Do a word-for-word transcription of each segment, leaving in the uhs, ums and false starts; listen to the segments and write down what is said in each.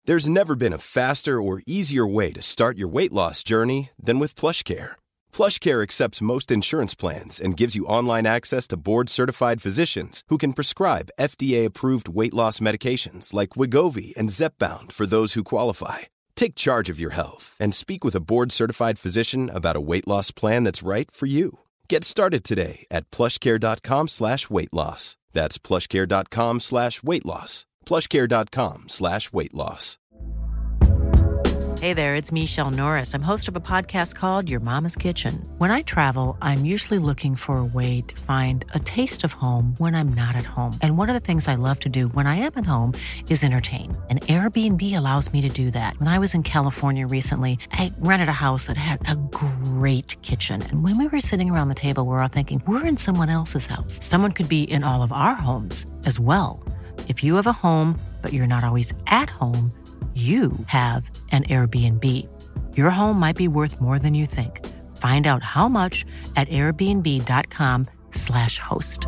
There's never been a faster or easier way to start your weight loss journey than with PlushCare. PlushCare accepts most insurance plans and gives you online access to board-certified physicians who can prescribe F D A-approved weight loss medications like Wegovy and Zepbound for those who qualify. Take charge of your health and speak with a board-certified physician about a weight loss plan that's right for you. Get started today at plushcare.com slash weight loss. That's plushcare.com slash weight loss. plushcare.com slash weight loss. Hey there, it's Michelle Norris. I'm host of a podcast called Your Mama's Kitchen. When I travel, I'm usually looking for a way to find a taste of home when I'm not at home. And one of the things I love to do when I am at home is entertain. And Airbnb allows me to do that. When I was in California recently, I rented a house that had a great kitchen. And when we were sitting around the table, we were all thinking, we're in someone else's house. Someone could be in all of our homes as well. If you have a home, but you're not always at home, you have an Airbnb. Your home might be worth more than you think. Find out how much at airbnb.com slash host.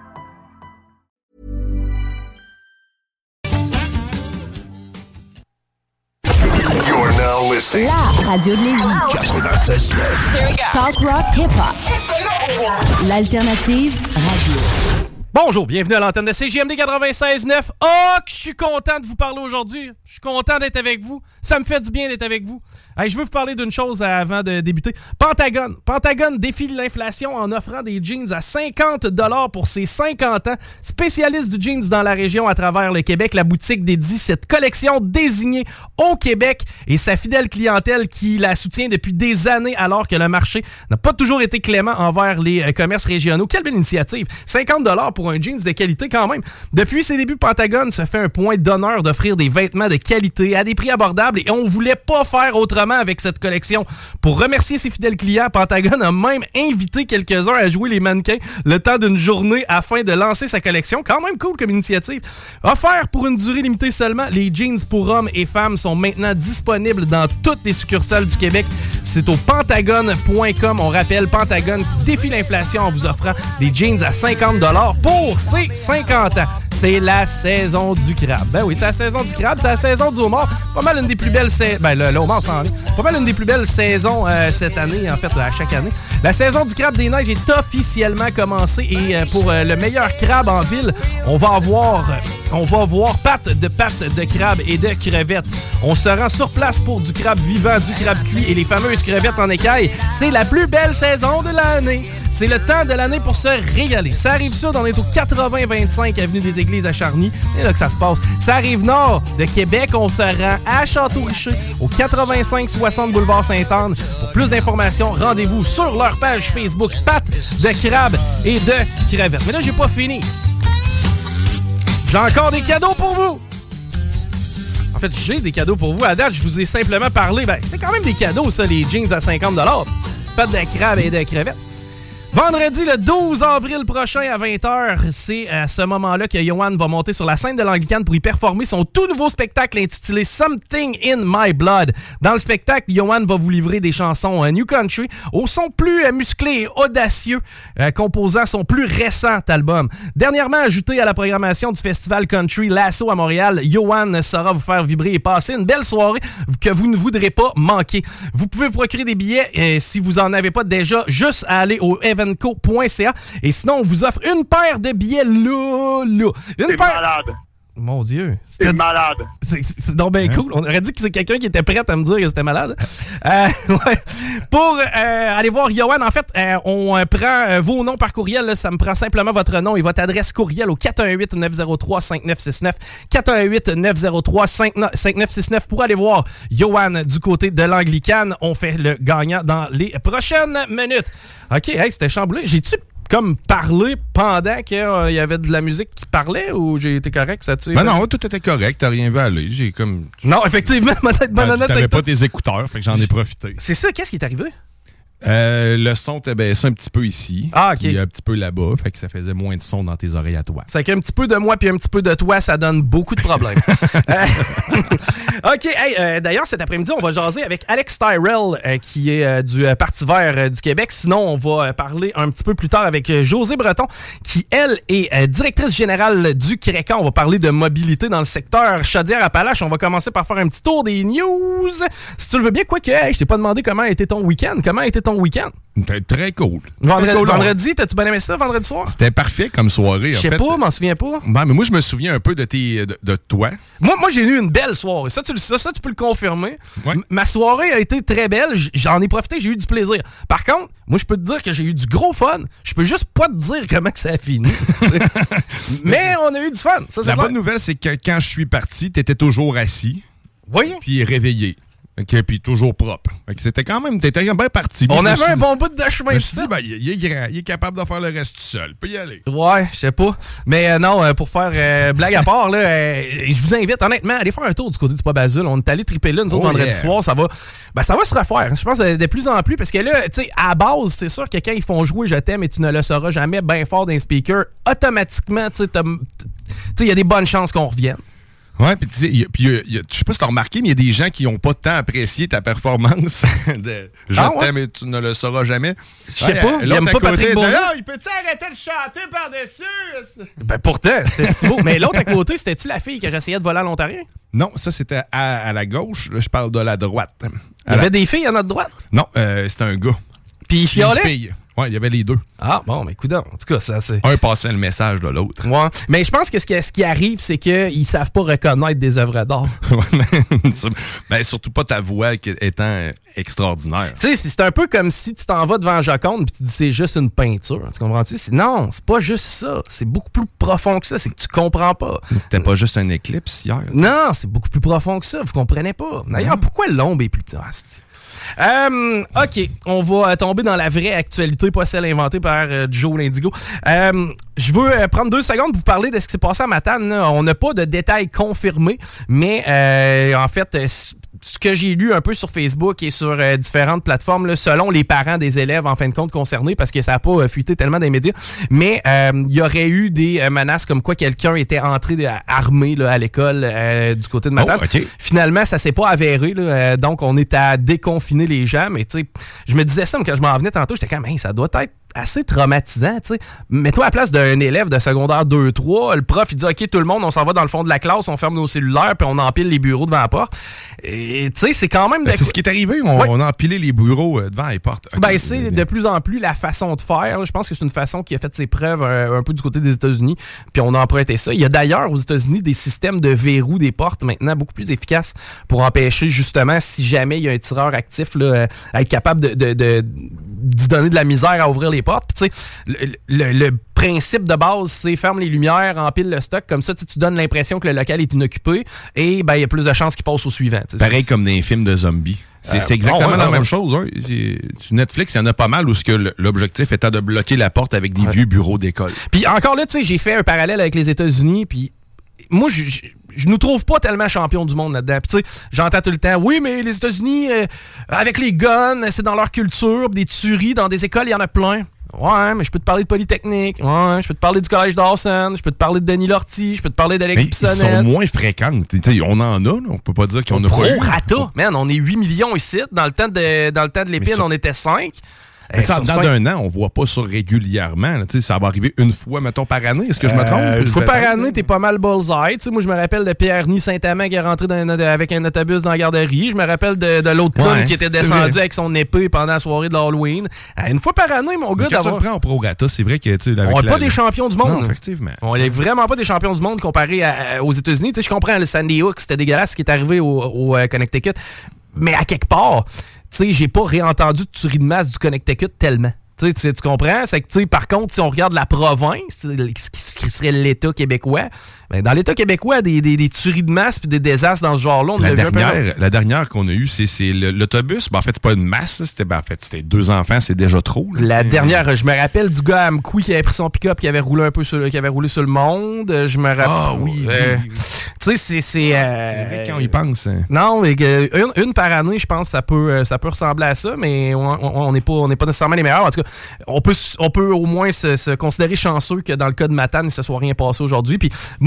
You're now listening. La radio de Lévis. quatre-vingt-seize neuf. Talk rock hip-hop. L'alternative radio. Bonjour, bienvenue à l'antenne de C J M D quatre-vingt-seize neuf. Oh, que je suis content de vous parler aujourd'hui. Je suis content d'être avec vous. Ça me fait du bien d'être avec vous. Hey, je veux vous parler d'une chose avant de débuter. Pentagon. Pentagon défie l'inflation en offrant des jeans à cinquante dollars pour ses cinquante ans. Spécialiste du jeans dans la région à travers le Québec, la boutique dédie cette collection désignée au Québec et sa fidèle clientèle qui la soutient depuis des années alors que le marché n'a pas toujours été clément envers les commerces régionaux. Quelle belle initiative. cinquante dollars pour un jeans de qualité quand même. Depuis ses débuts, Pentagon se fait un point d'honneur d'offrir des vêtements de qualité à des prix abordables et on voulait pas faire autrement avec cette collection. Pour remercier ses fidèles clients, Pentagon a même invité quelques-uns à jouer les mannequins le temps d'une journée afin de lancer sa collection. Quand même cool comme initiative. Offert pour une durée limitée seulement, les jeans pour hommes et femmes sont maintenant disponibles dans toutes les succursales du Québec. C'est au pentagon point com. On rappelle Pentagon qui défie l'inflation en vous offrant des jeans à cinquante dollars pour ses cinquante ans. C'est la saison du crabe. Ben oui, c'est la saison du crabe, c'est la saison du homard. Pas mal une des plus belles saisons. Ben, le, le homard s'en vient. Pas mal une des plus belles saisons euh, cette année, en fait, à chaque année. La saison du crabe des neiges est officiellement commencée et euh, pour euh, le meilleur crabe en ville, on va avoir, euh, on va avoir pâte de pâte de crabe et de crevettes. On se rend sur place pour du crabe vivant, du crabe cuit et les fameuses crevettes en écaille. C'est la plus belle saison de l'année. C'est le temps de l'année pour se régaler. Ça arrive sud, on est au quatre-vingts vingt-cinq avenue des Églises à Charny. C'est là que ça se passe. Ça arrive nord de Québec, on se rend à Château-Richer au quatre-vingt-cinq soixante boulevard Sainte-Anne. Pour plus d'informations, rendez-vous sur leur page Facebook Pâte de crabe et de crevettes. Mais là, j'ai pas fini. J'ai encore des cadeaux pour vous. En fait, j'ai des cadeaux pour vous. À date, je vous ai simplement parlé. Ben, c'est quand même des cadeaux, ça, les jeans à cinquante dollars. Pâte de crabe et de crevettes. Vendredi, le douze avril prochain à vingt heures, c'est à ce moment-là que Yoann va monter sur la scène de l'Anglicane pour y performer son tout nouveau spectacle intitulé Something in My Blood. Dans le spectacle, Yoann va vous livrer des chansons euh, New Country au son plus euh, musclé et audacieux, euh, composant son plus récent album. Dernièrement ajouté à la programmation du festival Country Lasso à Montréal, Yoann saura vous faire vibrer et passer une belle soirée que vous ne voudrez pas manquer. Vous pouvez vous procurer des billets euh, si vous en avez pas déjà, juste à aller au event co point c a et sinon on vous offre une paire de billets là là. Une c'est paire... malade. Mon Dieu. C'est malade. C'est, c'est, c'est donc bien hein? Cool. On aurait dit que c'est quelqu'un qui était prêt à me dire que c'était malade. Euh, ouais. Pour euh, aller voir Yoann, en fait, euh, on euh, prend euh, vos noms par courriel. Là, ça me prend simplement votre nom et votre adresse courriel au quatre un huit neuf zéro trois cinq neuf six neuf. quatre un huit neuf zéro trois cinq neuf six neuf pour aller voir Yoann du côté de l'Anglicane. On fait le gagnant dans les prochaines minutes. OK, hey, c'était chamboulé. J'ai-tu comme parler pendant qu'il euh, y avait de la musique qui parlait ou j'ai été correct, ça tu Ben non, tout était correct, t'as rien vu aller. J'ai comme. Non, effectivement, honnête, bonne honnête. T'avais pas tes écouteurs, fait que j'en ai profité. C'est ça, qu'est-ce qui est arrivé? Euh, le son était baissé un petit peu ici. Ah, OK. Puis un petit peu là-bas, fait que ça faisait moins de son dans tes oreilles à toi. C'est qu'un petit peu de moi puis un petit peu de toi, ça donne beaucoup de problèmes. OK, hey, euh, d'ailleurs, cet après-midi, on va jaser avec Alex Tyrell, euh, qui est euh, du euh, Parti vert euh, du Québec. Sinon, on va euh, parler un petit peu plus tard avec euh, Josée Breton, qui, elle, est euh, directrice générale du CRECA. On va parler de mobilité dans le secteur Chaudière-Appalaches. On va commencer par faire un petit tour des news. Si tu le veux bien, quoi que, hey, je t'ai pas demandé comment a été ton week-end. Comment a été ton week-end? C'était très cool. Vendredi, très cool, vendredi t'as-tu bien aimé ça, vendredi soir? C'était parfait comme soirée. Je sais pas, m'en souviens pas. Ben, mais moi, je me souviens un peu de, tes, de, de toi. Moi, moi j'ai eu une belle soirée. Ça, tu, ça, ça, tu peux le confirmer. Ouais. M- ma soirée a été très belle. J'en ai profité, j'ai eu du plaisir. Par contre, moi, je peux te dire que j'ai eu du gros fun. Je peux juste pas te dire comment que ça a fini. Mais on a eu du fun. Ça, c'est La clair. bonne nouvelle, c'est que quand je suis parti, t'étais toujours assis. Oui. Puis réveillé. Okay, puis toujours propre. Fait que c'était quand même, t'étais bien parti. On Je me avait suis un dit- bon bout de chemin. Je me suis ça. dit, ben, il il est grand, il est capable de faire le reste tout seul. Peut y aller. Ouais, je sais pas. Mais euh, non, euh, pour faire euh, blague à part, là, euh, je vous invite honnêtement à aller faire un tour du côté du Pas-Basile. On est allé triper là, nous autres, Oh, vendredi yeah. soir. Ça va, ben, ça va se refaire. Je pense euh, de plus en plus parce que là, tu sais, à la base, c'est sûr que quand ils font jouer Je t'aime et tu ne le sauras jamais bien fort d'un speaker, automatiquement, tu sais, t'as- tu sais, il y a des bonnes chances qu'on revienne. Ouais, puis tu sais, il y a- puis il y a- il y a- je sais pas si t'as remarqué, mais il y a des gens qui n'ont pas tant apprécié ta performance de Je Ah ouais? t'aime et tu ne le sauras jamais. Je sais Ouais, pas, l'autre il aime à pas côté, Patrick il disait, Bourgeois. ah, il peut-tu arrêter de chanter par-dessus? Ben pourtant, c'était si beau. Mais l'autre à côté, c'était-tu la fille que j'essayais de voler à l'Ontarien? Non, ça c'était à, à la gauche. Là, je parle de la droite. Il y À la- avait des filles à notre droite. Non, euh, c'était un gars. Puis ils Une chialaient. fille. Ouais, il y avait les deux. Ah bon, mais écoute, en tout cas, ça c'est. Un passait le message de l'autre. Ouais. Mais je pense que ce qui, ce qui arrive, c'est qu'ils savent pas reconnaître des œuvres d'art. ben, surtout pas ta voix qui étant extraordinaire. Tu sais, c'est un peu comme si tu t'en vas devant Joconde puis tu dis c'est juste une peinture. Tu comprends-tu? C'est- Non, c'est pas juste ça. C'est beaucoup plus profond que ça. C'est que tu comprends pas. C'était pas juste un éclipse hier. Non, c'est beaucoup plus profond que ça. Vous comprenez pas. D'ailleurs, pourquoi l'ombre est plus... Ah, c'est- Euh, OK, on va euh, tomber dans la vraie actualité, pas celle inventée par euh, Joe l'Indigo. Euh, je veux euh, prendre deux secondes pour vous parler de ce qui s'est passé à Matane. Là. On n'a pas de détails confirmés, mais euh, en fait, euh, ce que j'ai lu un peu sur Facebook et sur euh, différentes plateformes, là, selon les parents des élèves, en fin de compte, concernés, parce que ça n'a pas euh, fuité tellement dans les médias, mais euh, il y aurait eu des euh, menaces comme quoi quelqu'un était entré de- armé là, à l'école euh, du côté de Matane. Oh, OK. Finalement, ça s'est pas avéré. Là, euh, donc, on est à déconfiner les gens. Mais tu sais, je me disais ça, mais quand je m'en venais tantôt, j'étais comme, hey, ça doit être assez traumatisant, tu sais. Mets-toi à la place d'un élève de secondaire deux trois, le prof, il dit, OK, tout le monde, on s'en va dans le fond de la classe, on ferme nos cellulaires, puis on empile les bureaux devant la porte. Et tu sais, c'est quand même... Ben, de- c'est ce qui est arrivé. On, Ouais. on a empilé les bureaux euh, devant les portes. OK. Ben, c'est de plus en plus la façon de faire. Je pense que c'est une façon qui a fait ses preuves un, un peu du côté des États-Unis, puis on a emprunté ça. Il y a d'ailleurs aux États-Unis des systèmes de verrou des portes maintenant beaucoup plus efficaces pour empêcher justement, si jamais il y a un tireur actif, là, euh, à être capable de, de, de, d'y donner de la misère à ouvrir les portes. Puis, tu sais, le, le, le principe de base, c'est ferme les lumières, empile le stock, comme ça tu sais, tu donnes l'impression que le local est inoccupé et ben il y a plus de chances qu'il passe au suivant. Tu sais. Pareil comme dans les films de zombies. C'est Euh, c'est exactement oh, ouais, la ouais, même ouais. chose. Hein. C'est- Sur Netflix, il y en a pas mal où ce que le- l'objectif était de bloquer la porte avec des vieux bureaux d'école. Puis encore là, tu sais, j'ai fait un parallèle avec les États-Unis, puis moi, je, je, je nous trouve pas tellement champions du monde là-dedans. Puis tu sais, j'entends tout le temps, oui, mais les États-Unis, euh, avec les guns, c'est dans leur culture, des tueries dans des écoles, il y en a plein. Ouais, mais je peux te parler de Polytechnique, ouais, je peux te parler du Collège Dawson, je peux te parler de Denis Lortie, je peux te parler d'Alex Mais ils sont Bissonnette. moins fréquents. Tu sais, on en a, là. On peut pas dire qu'on a pas eu. Pro rata, man, on est huit millions ici. Dans le temps de, dans le temps de l'épine, Mais ça- on était cinq. Mais tu sais, sur dans cinq- d'un an, on voit pas ça régulièrement. là. Tu sais, ça va arriver une fois, mettons, par année. Est-ce que je me trompe? Euh, une Je fois vais- par année, t'es pas mal bullseye. Tu sais, moi, je me rappelle de Pierre-Ny Saint-Amand qui est rentré dans un- avec un autobus dans la garderie. Je me rappelle de, de l'autre clown Ouais, qui était c'est descendu vrai. avec son épée pendant la soirée de l'Halloween. Euh, une fois par année, mon gars, Mais quand tu d'avoir... le prends au prorata, c'est vrai que, tu sais, avec On n'est la- pas des champions du Non, monde. effectivement. On est vraiment pas des champions du monde comparé à- à- aux États-Unis. Tu sais, je comprends, le Sandy Hook, c'était dégueulasse ce qui est arrivé au, au euh, Connecticut. Mais à quelque part, tu sais, j'ai pas réentendu de tuerie de masse du Connecticut tellement. Tu, sais, tu, tu comprends? C'est que, tu sais, par contre, si on regarde la province, ce qui, ce qui serait l'État québécois, ben, dans l'État québécois, des, des, des tueries de masse puis des désastres dans ce genre-là, on en a La vu un peu. dernière, la dernière qu'on a eue, c'est c'est le- l'autobus. Ben, en fait, c'est pas une masse. là. C'était ben, en fait, c'était deux enfants, c'est déjà trop. là. La dernière, je me rappelle du gars à Amkoui qui avait pris son pick-up, qui avait roulé un peu sur, qui avait roulé sur le monde. Je me rappelle. Ah oui, oui, euh, oui, oui. Tu sais, c'est. c'est euh, C'est vrai quand on y pense. hein. Non, mais que une, une par année, je pense que ça peut, euh, ça peut ressembler à ça, mais on n'est pas, on n'est pas nécessairement les meilleurs. En tout cas, on peut, s- on peut au moins se, se considérer chanceux que dans le cas de Matane, il ne se soit rien passé aujourd'hui. Puis moi,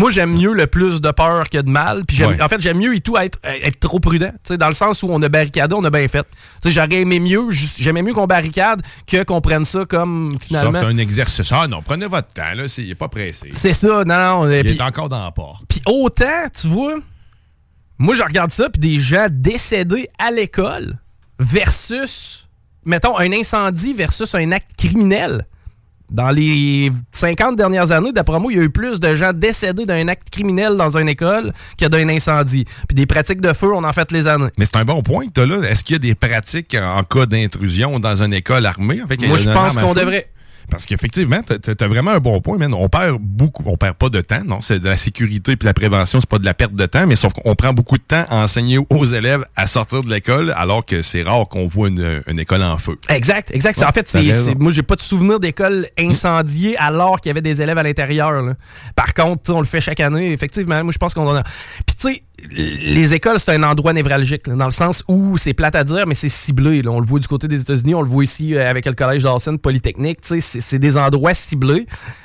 moi, j'aime mieux le plus de peur que de mal. Puis j'aime, Ouais. en fait, j'aime mieux et tout être, être trop prudent. Tu sais, dans le sens où on a barricadé, on a bien fait. Tu sais, j'aurais aimé mieux, juste- j'aimais mieux qu'on barricade que qu'on prenne ça comme finalement. Sauf un exercice. Ah non, prenez votre temps, là. C'est- il n'est pas pressé. C'est ça, non, non. Il Puis, est encore dans la porte. puis autant, tu vois, moi, je regarde ça, puis des gens décédés à l'école versus, mettons, un incendie versus un acte criminel. Dans les cinquante dernières années, d'après moi, il y a eu plus de gens décédés d'un acte criminel dans une école que d'un incendie. Puis des pratiques de feu, on en fait les années. Mais c'est un bon point que tu as là. Est-ce qu'il y a des pratiques en cas d'intrusion dans une école armée? En fait, Moi, je pense qu'on devrait... Parce qu'effectivement, t'as, t'as vraiment un bon point, man. On perd beaucoup, on perd pas de temps, non? C'est de la sécurité puis la prévention, c'est pas de la perte de temps, mais sauf qu'on prend beaucoup de temps à enseigner aux élèves à sortir de l'école, alors que c'est rare qu'on voit une, une école en feu. Exact, exact. C'est- Ouais, en fait, t'as c'est, raison. c'est- moi, j'ai pas de souvenir d'école incendiée alors qu'il y avait des élèves à l'intérieur, là. Par contre, tu sais, on le fait chaque année. Effectivement, moi, je pense qu'on en a... Puis, tu sais, les écoles, c'est un endroit névralgique, là, dans le sens où c'est plate à dire, mais c'est ciblé, là. On le voit du côté des États-Unis, on le voit ici euh, avec le collège Dawson, Polytechnique. Tu sais, c'est, c'est des endroits ciblés.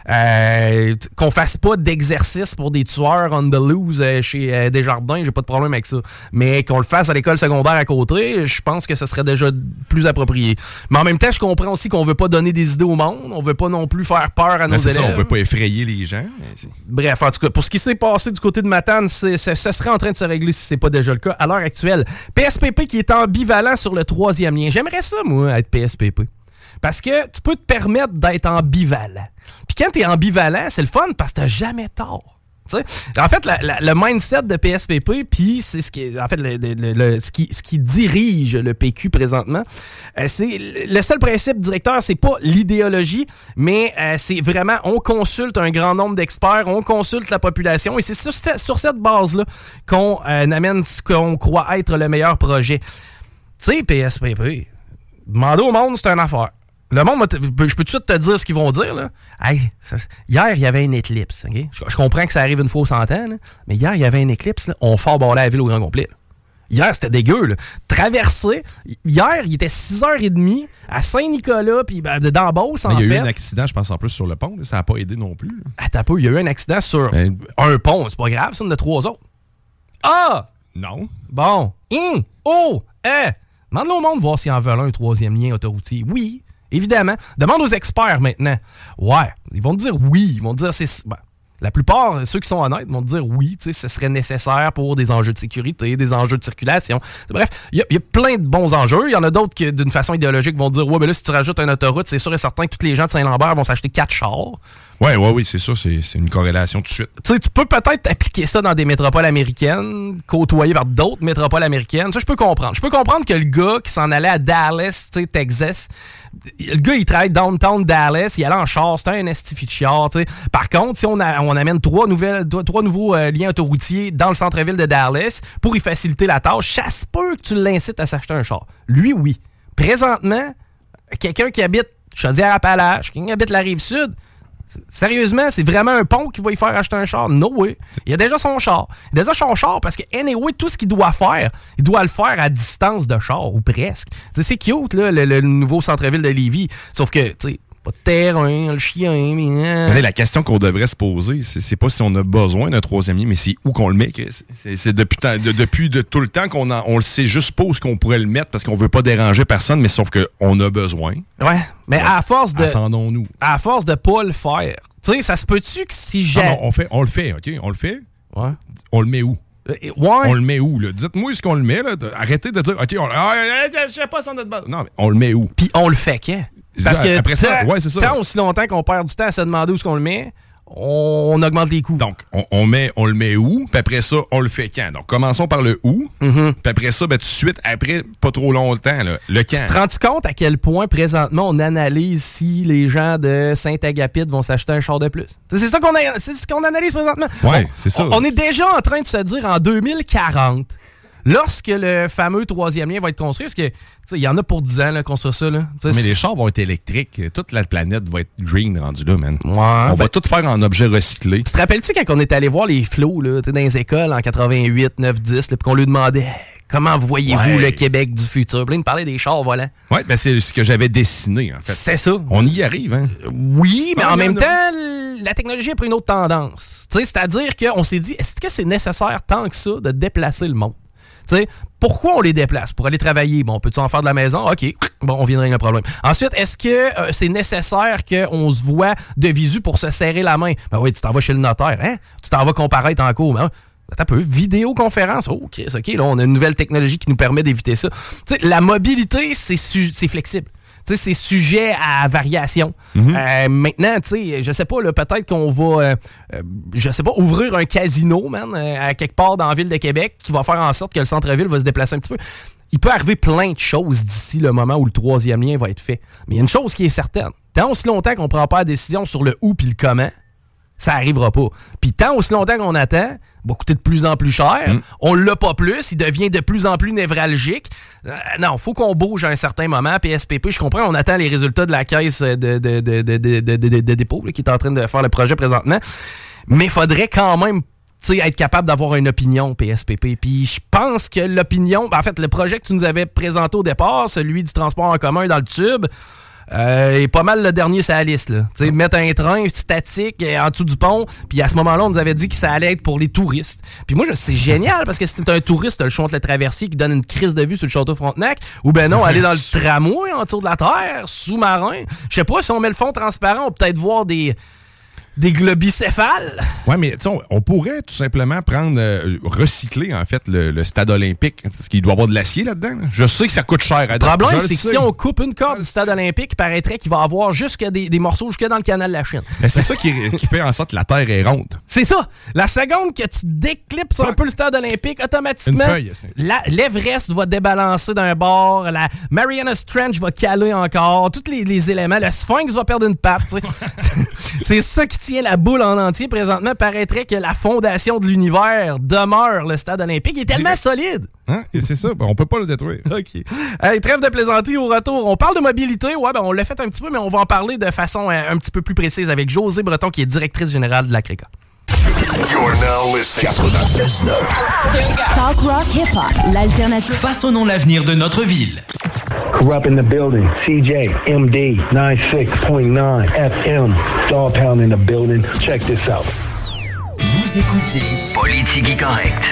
Euh, t- qu'on fasse pas d'exercice pour des tueurs on the loose euh, chez euh, Desjardins, j'ai pas de problème avec ça. Mais qu'on le fasse à l'école secondaire à côté, je pense que ce serait déjà plus approprié. Mais en même temps, je comprends aussi qu'on veut pas donner des idées au monde, on veut pas non plus faire peur à nos Mais c'est élèves. ça, on veut pas effrayer les gens. mais c'est- Bref, en tout cas, pour ce qui s'est passé du côté de Matane, c'est, c'est- ce serait en train de se régler si c'est pas déjà le cas à l'heure actuelle. P S P P qui est ambivalent sur le troisième lien. J'aimerais ça, moi, être P S P P. Parce que tu peux te permettre d'être ambivalent. Puis quand t'es ambivalent, c'est le fun parce que t'as jamais tort. Tu sais, en fait, la- la- le mindset de P S P P, puis c'est ce qui, est- en fait, le, le- le- ce, qui, ce qui dirige le P Q présentement, euh, c'est le seul principe directeur, c'est pas l'idéologie, mais euh, c'est vraiment on consulte un grand nombre d'experts, on consulte la population, et c'est sur, cette- sur cette base-là qu'on euh, amène ce qu'on croit être le meilleur projet. Tu sais, P S P P, demander au monde, c'est une affaire. Le monde, moi, t- je peux tout de suite te dire ce qu'ils vont dire. Là. Hey, ça- hier, il y avait une éclipse. Okay? Je, je comprends que ça arrive une fois aux cent ans, là, mais hier, il y avait une éclipse. Là, on fort bâler la ville au grand complet. Là. Hier, c'était dégueu. Là. Traversé. Hier, il était six heures trente à Saint-Nicolas, puis ben, dans Beauce, en Mais il y a fait. eu un accident, je pense, en plus sur le pont. là. Ça n'a pas aidé non plus. là. Attends pas, il y a eu un accident sur Mais- un pont. C'est pas grave, ça, on en a trois autres. Ah! Non. Bon. Hein? Oh! Eh! Demande au monde de voir s'ils en veulent un troisième lien autoroutier. Oui, évidemment. Demande aux experts maintenant. Ouais. Ils vont te dire oui. Ils vont te dire c'est. Ben, la plupart, ceux qui sont honnêtes, vont te dire oui, tu sais, ce serait nécessaire pour des enjeux de sécurité, des enjeux de circulation. Bref, il y, y a plein de bons enjeux. Il y en a d'autres qui, d'une façon idéologique, vont te dire ouais, mais là, si tu rajoutes une autoroute, c'est sûr et certain que tous les gens de Saint-Lambert vont s'acheter quatre chars. Ouais, ouais, oui, c'est ça. C'est, c'est une corrélation tout de suite. Tu sais, tu peux peut-être appliquer ça dans des métropoles américaines, côtoyées par d'autres métropoles américaines. Ça, je peux comprendre. Je peux comprendre que le gars qui s'en allait à Dallas, tu sais, Texas, le gars, il travaille downtown Dallas, il allait en char, c'était un estifi de char, tu sais. Par contre, si on, a, on amène trois, nouvelles, trois, trois nouveaux euh, liens autoroutiers dans le centre-ville de Dallas pour y faciliter la tâche, ça se peut que tu l'incites à s'acheter un char. Lui, oui. Présentement, quelqu'un qui habite Chaudière-Appalaches, qui habite la Rive-Sud, sérieusement, c'est vraiment un pont qui va y faire acheter un char? No way. Il a déjà son char. Il a déjà son char parce que, anyway, tout ce qu'il doit faire, il doit le faire à distance de char, ou presque. T'sais, c'est cute, là, le, le nouveau centre-ville de Lévis. Sauf que, tu sais, pas de terrain, le chien, mais... Mais la question qu'on devrait se poser, c'est, c'est pas si on a besoin d'un troisième lien, mais c'est où qu'on le met. Chris. C'est, c'est depuis, temps- de, depuis de tout le temps qu'on en- on le sait juste pas où qu'on pourrait le mettre parce qu'on veut pas déranger personne, mais sauf qu'on a besoin. Ouais, mais à force de... Attendons-nous. À force de pas le faire, tu sais, ça se peut-tu que si Non, j'ai... non, on, fait, on le fait, OK? On le fait. Ouais. On le met où? Euh, Ouais. On le met où, là? Dites-moi où est-ce qu'on le met, là. Arrêtez de dire, OK, on, ah, je sais pas si on a de base. Non, mais on le met où? Puis on le fait quand? Parce que Après ça, tant, ouais, c'est ça. tant aussi longtemps qu'on perd du temps à se demander où est-ce qu'on le met, on, on augmente les coûts. Donc, on, on, met, on le met où? Puis après ça, on le fait quand? Donc, commençons par le où. Mm-hmm. Puis après ça, ben, tout de suite, après, pas trop longtemps, là, le Tu quand. te rends-tu compte à quel point, présentement, on analyse si les gens de Saint-Agapit vont s'acheter un char de plus? C'est c'est ça qu'on a- c'est ce qu'on analyse présentement. Ouais, On- c'est ça. On, on est déjà en train de se dire en deux mille quarante, lorsque le fameux troisième lien va être construit, parce que, tu sais, il y en a pour dix ans, là, construire ça, là. Tu sais, Mais les c'est- chars vont être électriques. Toute la planète va être green rendu là, man. Ouais, on ben- va tout faire en objets recyclés. Tu te rappelles-tu quand on est allé voir les flots là, tu sais, dans les écoles en quatre-vingt-huit, neuf, dix, puis qu'on lui demandait hey, comment voyez-vous Ouais. le Québec du futur? Puis là, il me parlait des chars volants. Ouais, ben c'est ce que j'avais dessiné, en fait. C'est ça. On y arrive, hein? Oui, mais Ah, en il y même en a. temps, l- la technologie a pris une autre tendance. T'sais, c'est-à-dire qu'on s'est dit, est-ce que c'est nécessaire tant que ça de déplacer le monde? T'sais, pourquoi on les déplace? Pour aller travailler. Bon, peux-tu en faire de la maison? OK. Bon, on vient de régler le problème. Ensuite, est-ce que euh, c'est nécessaire qu'on se voit de visu pour se serrer la main? Ben oui, tu t'en vas chez le notaire. Hein? Tu t'en vas comparaître en cours. Ben, attends un peu. Vidéoconférence. Oh, OK, OK. Là, on a une nouvelle technologie qui nous permet d'éviter ça. T'sais, la mobilité, c'est, su- c'est flexible. Tu sais, c'est sujet à variation. Mm-hmm. Euh, maintenant, tu sais, je sais pas, là, peut-être qu'on va, euh, euh, je sais pas, ouvrir un casino, man, euh, à quelque part dans la ville de Québec qui va faire en sorte que le centre-ville va se déplacer un petit peu. Il peut arriver plein de choses d'ici le moment où le troisième lien va être fait. Mais il y a une chose qui est certaine. Tant aussi longtemps qu'on prend pas la décision sur le où puis le comment, ça arrivera pas. Puis tant aussi longtemps qu'on attend, il va coûter de plus en plus cher. Mm. On l'a pas plus. Il devient de plus en plus névralgique. Euh, non, il faut qu'on bouge à un certain moment. P S P P, je comprends, on attend les résultats de la caisse de, de, de, de, de, de, de, de, de dépôt là, qui est en train de faire le projet présentement. Mais il faudrait quand même être capable d'avoir une opinion, P S P P. Puis je pense que l'opinion... En fait, le projet que tu nous avais présenté au départ, celui du transport en commun dans le tube... Euh, est pas mal le dernier sur la liste. Là. T'sais, mettre un train statique en dessous du pont, puis à ce moment-là, on nous avait dit que ça allait être pour les touristes. Puis moi, je, c'est génial, parce que si t'es un touriste, t'as le choix entre le traversier qui donne une crise de vue sur le château Frontenac, ou ben non, aller dans le tramway en dessous de la terre, sous-marin. Je sais pas, si on met le fond transparent, on peut peut-être voir des... Des globicéphales? Oui, mais on, on pourrait tout simplement prendre, euh, recycler en fait le, le stade olympique, parce qu'il doit y avoir de l'acier là-dedans. Je sais que ça coûte cher à Le problème, c'est que si on coupe une corde du stade olympique, il paraîtrait qu'il va y avoir jusque des, des morceaux jusque dans le canal de la Chine. Mais c'est ça qui, qui fait en sorte que la Terre est ronde. C'est ça! La seconde que tu déclipses un peu le stade olympique, automatiquement, feuille, la, l'Everest va débalancer d'un bord, la Marianas Trench va caler encore, tous les, les éléments, le Sphinx va perdre une patte. C'est ça qui tient la boule en entier. Présentement, paraîtrait que la fondation de l'univers demeure le stade olympique. Il est tellement solide. Hein? Et c'est ça, on peut pas le détruire. OK. Hey, trêve de plaisanterie au retour. On parle de mobilité. Ouais, ben on l'a fait un petit peu, mais on va en parler de façon euh, un petit peu plus précise avec Josée Breton, qui est directrice générale de la CRECA. You're now listening. quatre-vingt-seize neuf. Talk rock hip-hop, l'alternative. Façonnons l'avenir de notre ville. Corrupt in the building. C J M D ninety-six point nine F M. Dog Pound in the building. Check this out. Vous écoutez Politique Correcte.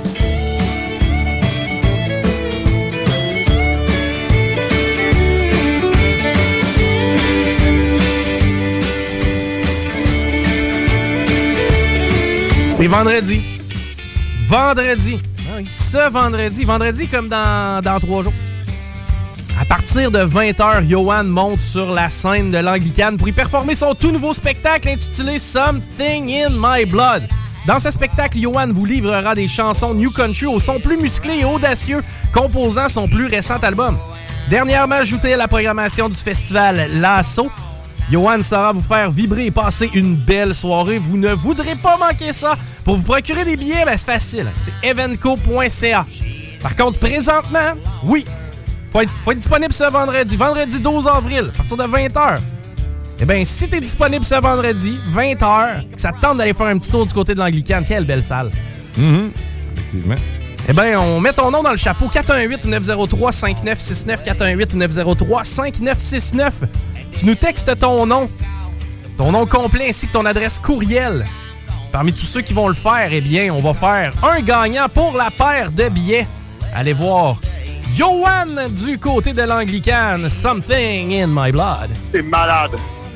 C'est vendredi. Vendredi. Ah oui, ce vendredi. Vendredi comme dans, dans trois jours. À partir de vingt heures, Yoann monte sur la scène de l'Anglicane pour y performer son tout nouveau spectacle intitulé Something in My Blood. Dans ce spectacle, Yoann vous livrera des chansons New Country au son plus musclé et audacieux, composant son plus récent album. Dernièrement ajouté à la programmation du festival Lasso, Yoann saura vous faire vibrer et passer une belle soirée. Vous ne voudrez pas manquer ça. Pour vous procurer des billets, ben c'est facile. C'est evenco point c a. Par contre, présentement, oui, faut être, faut être disponible ce vendredi. Vendredi douze avril, à partir de vingt heures. Eh bien, si t'es disponible ce vendredi, vingt heures, que ça te tente d'aller faire un petit tour du côté de l'Anglicane, quelle belle salle. Mm-hmm. Effectivement. Eh bien, on met ton nom dans le chapeau. quatre un huit neuf zéro trois cinq neuf six neuf. quatre un huit neuf zéro trois cinq neuf six neuf. Tu nous textes ton nom, ton nom complet ainsi que ton adresse courriel. Parmi tous ceux qui vont le faire, eh bien, on va faire un gagnant pour la paire de billets. Allez voir Yoann du côté de l'Anglicane. Something in my blood. C'est malade.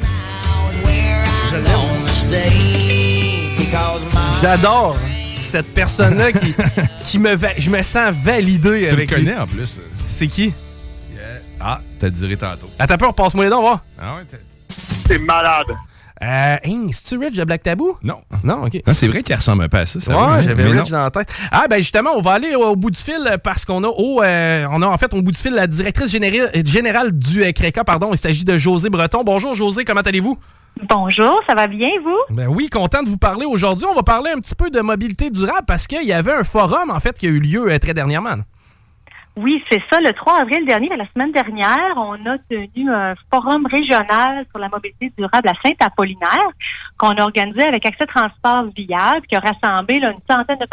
J'adore cette personne-là qui, qui me... Va- je me sens validé Tu avec le lui. connais en plus. C'est qui? Yeah. Ah, t'as diré tantôt. Attends un peu, repasse-moi les dents, va. Ah ouais, t'as... C'est malade. Euh, hey, c'est-tu Rich de Black Tabou? Non. Non, OK. Non, c'est vrai qu'il ressemble un peu à ça. ça Ouais, va, j'avais mais Rich non. dans la tête. Ah, ben justement, on va aller au, au bout du fil parce qu'on a au, euh, on a en fait au bout du fil la directrice générale, générale du euh, CRECA, pardon. Il s'agit de Josée Breton. Bonjour Josée, comment allez-vous? Bonjour, ça va bien, vous? Ben oui, content de vous parler aujourd'hui. On va parler un petit peu de mobilité durable parce qu'il y avait un forum, en fait, qui a eu lieu euh, très dernièrement. Oui, c'est ça. Le trois avril dernier, la semaine dernière, on a tenu un forum régional sur la mobilité durable à Saint-Apollinaire qu'on a organisé avec Accès Transport Viable, qui a rassemblé là, une centaine de participants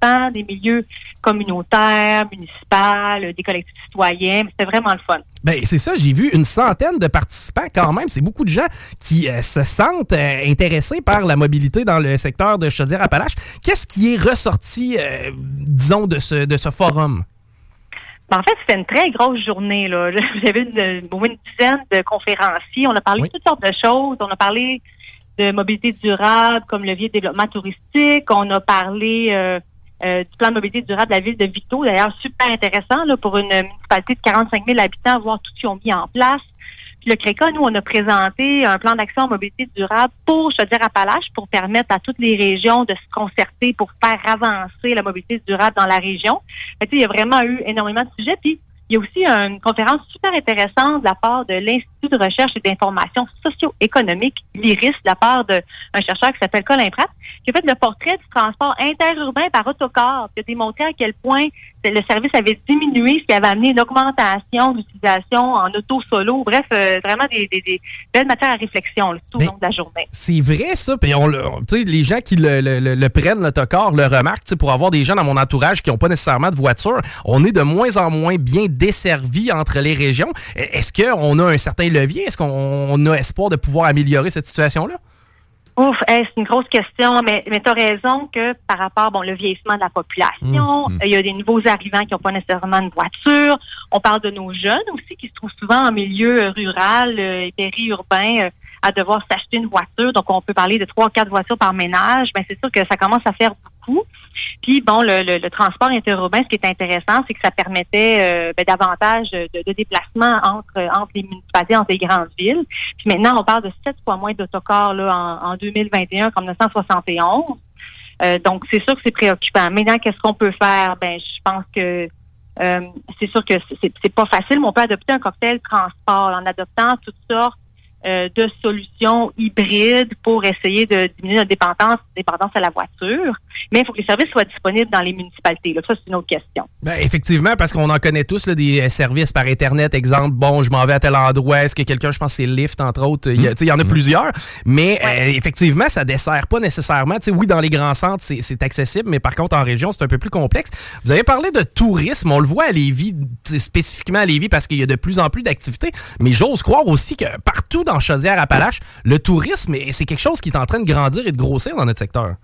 participants des milieux communautaires, municipaux, des collectifs citoyens. C'était vraiment le fun. Ben c'est ça, j'ai vu une centaine de participants quand même. C'est beaucoup de gens qui euh, se sentent euh, intéressés par la mobilité dans le secteur de Chaudière-Appalaches. Qu'est-ce qui est ressorti, euh, disons, de ce, de ce forum? Ben, en fait, c'était une très grosse journée, là. J'avais une, une dizaine de conférenciers. On a parlé oui. de toutes sortes de choses. On a parlé de mobilité durable comme levier de développement touristique. On a parlé euh, euh, du plan de mobilité durable de la ville de Victo. D'ailleurs, super intéressant là, pour une municipalité de quarante-cinq mille habitants, voir tout ce qu'ils ont mis en place. Puis le CRECA, nous, on a présenté un plan d'action en mobilité durable pour Chaudière-Appalaches pour permettre à toutes les régions de se concerter pour faire avancer la mobilité durable dans la région. Fait que, il y a vraiment eu énormément de sujets. Puis il y a aussi une conférence super intéressante de la part de l'Institut de recherche et d'information socio-économique, l'I R I S, de la part d'un chercheur qui s'appelle Colin Pratt, qui a fait le portrait du transport interurbain par autocar, qui a démontré à quel point le service avait diminué, ce qui avait amené une augmentation d'utilisation en auto solo. Bref, euh, vraiment des, des, des belles matières à réflexion là, tout au long de la journée. C'est vrai, ça. Puis on, on, les gens qui le, le, le, le prennent, l'autocar, le remarquent. Pour avoir des gens dans mon entourage qui n'ont pas nécessairement de voiture, on est de moins en moins bien desservis entre les régions. Est-ce qu'on a un certain levier? Est-ce qu'on a espoir de pouvoir améliorer cette situation-là? Ouf, hey, c'est une grosse question, mais, mais tu as raison que par rapport bon le vieillissement de la population, il mmh. y a des nouveaux arrivants qui n'ont pas nécessairement une voiture. On parle de nos jeunes aussi qui se trouvent souvent en milieu rural et périurbain euh, à devoir s'acheter une voiture. Donc, on peut parler de trois ou quatre voitures par ménage. Ben, c'est sûr que ça commence à faire beaucoup. Puis, bon, le, le, le transport interurbain, ce qui est intéressant, c'est que ça permettait euh, ben, davantage de, de déplacements entre, entre les municipalités, entre les grandes villes. Puis maintenant, on parle de sept fois moins d'autocars là, en, en deux mille vingt et un qu'en dix-neuf cent soixante et onze. Euh, donc, c'est sûr que c'est préoccupant. Maintenant, qu'est-ce qu'on peut faire? Ben, je pense que euh, c'est sûr que c'est, c'est pas facile, mais on peut adopter un cocktail transport en adoptant toutes sortes euh, de solutions hybrides pour essayer de diminuer notre dépendance, dépendance à la voiture. Mais il faut que les services soient disponibles dans les municipalités. Là. Ça, c'est une autre question. Ben, effectivement, parce qu'on en connaît tous là, des services par Internet. Exemple, bon, je m'en vais à tel endroit. Est-ce que quelqu'un, je pense que c'est Lyft, entre autres. Il y, il y en a mmh. plusieurs. Mais ouais. euh, effectivement, ça ne dessert pas nécessairement. T'sais, oui, dans les grands centres, c'est, c'est accessible, mais par contre, en région, c'est un peu plus complexe. Vous avez parlé de tourisme. On le voit à Lévis, spécifiquement à Lévis, parce qu'il y a de plus en plus d'activités. Mais j'ose croire aussi que partout dans Chaudière-Appalaches, le tourisme, c'est quelque chose qui est en train de grandir et de grossir dans notre secteur.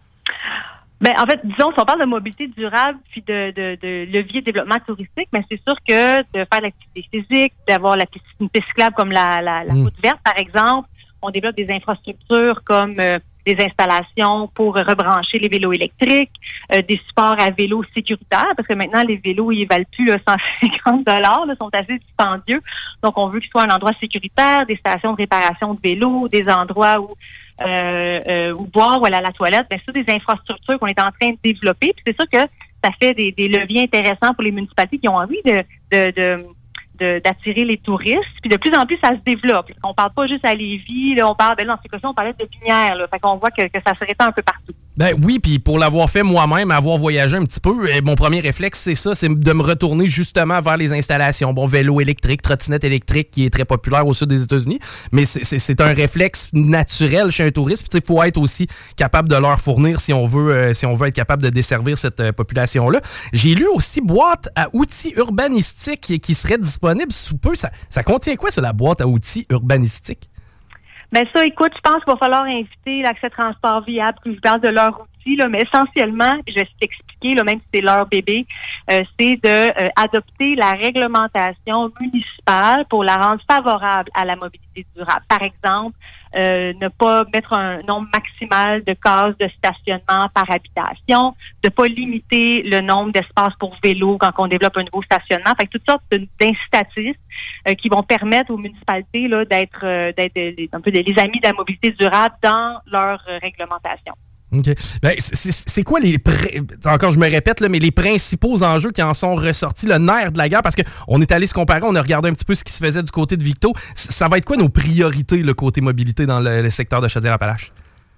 Ben, en fait, disons, si on parle de mobilité durable puis de, de, de levier de développement touristique, mais c'est sûr que de faire l'activité physique, d'avoir la piste, une piste cyclable comme la, la, la mmh. route verte, par exemple, on développe des infrastructures comme euh, des installations pour rebrancher les vélos électriques, euh, des supports à vélos sécuritaires, parce que maintenant, les vélos, ils valent plus là, cent cinquante dollars, là, sont assez dispendieux. Donc, on veut qu'ils soient un endroit sécuritaire, des stations de réparation de vélos, des endroits où Euh, euh, ou boire ou aller à la toilette, bien sûr, des infrastructures qu'on est en train de développer. Puis c'est sûr que ça fait des, des leviers intéressants pour les municipalités qui ont envie de, de, de, de d'attirer les touristes. Puis de plus en plus, ça se développe. On parle pas juste à Lévis, là, on parle, ben, dans ces cas-ci, on parlait de Binière, là. Fait qu'on voit que, que ça se répand un peu partout. Ben oui, puis pour l'avoir fait moi-même, avoir voyagé un petit peu, mon premier réflexe, c'est ça, c'est de me retourner justement vers les installations. Bon, vélo électrique, trottinette électrique, qui est très populaire au sud des États-Unis, mais c'est, c'est, c'est un réflexe naturel chez un touriste. Puis il faut être aussi capable de leur fournir si on veut, euh, si on veut être capable de desservir cette euh, population-là. J'ai lu aussi boîte à outils urbanistiques qui, qui serait disponible sous peu. Ça, ça contient quoi, ça, la boîte à outils urbanistiques? Ben ça, écoute, je pense qu'il va falloir inviter l'Accès Transport Viable, que je parle de leur outil, là, mais essentiellement, je vais t'expliquer, là, même si c'est leur bébé, euh, c'est de euh, adopter la réglementation municipale pour la rendre favorable à la mobilité durable. Par exemple, euh, ne pas mettre un nombre maximal de cases de stationnement par habitation, de pas limiter le nombre d'espaces pour vélo quand on développe un nouveau stationnement. Fait que toutes sortes d'incitatifs euh, qui vont permettre aux municipalités là, d'être, euh, d'être un peu les amis de la mobilité durable dans leur euh, réglementation. OK. Ben, c'est, c'est quoi les... Pr- Encore, je me répète, là, mais les principaux enjeux qui en sont ressortis, le nerf de la guerre, parce qu'on est allé se comparer, on a regardé un petit peu ce qui se faisait du côté de Victo. Ça va être quoi nos priorités, le côté mobilité dans le, le secteur de Chaudière-Appalaches?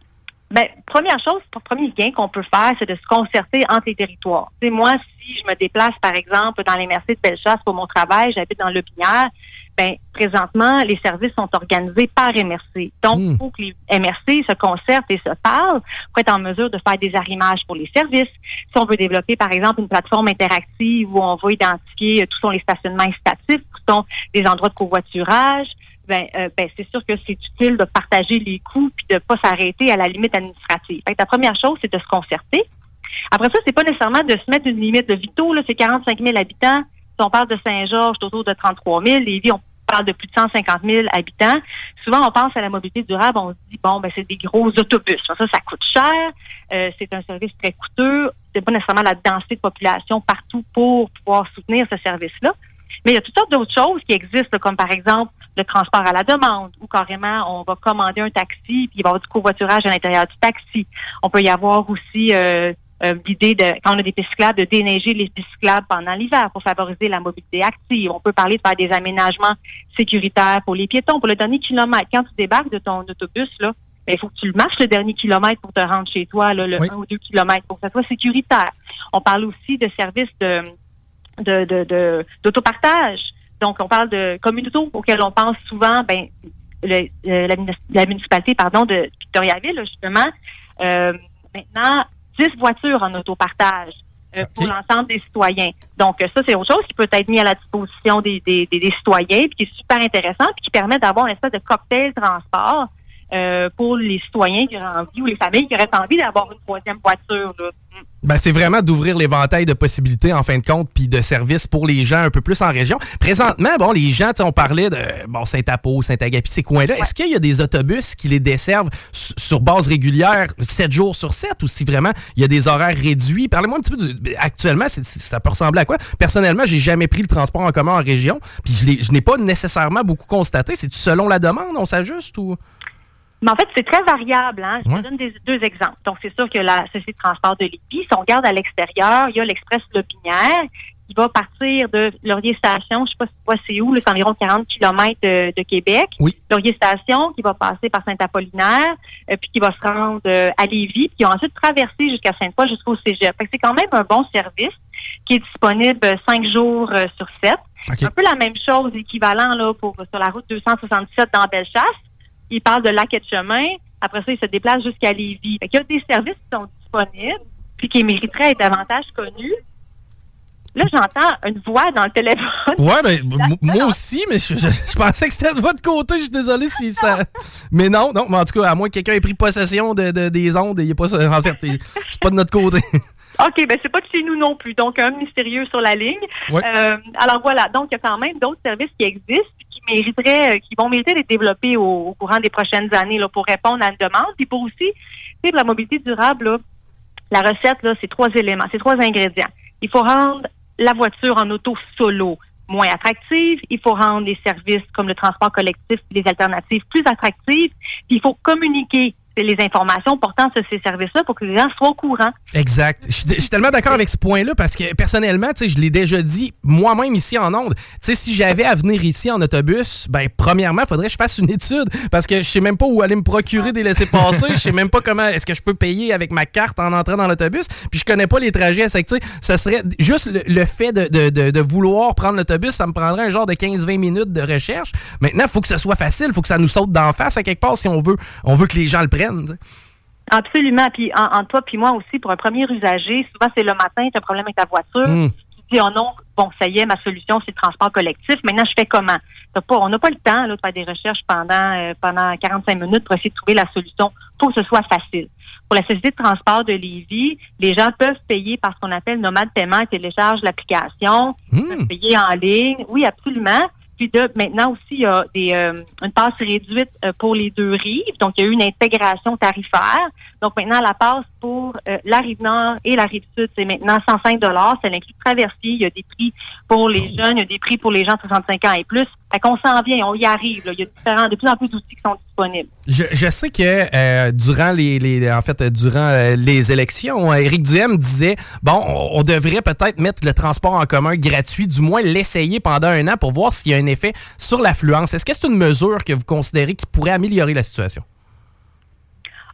Ben, première chose, le premier gain qu'on peut faire, c'est de se concerter entre les territoires. Tu sais, moi, si je me déplace, par exemple, dans les M R C de Bellechasse pour mon travail, j'habite dans Lotbinière, ben, présentement, les services sont organisés par M R C. Donc, il mmh. faut que les M R C se concertent et se parlent pour être en mesure de faire des arrimages pour les services. Si on veut développer, par exemple, une plateforme interactive où on va identifier tous sont les stationnements incitatifs, où sont des endroits de covoiturage, ben, euh, ben c'est sûr que c'est utile de partager les coûts puis de pas s'arrêter à la limite administrative. Fait que la première chose, c'est de se concerter. Après ça, c'est pas nécessairement de se mettre une limite de Vito, là, c'est quarante-cinq mille habitants. Si on parle de Saint-Georges, c'est autour de trente-trois mille. Lévis, on parle de plus de cent cinquante mille habitants. Souvent, on pense à la mobilité durable, on se dit, bon, ben c'est des gros autobus. Ça, ça coûte cher. Euh, c'est un service très coûteux. C'est pas nécessairement la densité de population partout pour pouvoir soutenir ce service-là. Mais il y a toutes sortes d'autres choses qui existent, comme par exemple le transport à la demande, où carrément on va commander un taxi, puis il va y avoir du covoiturage à l'intérieur du taxi. On peut y avoir aussi euh, euh, l'idée de, quand on a des pistes cyclables, de déneiger les pistes cyclables pendant l'hiver pour favoriser la mobilité active. On peut parler de faire des aménagements sécuritaires pour les piétons, pour le dernier kilomètre. Quand tu débarques de ton autobus, là, il faut que tu le marches le dernier kilomètre pour te rendre chez toi, là, le oui. un ou deux kilomètres, pour que ça soit sécuritaire. On parle aussi de services de de, de, de d'autopartage. Donc, on parle de communautés auxquelles on pense souvent, ben, le, la, la municipalité, pardon, de Victoriaville, justement, euh, maintenant, dix voitures en autopartage euh, okay. pour l'ensemble des citoyens. Donc, ça, c'est autre chose qui peut être mis à la disposition des, des, des, des citoyens, puis qui est super intéressant, puis qui permet d'avoir une espèce de cocktail transport euh, pour les citoyens qui auraient envie, ou les familles qui auraient envie d'avoir une troisième voiture, là. Ben, c'est vraiment d'ouvrir l'éventail de possibilités, en fin de compte, puis de services pour les gens un peu plus en région. Présentement, bon, les gens, on parlait de bon Saint-Apo, Saint-Agapi, ces coins-là. Ouais. Est-ce qu'il y a des autobus qui les desservent s- sur base régulière, sept jours sur sept, ou si vraiment il y a des horaires réduits? Parlez-moi un petit peu du... Actuellement, c'est, ça peut ressembler à quoi? Personnellement, j'ai jamais pris le transport en commun en région, puis je, l'ai, je n'ai pas nécessairement beaucoup constaté. C'est-tu selon la demande, on s'ajuste ou... Mais en fait, c'est très variable. Hein? Je ouais. vous donne des, deux exemples. Donc, c'est sûr que la Société de transport de Lévis, si on regarde à l'extérieur, il y a l'Express Lotbinière qui va partir de Laurier Station, je ne sais pas si tu vois c'est où, là, c'est environ quarante kilomètres de, de Québec. Oui. Laurier Station qui va passer par Saint-Apollinaire, euh, puis qui va se rendre euh, à Lévis, puis qui va ensuite traverser jusqu'à Sainte-Foy, jusqu'au Cégep. Fait que c'est quand même un bon service qui est disponible cinq jours euh, sur sept. Okay. Un peu la même chose, équivalent là pour sur la route deux cent soixante-dix-sept dans Bellechasse. Il parle de lac et de chemin. Après ça, il se déplace jusqu'à Lévis. Fait qu'il y a des services qui sont disponibles puis qui mériteraient être davantage connus. Là, j'entends une voix dans le téléphone. Ouais, ben, m- moi aussi, mais je, je, je pensais que c'était de votre côté. Je suis désolé si ça... Mais non, non, mais en tout cas, à moins que quelqu'un ait pris possession de, de, des ondes, il est pas... En fait, c'est pas de notre côté. OK, ben c'est pas de chez nous non plus. Donc, un mystérieux sur la ligne. Ouais. Euh, alors voilà, donc il y a quand même d'autres services qui existent qui mériteraient, qui vont mériter d'être développés au, au courant des prochaines années là, pour répondre à une demande. Puis pour aussi, tu sais, pour la mobilité durable, là, la recette, là, c'est trois éléments, c'est trois ingrédients. Il faut rendre la voiture en auto solo moins attractive. Il faut rendre les services comme le transport collectif, les alternatives plus attractives. Puis il faut communiquer les informations portant sur ces services-là pour que les gens soient au courant. Exact. Je suis, je suis tellement d'accord avec ce point-là parce que personnellement, tu sais, je l'ai déjà dit moi-même ici en ondes. Tu sais, si j'avais à venir ici en autobus, ben premièrement, il faudrait que je fasse une étude parce que je sais même pas où aller me procurer des laissez-passer. Je sais même pas comment est-ce que je peux payer avec ma carte en entrant dans l'autobus. Puis je connais pas les trajets. C'est que, tu sais, ça serait juste le, le fait de, de, de, de vouloir prendre l'autobus, ça me prendrait un genre de quinze à vingt minutes de recherche. Maintenant, il faut que ce soit facile, il faut que ça nous saute d'en face à quelque part si on veut, on veut que les gens le prennent. Absolument. Puis en, en toi puis moi aussi, pour un premier usager, souvent c'est le matin, tu as un problème avec ta voiture. Mm. Tu dis, oh non, bon, ça y est, ma solution, c'est le transport collectif. Maintenant, je fais comment? T'as pas, on n'a pas le temps là, de faire des recherches pendant, euh, pendant quarante-cinq minutes pour essayer de trouver la solution. Il faut que ce soit facile. Pour la Société de transport de Lévis, les gens peuvent payer par ce qu'on appelle nomade paiement. Ils téléchargent l'application, mm. ils peuvent payer en ligne. Oui, absolument. Puis de, maintenant aussi, il y a des, euh, une passe réduite euh, pour les deux rives. Donc, il y a eu une intégration tarifaire. Donc, maintenant, la passe pour euh, la Rive-Nord et la Rive-Sud, c'est maintenant cent cinq dollars. Ça inclut traversier. Il y a des prix pour les jeunes, il y a des prix pour les gens de soixante-cinq ans et plus. Fait qu'on s'en vient, on y arrive. Là. Il y a différents, de plus en plus d'outils qui sont disponibles. Je, je sais que euh, durant les, les en fait durant euh, les élections, Éric Duhem disait bon, on, on devrait peut-être mettre le transport en commun gratuit, du moins l'essayer pendant un an pour voir s'il y a un effet sur l'affluence. Est-ce que c'est une mesure que vous considérez qui pourrait améliorer la situation?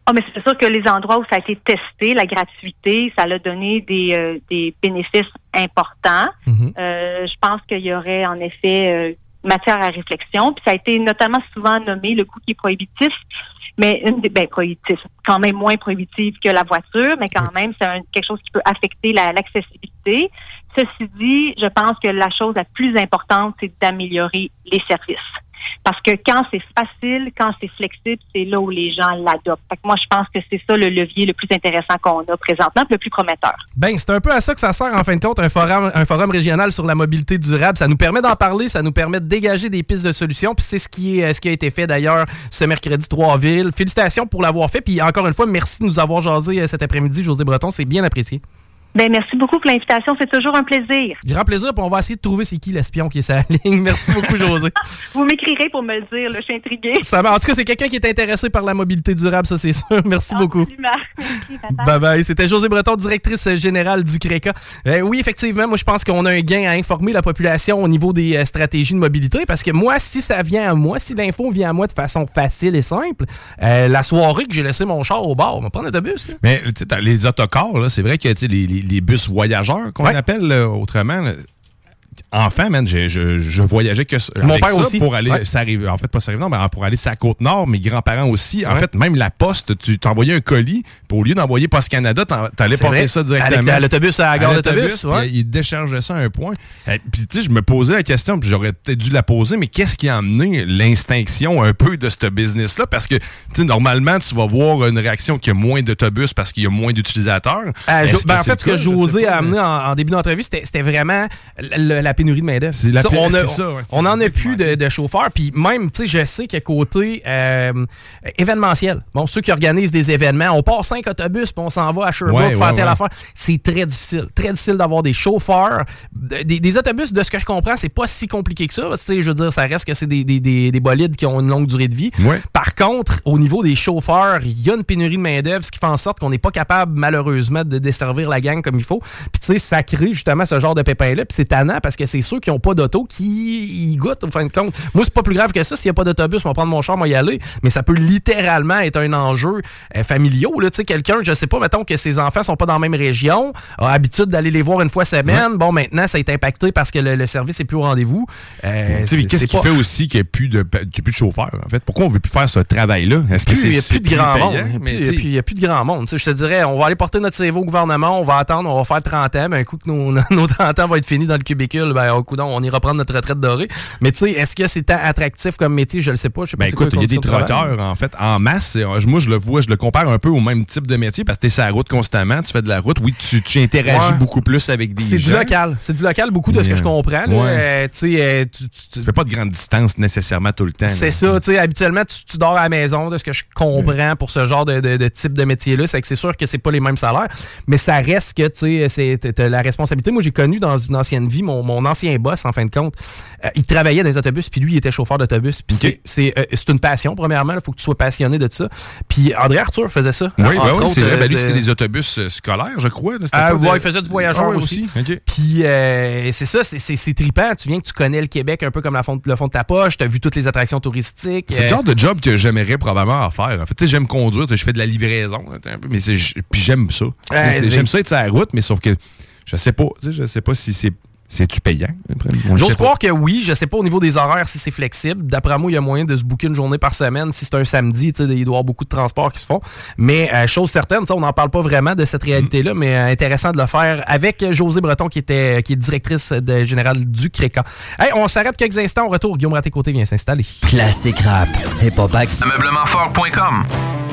Ah, mais c'est sûr que les endroits où ça a été testé, la gratuité, ça a donné des, euh, des bénéfices importants. Mm-hmm. Euh, je pense qu'il y aurait en effet euh, matière à réflexion. Puis ça a été notamment souvent nommé le coût qui est prohibitif, mais une des ben, prohibitif, quand même moins prohibitif que la voiture, mais quand même c'est un, quelque chose qui peut affecter la, l'accessibilité. Ceci dit, je pense que la chose la plus importante, c'est d'améliorer les services. Parce que quand c'est facile, quand c'est flexible, c'est là où les gens l'adoptent. Fait que moi, je pense que c'est ça le levier le plus intéressant qu'on a présentement, le plus prometteur. Ben, c'est un peu à ça que ça sert, en fin de compte, un forum, un forum régional sur la mobilité durable. Ça nous permet d'en parler, ça nous permet de dégager des pistes de solutions. Puis c'est ce qui, est, ce qui a été fait, d'ailleurs, ce mercredi trois avril. Félicitations pour l'avoir fait. Puis encore une fois, merci de nous avoir jasé cet après-midi, Josée Breton. C'est bien apprécié. Ben, merci beaucoup pour l'invitation. C'est toujours un plaisir. Grand plaisir. Puis on va essayer de trouver c'est qui l'espion qui est sa ligne. Merci beaucoup, Josée. Vous m'écrirez pour me le dire. Là, je suis intriguée. Ça, en tout cas, c'est quelqu'un qui est intéressé par la mobilité durable, ça, c'est sûr. Merci ah, beaucoup. Merci, bye bye. C'était Josée Breton, directrice générale du CRECA. Euh, oui, effectivement, moi, je pense qu'on a un gain à informer la population au niveau des euh, stratégies de mobilité. Parce que moi, si ça vient à moi, si l'info vient à moi de façon facile et simple, euh, la soirée que j'ai laissé mon char au bar, on va prendre l'autobus. Là. Mais tu sais, les autocars, là, c'est vrai que les, les, les bus voyageurs, qu'on ouais. appelle là, autrement. Là. Enfant, man, je, je, je voyageais que Mon avec père ça aussi. pour aller ouais. s'arriver. En fait, pas s'arriver, non, mais pour aller sur la Côte-Nord, mes grands-parents aussi. Ouais. En fait, même la poste, tu t'envoyais un colis, puis au lieu d'envoyer Poste Canada, t'allais porter vrai. ça directement. À l'autobus à la gare d'autobus. Ouais. Ils déchargeaient ça à un point. Puis, tu sais, je me posais la question, puis j'aurais peut-être dû la poser, mais qu'est-ce qui a amené l'extinction un peu de ce business-là? Parce que, tu sais, normalement, tu vas voir une réaction qui a moins d'autobus parce qu'il y a moins d'utilisateurs. Euh, jo- ben, en fait, ce que José a amené en, en début d'entrevue, c'était, c'était vraiment la, la pénurie de main-d'œuvre. La ça, on, a, ça, ouais. on en a plus de, de chauffeurs. Puis même, tu sais, je sais qu'à côté euh, événementiel, bon, ceux qui organisent des événements, on part cinq autobus puis on s'en va à Sherbrooke ouais, faire ouais, telle ouais. affaire. C'est très difficile. Très difficile d'avoir des chauffeurs. Des, des autobus, de ce que je comprends, c'est pas si compliqué que ça. Tu sais, je veux dire, ça reste que c'est des, des, des, des bolides qui ont une longue durée de vie. Ouais. Par contre, au niveau des chauffeurs, il y a une pénurie de main-d'œuvre, ce qui fait en sorte qu'on n'est pas capable, malheureusement, de desservir la gang comme il faut. Puis tu sais, ça crée justement ce genre de pépins-là. Puis c'est tannant parce que c'est ceux qui n'ont pas d'auto qui y goûtent, au fin de compte. Moi, c'est pas plus grave que ça. S'il n'y a pas d'autobus, on va prendre mon char, on va y aller. Mais ça peut littéralement être un enjeu euh, familial. Tu sais, quelqu'un, je sais pas, mettons que ses enfants sont pas dans la même région, a l'habitude d'aller les voir une fois semaine. Ouais. Bon, maintenant, ça a été impacté parce que le, le service est plus au rendez-vous. Euh, tu sais, mais qu'est-ce qui pas... fait aussi qu'il n'y a plus de, qu'il y a plus de chauffeurs, en fait? Pourquoi on veut plus faire ce travail-là? Est-ce que c'est, il n'y a plus de grand monde. Il n'y a plus de grand monde. Je te dirais, on va aller porter notre C V au gouvernement, on va attendre, on va faire trente ans, mais un coup que nos, nos trente ans vont être finis dans le cubicule, ben, au coup, on ira prendre notre retraite dorée. Mais tu sais, est-ce que c'est tant attractif comme métier? Je le sais pas. Je sais pas ben écoute, il y a des trotteurs, en fait, en masse. Moi, je le vois, je le compare un peu au même type de métier parce que tu es sur la route constamment, tu fais de la route. Oui, tu, tu interagis ouais. beaucoup plus avec des c'est gens. C'est du local. C'est du local, beaucoup de ce que je comprends. Là. Ouais. Euh, tu sais, tu, tu, tu fais pas de grande distance nécessairement tout le temps. C'est là. ça. Tu sais, habituellement, tu, tu dors à la maison, de ce que je comprends ouais. pour ce genre de, de, de type de métier-là. C'est que c'est sûr que c'est pas les mêmes salaires, mais ça reste que, tu sais, t'as la responsabilité. Moi, j'ai connu dans une ancienne vie mon, mon ancien boss, en fin de compte. Euh, il travaillait dans les autobus, puis lui, il était chauffeur d'autobus. Puis okay. c'est, c'est, euh, c'est une passion, premièrement. Il faut que tu sois passionné de ça. Puis André Arthur faisait ça. Oui, ben oui, autres, c'est vrai. Euh, Ben lui, de... c'était des autobus euh, scolaires, je crois. Là, euh, ouais, de... il faisait du voyageur ah, ouais, aussi. aussi. Okay. Puis euh, c'est ça, c'est, c'est, c'est trippant. Tu viens que tu connais le Québec un peu comme la fond, le fond de ta poche. Tu as vu toutes les attractions touristiques. C'est euh... le genre de job que j'aimerais probablement faire. En fait, tu sais, j'aime conduire. Je fais de la livraison. Un peu, mais c'est, puis j'aime ça. Euh, j'aime ça être sur la route, mais sauf que je sais pas. Je sais pas si c'est... C'est-tu payant? J'ose croire que oui. Je sais pas au niveau des horaires si c'est flexible. D'après moi, il y a moyen de se booker une journée par semaine. Si c'est un samedi, il doit y avoir beaucoup de transports qui se font. Mais euh, chose certaine, on n'en parle pas vraiment de cette réalité-là, mais euh, intéressant de le faire avec Josée Breton, qui était qui est directrice de, générale du CRECA. Hey, on s'arrête quelques instants. Au retour, Guillaume Raté-Côté vient s'installer. Classique rap. Hip-hop. Ameublement-fort point com.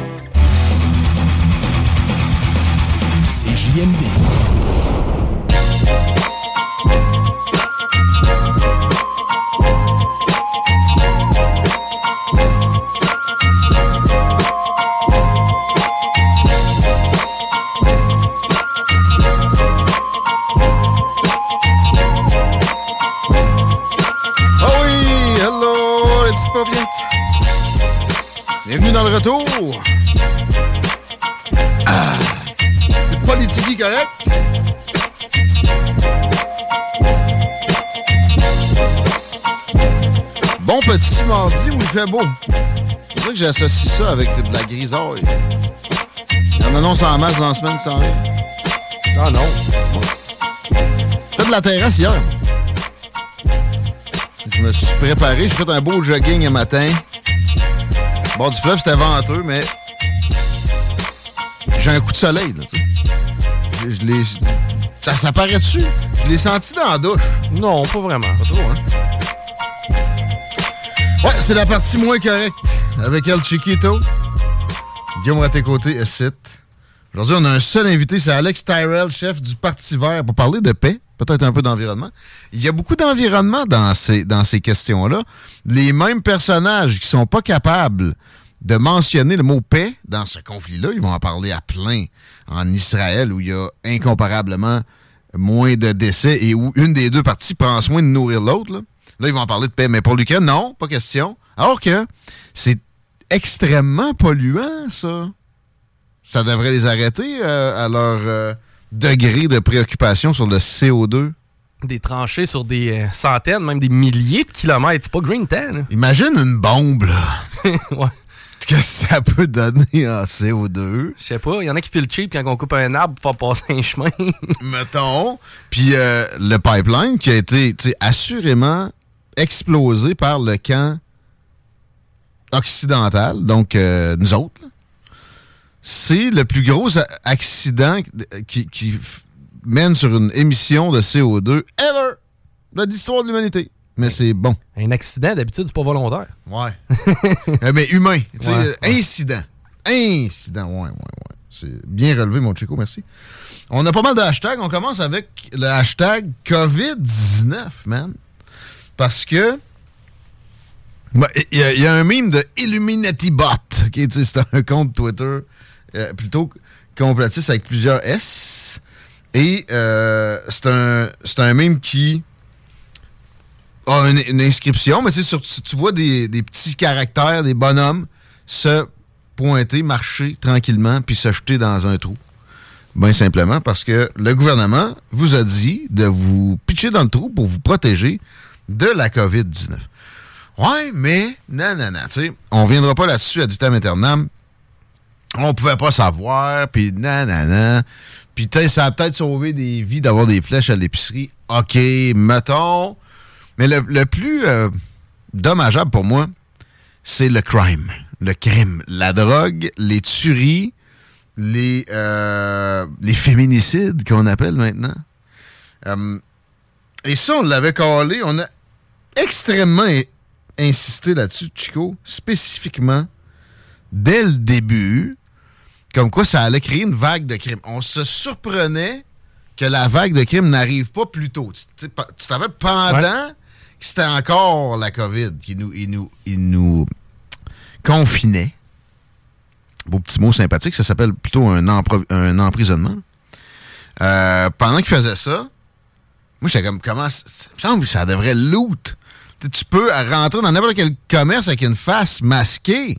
C J M D. Pas bien. Bienvenue dans le retour. Ah, c'est politique correct. Bon petit mardi où il fait beau. C'est vrai que j'associe ça avec de la grisaille. Il y en annonce en masse dans la semaine qui s'en vient. Ah non. J'ai fait de la terrasse hier. Je me suis préparé, j'ai fait un beau jogging un matin. Bord du fleuve, c'était venteux, mais j'ai un coup de soleil, là, tu sais. Je, je l'ai... Ça, ça paraît dessus. Je l'ai senti dans la douche. Non, pas vraiment. Pas trop, hein? Ouais, c'est la partie moins correcte. Avec El Chiquito. Guillaume à tes côtés, S-Sit. Aujourd'hui, on a un seul invité, c'est Alex Tyrell, chef du Parti vert, pour parler de paix, peut-être un peu d'environnement. Il y a beaucoup d'environnement dans ces, dans ces questions-là. Les mêmes personnages qui sont pas capables de mentionner le mot paix dans ce conflit-là, ils vont en parler à plein en Israël, où il y a incomparablement moins de décès et où une des deux parties prend soin de nourrir l'autre. Là, là ils vont en parler de paix. Mais pour l'Ukraine, non, pas question. Alors que c'est extrêmement polluant, ça. Ça devrait les arrêter euh, à leur euh, degré de préoccupation sur le C O deux. Des tranchées sur des euh, centaines, même des milliers de kilomètres. C'est pas Green Tan. Hein? Imagine une bombe, là. Ouais. Qu'est-ce que ça peut donner en C O deux? Je sais pas. Il y en a qui filent cheap quand on coupe un arbre pour faire passer un chemin. Mettons. Puis euh, le pipeline qui a été assurément explosé par le camp occidental, donc euh, nous autres, là. C'est le plus gros accident qui, qui mène sur une émission de C O deux ever de l'histoire de l'humanité. Mais c'est bon. Un accident, d'habitude, c'est pas volontaire. Ouais. Mais humain. Tu sais, ouais, ouais. Incident. Incident. Ouais, ouais, ouais. C'est bien relevé, mon Chico, merci. On a pas mal de hashtags. On commence avec le hashtag covid dix-neuf, man. Parce que il bah, y, y a un meme de Illuminati Bot. Okay, c'est un compte Twitter euh, plutôt complotiste avec plusieurs S. Et euh, c'est un, c'est un meme qui a une, une inscription, mais tu sais, tu vois des, des petits caractères, des bonhommes se pointer, marcher tranquillement, puis se jeter dans un trou. Bien simplement parce que le gouvernement vous a dit de vous pitcher dans le trou pour vous protéger de la covid dix-neuf. Ouais, mais, non, non, non, tu sais, on viendra pas là-dessus à du temps éternel. On pouvait pas savoir, puis non, non, non. Puis ça a peut-être sauvé des vies d'avoir des flèches à l'épicerie. OK, mettons. Mais le, le plus euh, dommageable pour moi, c'est le crime. Le crime. La drogue, les tueries, les, euh, les féminicides qu'on appelle maintenant. Euh, et ça, on l'avait calé. On a extrêmement insisté là-dessus, Chico, spécifiquement, dès le début, comme quoi ça allait créer une vague de crimes. On se surprenait que la vague de crimes n'arrive pas plus tôt. Tu, tu, tu t'avais pendant ouais. que c'était encore la COVID qui nous, il nous, il nous confinait. Beau petit mot sympathique, ça s'appelle plutôt un, empr- un emprisonnement. Euh, pendant qu'il faisait ça, moi, j'étais comme, comment... Ça me semble que ça devrait loot. Tu peux rentrer dans n'importe quel commerce avec une face masquée.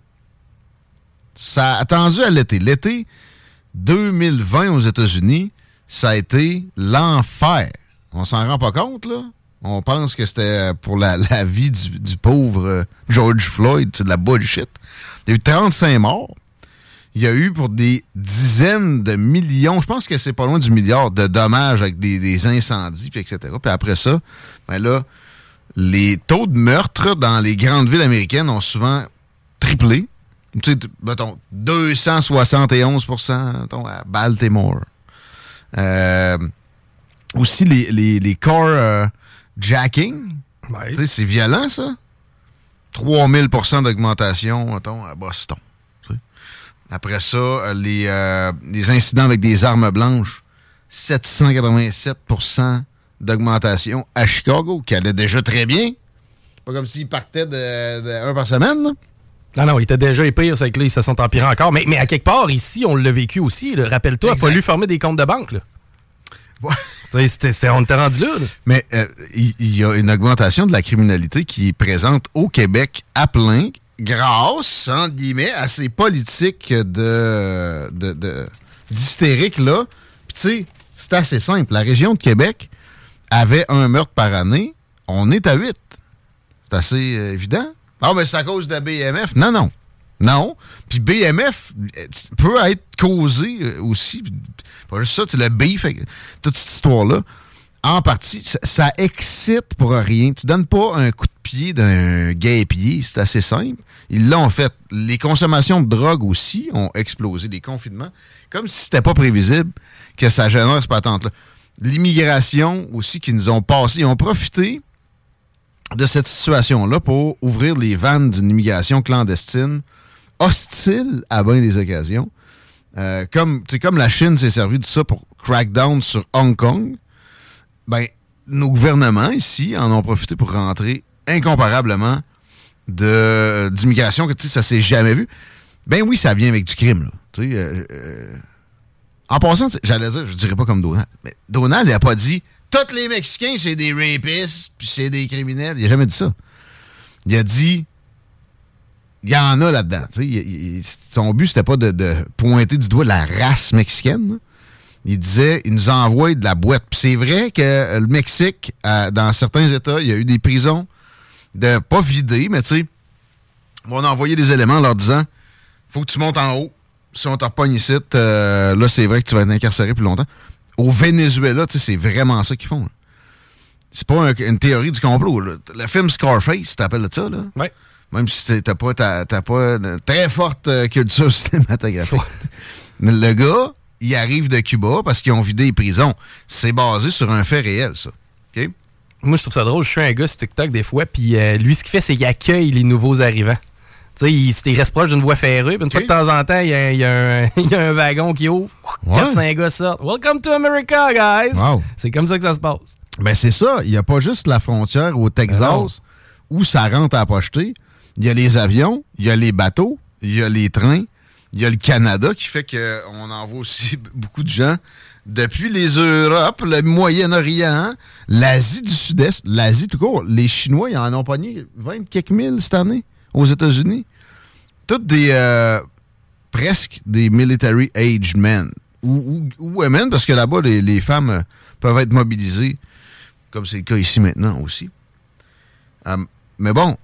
Ça a attendu à l'été. L'été deux mille vingt aux États-Unis, ça a été l'enfer. On s'en rend pas compte, là. On pense que c'était pour la, la vie du, du pauvre George Floyd. C'est de la bullshit. Il y a eu trente-cinq morts. Il y a eu pour des dizaines de millions, je pense que c'est pas loin du milliard de dommages avec des, des incendies, puis et cetera. Puis après ça, ben là, les taux de meurtre dans les grandes villes américaines ont souvent triplé. Tu sais, mettons, deux cent soixante et onze pour cent mettons, à Baltimore. Euh, aussi, les, les, les car euh, jacking. Ouais. Tu sais, c'est violent, ça. trois mille pour cent d'augmentation, mettons, à Boston. Tu sais. Après ça, les, euh, les incidents avec des armes blanches, sept cent quatre-vingt-sept pour cent d'augmentation à Chicago, qui allait déjà très bien. C'est pas comme s'ils partaient de, de un par semaine, là. Non, non, il était déjà épire, c'est que là, ils se sont empirés encore. Mais, mais à quelque part, ici, on l'a vécu aussi. Là. Rappelle-toi, il a fallu fermer des comptes de banque. Là. Ouais. C'était, c'était, on était rendu là. là. Mais il euh, y, y a une augmentation de la criminalité qui est présente au Québec à plein, grâce, entre guillemets, à ces politiques de, de, de, d'hystérique, là. Puis tu sais, c'est assez simple. La région de Québec avait un meurtre par année. On est à huit. C'est assez euh, évident. Ah, mais c'est à cause de B M F. Non, non. Non. Puis B M F peut être causé euh, aussi. Pas juste ça, le beef, toute cette histoire-là. En partie, ça, ça excite pour rien. Tu donnes pas un coup de pied d'un guêpier, c'est assez simple. Ils l'ont fait. Les consommations de drogue aussi ont explosé, des confinements, comme si c'était pas prévisible que ça génère cette patente-là. L'immigration aussi qui nous ont passé, ils ont profité de cette situation-là pour ouvrir les vannes d'une immigration clandestine, hostile à bien des occasions. Euh, comme, comme la Chine s'est servie de ça pour crackdown sur Hong Kong, ben, nos gouvernements ici en ont profité pour rentrer incomparablement de, d'immigration que ça s'est jamais vu. Ben oui, ça vient avec du crime. Là. Tu sais, euh, euh, en passant, j'allais dire, je dirais pas comme Donald, mais Donald, il a pas dit tous les Mexicains, c'est des rapistes, puis c'est des criminels. Il a jamais dit ça. Il a dit il y en a là-dedans. Tu sais, il, il, son but, c'était pas de, de pointer du doigt la race mexicaine. Là. Il disait, il nous envoie de la boîte. Puis c'est vrai que le Mexique, euh, dans certains États, il y a eu des prisons de pas vidées, mais tu sais, on a envoyé des éléments en leur disant faut que tu montes en haut. Si on t'en pogne ici, euh, là, c'est vrai que tu vas être incarcéré plus longtemps. Au Venezuela, tu sais, c'est vraiment ça qu'ils font. Là. C'est pas un, une théorie du complot. Là. Le film Scarface, t'appelles ça, là? Oui. Même si t'as pas, t'as, t'as pas une très forte culture cinématographique. Le gars, il arrive de Cuba parce qu'ils ont vidé les prisons. C'est basé sur un fait réel, ça. OK? Moi, je trouve ça drôle. Je suis un gars sur TikTok des fois, puis euh, lui, ce qu'il fait, c'est qu'il accueille les nouveaux arrivants. Tu sais, il, il reste proche d'une voie ferrée, puis une okay. fois de temps en temps, il y a, il y a, un, il y a un wagon qui ouvre. Ouais. quatre cinq gars sortent. Welcome to America, guys! Wow. C'est comme ça que ça se passe. Ben, c'est ça. Il n'y a pas juste la frontière au Texas où ça rentre à pocheter. Il y a les avions, il y a les bateaux, il y a les trains, il y a le Canada qui fait qu'on envoie aussi beaucoup de gens depuis les Europes, le Moyen-Orient, l'Asie du Sud-Est, l'Asie tout court. Les Chinois, ils en ont pogné vingt quelques mille cette année aux États-Unis. Toutes des... Euh, presque des military age men. Ou, ou, ou women, parce que là-bas, les, les femmes euh, peuvent être mobilisées, comme c'est le cas ici maintenant aussi. Euh, mais bon,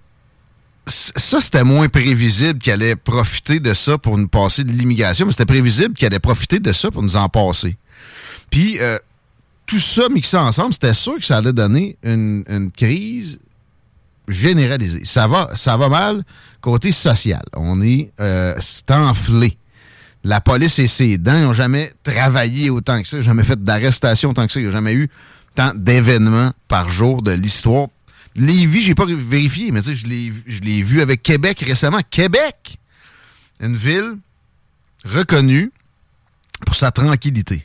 ça, c'était moins prévisible qu'il allait profiter de ça pour nous passer de l'immigration, mais c'était prévisible qu'il allait profiter de ça pour nous en passer. Puis, euh, tout ça mixé ensemble, c'était sûr que ça allait donner une, une crise généralisée. Ça va, ça va mal côté social. On est, euh, c'est enflé. La police et ses dents n'ont jamais travaillé autant que ça, jamais fait d'arrestation autant que ça, il n'y a jamais eu tant d'événements par jour de l'histoire. Lévis, j'ai pas vérifié, mais tu sais, je l'ai, je l'ai vu avec Québec récemment. Québec! Une ville reconnue pour sa tranquillité.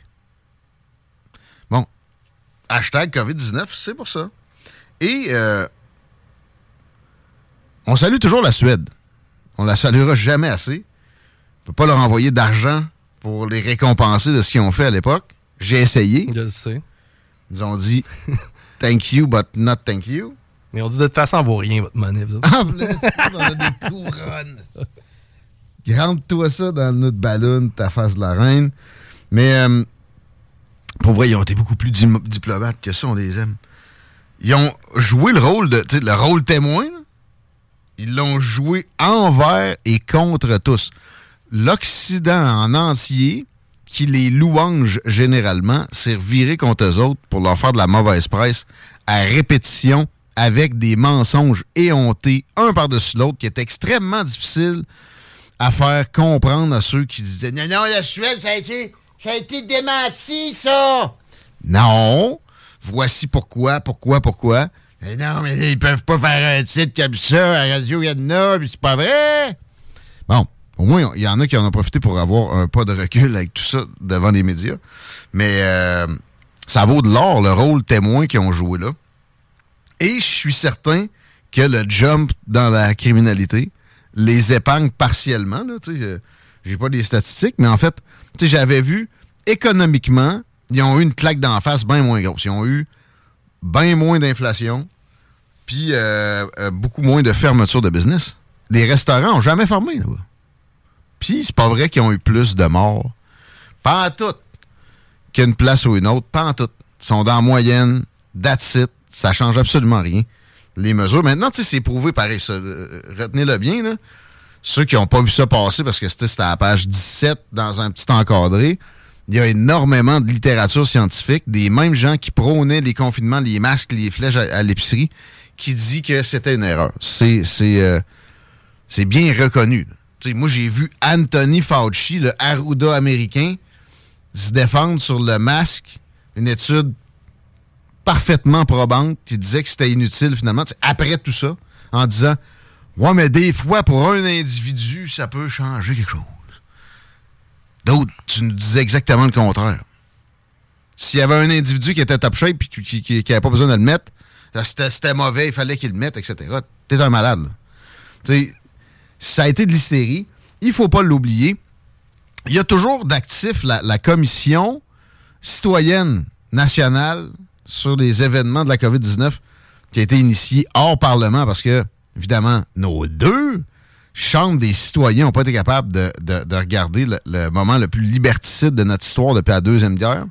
Bon. Hashtag covid dix-neuf, c'est pour ça. Et euh, on salue toujours la Suède. On la saluera jamais assez. On peut pas leur envoyer d'argent pour les récompenser de ce qu'ils ont fait à l'époque. J'ai essayé. Je le sais. Ils ont dit « Thank you, but not thank you ». Mais on dit de toute façon, elle vaut rien, votre monnaie, vous autres. Ah, on a des couronnes. Rentre-toi ça dans notre ballon, ta face de la reine. Mais, euh, pour vrai, ils ont été beaucoup plus dim- diplomates que ça, on les aime. Ils ont joué le rôle de, tu sais, le rôle témoin, là. Ils l'ont joué envers et contre tous. L'Occident en entier, qui les louange généralement, s'est viré contre eux autres pour leur faire de la mauvaise presse à répétition, avec des mensonges éhontés, un par-dessus l'autre, qui est extrêmement difficile à faire comprendre à ceux qui disaient « Non, non, la Suède, ça a été, ça a été démenti, ça! » Non! Voici pourquoi, pourquoi, pourquoi. Mais non, mais ils peuvent pas faire un titre comme ça à Radio-Canada, puis c'est pas vrai! Bon, au moins, il y en a qui en ont profité pour avoir un pas de recul avec tout ça devant les médias. Mais euh, ça vaut de l'or, le rôle témoin qu'ils ont joué là. Et je suis certain que le jump dans la criminalité les épargne partiellement. Là, euh, j'ai pas des statistiques, mais en fait, j'avais vu, économiquement, ils ont eu une claque d'en face bien moins grosse. Ils ont eu bien moins d'inflation, puis euh, euh, beaucoup moins de fermeture de business. Les restaurants n'ont jamais fermé. Là. Puis c'est pas vrai qu'ils ont eu plus de morts. Pas en tout. Qu'une place ou une autre, pas en tout. Ils sont dans la moyenne, that's it. Ça change absolument rien. les mesures. Maintenant, tu sais, c'est prouvé pareil, ça. Euh, retenez-le bien, là. Ceux qui n'ont pas vu ça passer, parce que c'était, c'était à la page dix-sept, dans un petit encadré, il y a énormément de littérature scientifique, des mêmes gens qui prônaient les confinements, les masques, les flèches à, à l'épicerie, qui dit que c'était une erreur. C'est, c'est, euh, c'est bien reconnu. Tu sais, moi, j'ai vu Anthony Fauci, le Arruda américain, se défendre sur le masque, une étude parfaitement probante qui disait que c'était inutile, finalement, après tout ça, en disant... Ouais, mais des fois, pour un individu, ça peut changer quelque chose. D'autres, tu nous disais exactement le contraire. S'il y avait un individu qui était top shape et qui n'avait pas besoin de le mettre, c'était, c'était mauvais, il fallait qu'il le mette, et cetera. T'es un malade, là. T'sais, ça a été de l'hystérie. Il faut pas l'oublier. Il y a toujours d'actifs la, la commission citoyenne nationale sur les événements de la covid dix-neuf qui a été initiée hors Parlement parce que évidemment, nos deux chambres des citoyens n'ont pas été capables de, de, de regarder le, le moment le plus liberticide de notre histoire depuis la Deuxième Guerre.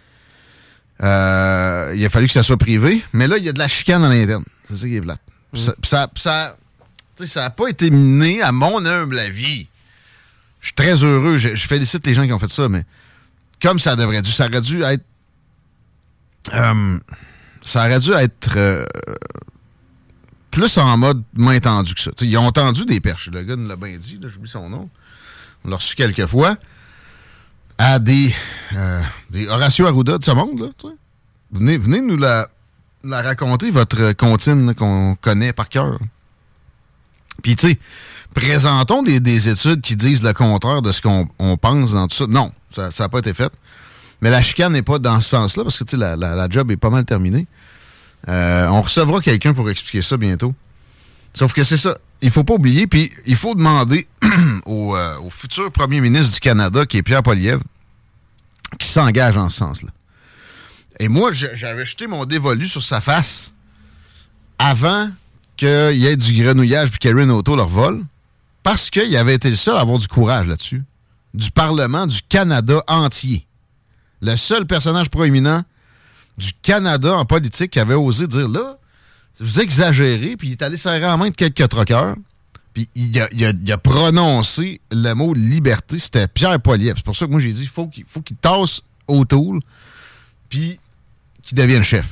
Euh, il a fallu que ça soit privé. Mais là, il y a de la chicane à l'interne. C'est ça qui est plate. Mmh. Ça ça, ça, ça n'a pas été mené, à mon humble avis. Je suis très heureux. Je, je félicite les gens qui ont fait ça, mais comme ça devrait dû, ça aurait dû être... Euh, ça aurait dû être... Euh, plus en mode main tendue que ça. T'sais, ils ont tendu des perches. Le gars nous l'a bien dit, là, j'oublie son nom. On l'a reçu quelques fois. À des, euh, des Horacio Arruda de ce monde. Là, venez, venez nous la, la raconter, votre comptine là, qu'on connaît par cœur. Puis, tu sais, présentons des, des études qui disent le contraire de ce qu'on on pense dans tout ça. Non, ça n'a pas été fait. Mais la chicane n'est pas dans ce sens-là, parce que tu sais, la, la, la job est pas mal terminée. Euh, on recevra quelqu'un pour expliquer ça bientôt. Sauf que c'est ça. Il faut pas oublier, puis il faut demander au, euh, au futur premier ministre du Canada, qui est Pierre Poilievre, qui s'engage en ce sens-là. Et moi, j'avais jeté mon dévolu sur sa face avant qu'il y ait du grenouillage puis qu'Erin O'Toole leur vole, parce qu'il avait été le seul à avoir du courage là-dessus, du Parlement du Canada entier. Le seul personnage proéminent du Canada en politique qui avait osé dire là, vous exagérez, puis il est allé serrer la main de quelques troqueurs, puis il a, il, a, il a prononcé le mot liberté, c'était Pierre Poilievre. C'est pour ça que moi j'ai dit, il faut qu'il faut qu'il tasse O'Toole, puis qu'il devienne chef.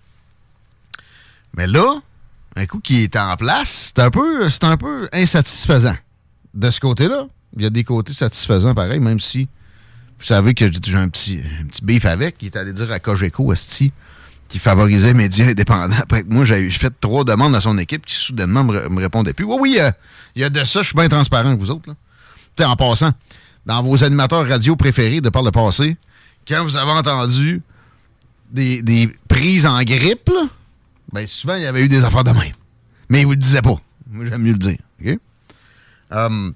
Mais là, un coup qui est en place, c'est un peu, c'est un peu insatisfaisant. De ce côté-là, il y a des côtés satisfaisants pareil, même si vous savez que j'ai un petit, un petit beef avec. Il est allé dire à Cogeco, esti, qui favorisait les médias indépendants. Après que moi, j'ai fait trois demandes à son équipe qui soudainement me, me répondait plus. Oui, oui, euh, il y a de ça, je suis bien transparent avec vous autres. Tu sais, en passant, dans vos animateurs radio préférés de par le passé, quand vous avez entendu des, des prises en grippe, là, ben souvent, il y avait eu des affaires de même. Mais ils vous le disaient pas. Moi, j'aime mieux le dire. OK? Um,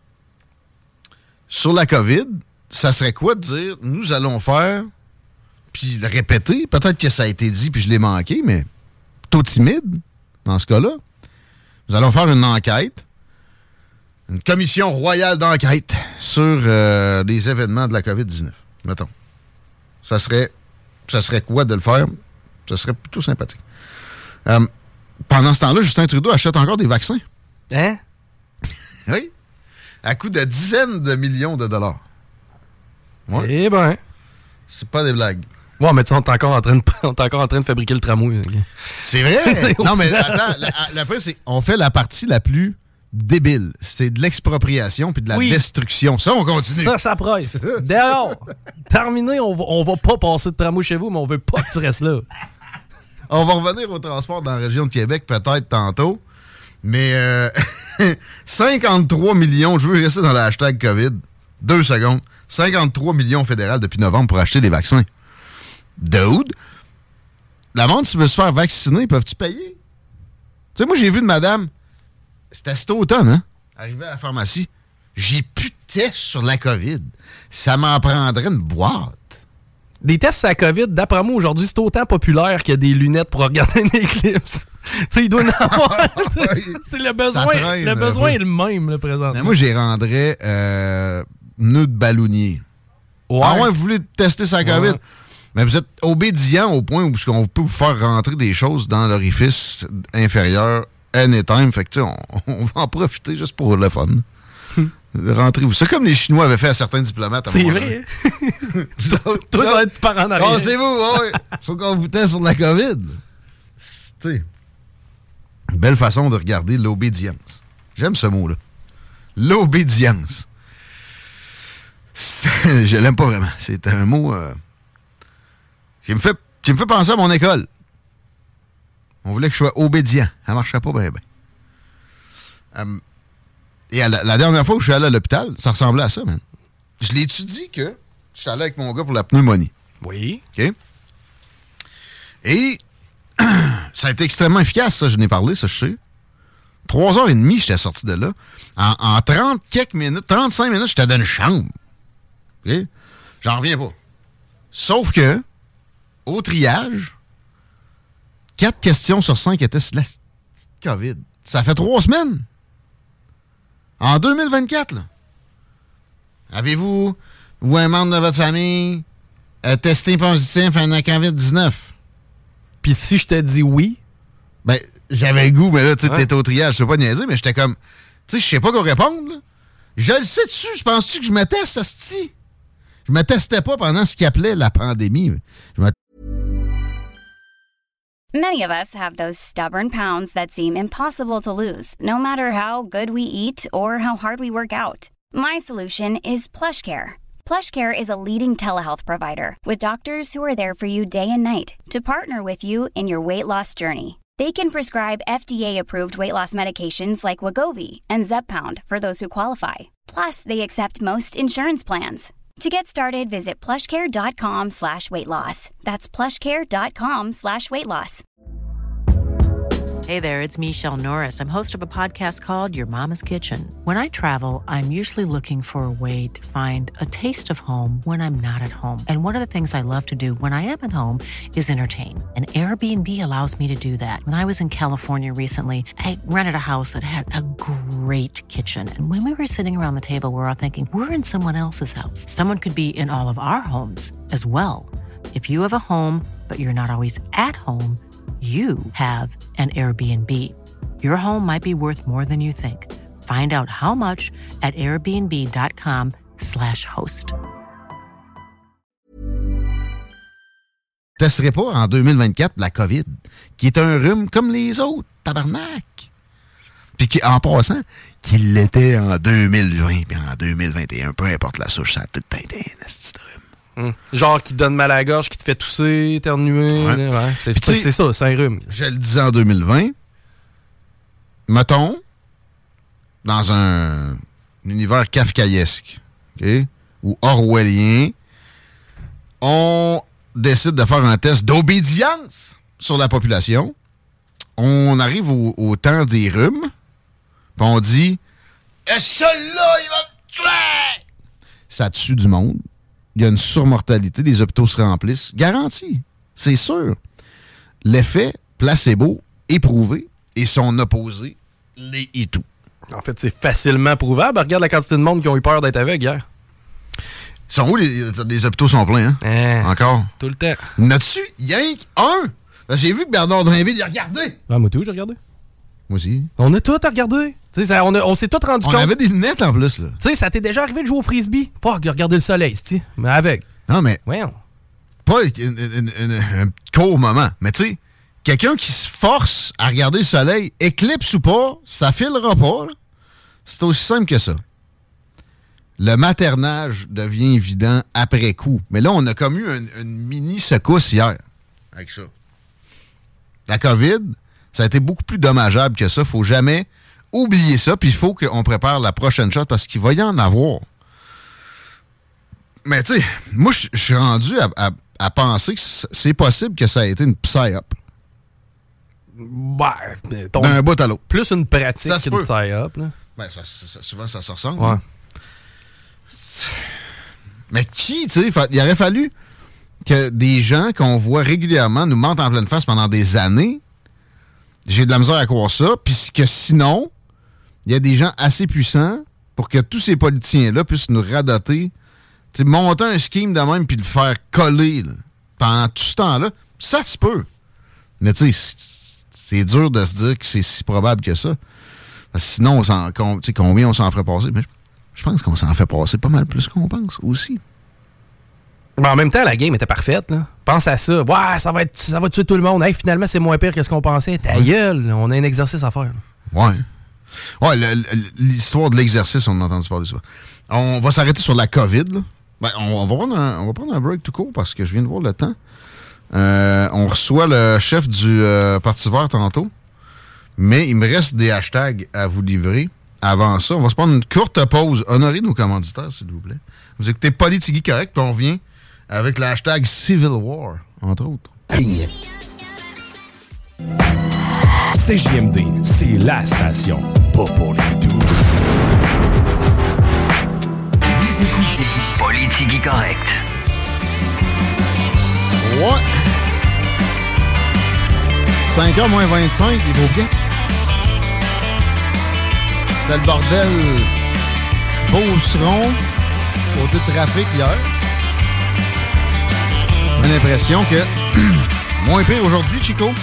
sur la COVID, ça serait quoi de dire, nous allons faire, puis le répéter, peut-être que ça a été dit, puis je l'ai manqué, mais plutôt timide, dans ce cas-là. Nous allons faire une enquête, une commission royale d'enquête sur euh, les événements de la covid dix-neuf, mettons. Ça serait, ça serait quoi de le faire? Ça serait plutôt sympathique. Euh, pendant ce temps-là, Justin Trudeau achète encore des vaccins. Hein? Oui. À coût de dizaines de millions de dollars. Ouais. Eh ben. C'est pas des blagues. Ouais, mais tu sais, on est encore en train de, on est encore en train de fabriquer le tramway. Okay. C'est vrai? Non, mais attends, le pire, c'est on fait la partie la plus débile. C'est de l'expropriation puis de la oui. destruction. Ça, on continue. Ça, ça presse. D'ailleurs, terminé, on va, on va pas passer de tramway chez vous, mais on veut pas que tu restes là. On va revenir au transport dans la région de Québec peut-être tantôt. Mais euh, cinquante-trois millions, je veux rester dans le hashtag COVID. Deux secondes. cinquante-trois millions fédéral depuis novembre pour acheter des vaccins. Dude, la monde, si veut se faire vacciner, peuvent-tu payer? Tu sais, moi, j'ai vu une madame, c'était cet automne, hein, arriver à la pharmacie. J'ai plus de tests sur la COVID. Ça m'en prendrait une boîte. Des tests sur la COVID, d'après moi, aujourd'hui, c'est autant populaire qu'il y a des lunettes pour regarder une éclipse. Tu sais, il doit en avoir. C'est le besoin, traîne, le besoin est le même, le présentement. Mais moi, j'y rendrais euh, nœud de ballonnier. Ouais. Ah ouais, vous voulez tester sa COVID? Ouais. Mais vous êtes obédients au point où on peut vous faire rentrer des choses dans l'orifice inférieur anytime. Fait que, tu sais, on, on va en profiter juste pour le fun. Rentrez-vous. C'est comme les Chinois avaient fait à certains diplomates. À C'est vrai. Toi, ça va être par en arrière. Oh, c'est vous, oui. Faut qu'on vous teste sur de la COVID. C'est une belle façon de regarder l'obédience. J'aime ce mot-là. L'obédience. C'est, je l'aime pas vraiment. C'est un mot euh, qui, me fait, qui me fait penser à mon école. On voulait que je sois obédient. Ça marchait pas bien, bien. Euh, et à la, la dernière fois où je suis allé à l'hôpital, ça ressemblait à ça, man. Je l'ai-tu dit que je suis allé avec mon gars pour la pneumonie? Oui. OK? Et ça a été extrêmement efficace, ça, je n'ai parlé, ça, je sais. Trois heures et demie, j'étais sorti de là. En, en trente quelques minutes, trente-cinq minutes, j'étais dans une chambre. OK? J'en reviens pas. Sauf que, au triage, quatre questions sur cinq étaient sur la COVID. Ça fait trois semaines. En deux mille vingt-quatre, là. Avez-vous ou un membre de votre famille euh, testé positif à la COVID dix-neuf? Puis si je t'ai dit oui? Ben, j'avais le goût, mais là, tu sais, ouais. t'étais au triage, je sais pas niaiser, mais j'étais comme, tu sais, je sais pas quoi répondre, là. Je le sais dessus, je pense-tu que je me teste, asti? Je me testais pas pendant ce qu'il appelait la pandémie. Je me... Many of us have those stubborn pounds that seem impossible to lose, no matter how good we eat or how hard we work out. My solution is PlushCare. PlushCare is a leading telehealth provider with doctors who are there for you day and night to partner with you in your weight loss journey. They can prescribe F D A-approved weight loss medications like Wegovy and Zepbound for those who qualify. Plus, they accept most insurance plans. To get started, visit plushcare.com slash weight loss. That's plushcare.com slash weight loss. Hey there, it's Michelle Norris. I'm host of a podcast called Your Mama's Kitchen. When I travel, I'm usually looking for a way to find a taste of home when I'm not at home. And one of the things I love to do when I am at home is entertain. And Airbnb allows me to do that. When I was in California recently, I rented a house that had a great kitchen. And when we were sitting around the table, we were all thinking, we're in someone else's house. Someone could be in all of our homes as well. If you have a home, but you're not always at home, you have an Airbnb. Your home might be worth more than you think. Find out how much at airbnb.com slash host. Je ne testerai pas en deux mille vingt-quatre la COVID, qui est un rhume comme les autres, tabarnak. Puis qui, en passant, qu'il l'était en deux mille vingt puis en deux mille vingt et un, peu importe la souche, ça a tout été un esti de rhume. Hum. Genre qui te donne mal à la gorge, qui te fait tousser, éternuer. Ouais. Ouais, c'est, Puis, c'est ça, c'est un rhume. Je le disais en deux mille vingt. Mettons, dans un, un univers kafkaïesque, okay, ou orwellien, on décide de faire un test d'obédience sur la population. On arrive au, au temps des rhumes, puis on dit « Celui-là, il va me tuer! » Ça tue du monde. Il y a une surmortalité, les hôpitaux se remplissent. Garanti, c'est sûr. L'effet placebo est prouvé et son opposé l'est et tout. En fait, c'est facilement prouvable. Regarde la quantité de monde qui ont eu peur d'être aveugles hier. Ils sont où? Les, les hôpitaux sont pleins, hein? hein? Encore? Tout le temps. N'as-tu rien qu'un? Parce que j'ai vu que Bernard Drinville, il a regardé. Ah, moi tout, j'ai regardé. Moi aussi. On a tout à regarder. Tu sais, ça, on, a, on s'est tout rendu on compte. On avait des lunettes en plus, là. Tu sais, ça t'est déjà arrivé de jouer au frisbee? Fuck, regarder le soleil, tu mais avec. Non, mais. Voyons. Pas une, une, une, un court moment, mais tu sais, quelqu'un qui se force à regarder le soleil, éclipse ou pas, ça filera pas, là. C'est aussi simple que ça. Le maternage devient évident après coup. Mais là, on a comme eu une, une mini secousse hier avec ça. La COVID, ça a été beaucoup plus dommageable que ça. Faut jamais oublier ça. Puis il faut qu'on prépare la prochaine shot parce qu'il va y en avoir. Mais tu sais, moi, je suis rendu à, à, à penser que c'est possible que ça ait été une psy-up. Ouais, ton... d'un bout à l'autre. Plus une pratique qu'une psy-up. Là. Ben, ça, ça, souvent, ça se ressemble. Ouais. Hein. Mais qui, tu sais, il aurait fallu que des gens qu'on voit régulièrement nous mentent en pleine face pendant des années. J'ai de la misère à croire ça. Puis que sinon, il y a des gens assez puissants pour que tous ces politiciens-là puissent nous radoter. Tu sais, monter un scheme de même puis le faire coller. Là. pendant tout ce temps-là, ça se peut. Mais tu sais, c'est dur de se dire que c'est si probable que ça. Sinon, on s'en, tu sais, combien on s'en ferait passer? Mais je pense qu'on s'en fait passer pas mal plus qu'on pense aussi. Mais en même temps, la game était parfaite. Là. Pense à ça. Ouais, ça va, être, ça va tuer tout le monde. Hey, finalement, c'est moins pire que ce qu'on pensait. Ta ouais. gueule, on a un exercice à faire. Là. Ouais. Ouais, le, le, l'histoire de l'exercice, on a entendu parler de ça. On va s'arrêter sur la COVID. Là. Ben, on, on, va prendre un, on va prendre un break tout court parce que je viens de voir le temps. Euh, on reçoit le chef du euh, Parti vert tantôt. Mais il me reste des hashtags à vous livrer. Avant ça, on va se prendre une courte pause. Honorez nos commanditaires, s'il vous plaît. Vous écoutez Politigui Correct, puis on revient avec le hashtag Civil War, entre autres. Hey. C J M D, c'est la station, pas pour les doux. Vous écoutez Politigui Correct. Ouais. cinq heures moins vingt-cinq, les beaux gars. C'était le bordel Beauceron, côté trafic hier. J'ai l'impression que moins pire aujourd'hui, Chico.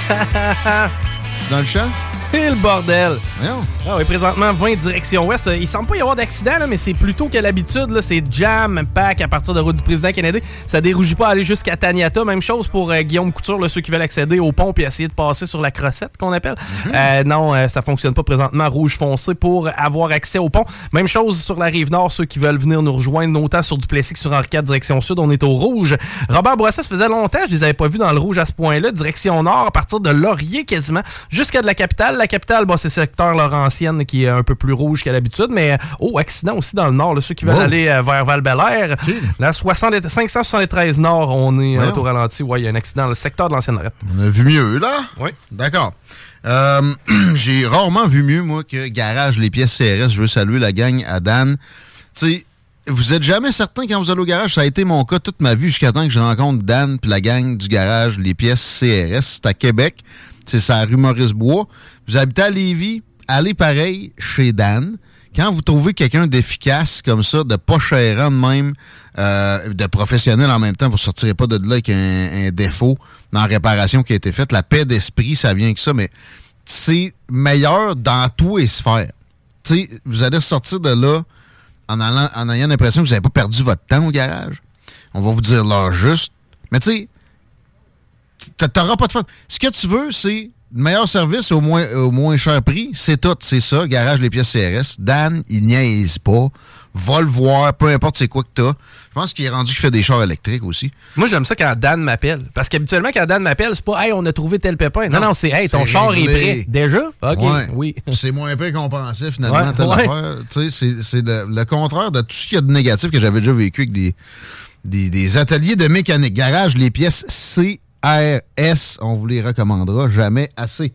Je suis dans le champ. Et le bordel! Voyons. Ah oui, présentement, vingt direction ouest. Il semble pas y avoir d'accident, là, mais c'est plutôt qu'à l'habitude. Là, c'est jam, pack à partir de route du président Kennedy. Ça dérougit pas à aller jusqu'à Taniata. Même chose pour euh, Guillaume Couture, là, ceux qui veulent accéder au pont puis essayer de passer sur la crossette, qu'on appelle. Mm-hmm. Euh, non, euh, ça fonctionne pas présentement. Rouge foncé pour avoir accès au pont. Même chose sur la Rive-Nord, ceux qui veulent venir nous rejoindre, autant sur Duplessis que sur Henri quatre, direction sud. On est au rouge. Robert Bourassa, ça faisait longtemps, je les avais pas vus dans le rouge à ce point-là. Direction nord, à partir de Laurier quasiment, jusqu'à de la capitale. La capitale, bon, c'est le secteur Laurentienne qui est un peu plus rouge qu'à l'habitude, mais oh, accident aussi dans le nord. Là, ceux qui veulent oh. aller euh, vers Val-Bélair, okay. La soixante, cinq cent soixante-treize nord, on est ouais, au ralenti. Ouais, il y a un accident dans le secteur de l'ancienne Lorette. On a vu mieux, là? Oui. D'accord. Euh, j'ai rarement vu mieux, moi, que Garage Les Pièces C R S. Je veux saluer la gang à Dan. Tu sais, vous êtes jamais certain quand vous allez au garage. Ça a été mon cas toute ma vie jusqu'à temps que je rencontre Dan puis la gang du Garage Les Pièces C R S. C'est à Québec. C'est ça, rue Maurice-Bois. Vous habitez à Lévis, allez pareil chez Dan. Quand vous trouvez quelqu'un d'efficace comme ça, de pas chérant de même, euh, de professionnel en même temps, vous ne sortirez pas de là avec un, un défaut dans la réparation qui a été faite. La paix d'esprit, ça vient que ça, mais c'est meilleur dans tous les sphères. T'sais, vous allez sortir de là en, allant, en ayant l'impression que vous n'avez pas perdu votre temps au garage. On va vous dire l'heure juste. Mais tu sais, t'auras pas de fun. Ce que tu veux, c'est le meilleur service au moins, au moins cher prix. C'est tout, c'est ça. Garage Les Pièces C R S. Dan, il niaise pas. Va le voir, peu importe c'est quoi que t'as. Je pense qu'il est rendu qu'il fait des chars électriques aussi. Moi, j'aime ça quand Dan m'appelle. Parce qu'habituellement, quand Dan m'appelle, c'est pas « Hey, on a trouvé tel pépin ». Non, non, c'est « Hey, ton char est prêt. » Déjà? OK, ouais. Oui. C'est moins pire qu'on pensait, finalement, ouais, telle ouais. affaire. Tu sais, c'est, c'est le, le contraire de tout ce qu'il y a de négatif que j'avais déjà vécu avec des, des, des ateliers de mécanique. Garage Les Pièces C R S, on vous les recommandera jamais assez.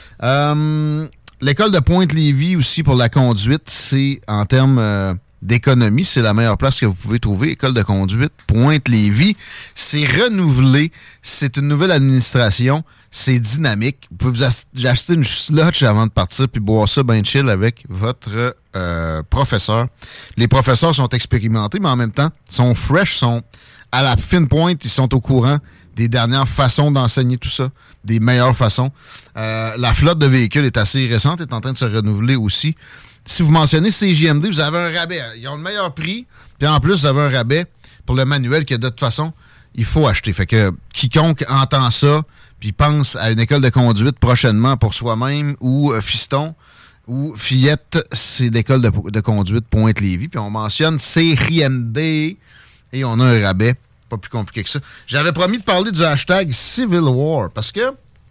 Euh, l'école de Pointe-Lévis aussi pour la conduite, c'est en termes euh, d'économie, c'est la meilleure place que vous pouvez trouver. École de conduite Pointe-Lévis, c'est renouvelé, c'est une nouvelle administration, c'est dynamique. Vous pouvez vous acheter une slotch avant de partir puis boire ça ben chill avec votre euh, professeur. Les professeurs sont expérimentés, mais en même temps, sont fresh, sont à la fine pointe, ils sont au courant des dernières façons d'enseigner tout ça, des meilleures façons. Euh, la flotte de véhicules est assez récente, est en train de se renouveler aussi. Si vous mentionnez C J M D, vous avez un rabais. Ils ont le meilleur prix, puis en plus, vous avez un rabais pour le manuel que de toute façon, il faut acheter. Fait que quiconque entend ça, puis pense à une école de conduite prochainement pour soi-même, ou euh, fiston, ou fillette, c'est l'école de, de conduite Pointe-Lévis. Puis on mentionne C J M D, et on a un rabais. Pas plus compliqué que ça. J'avais promis de parler du hashtag Civil War parce que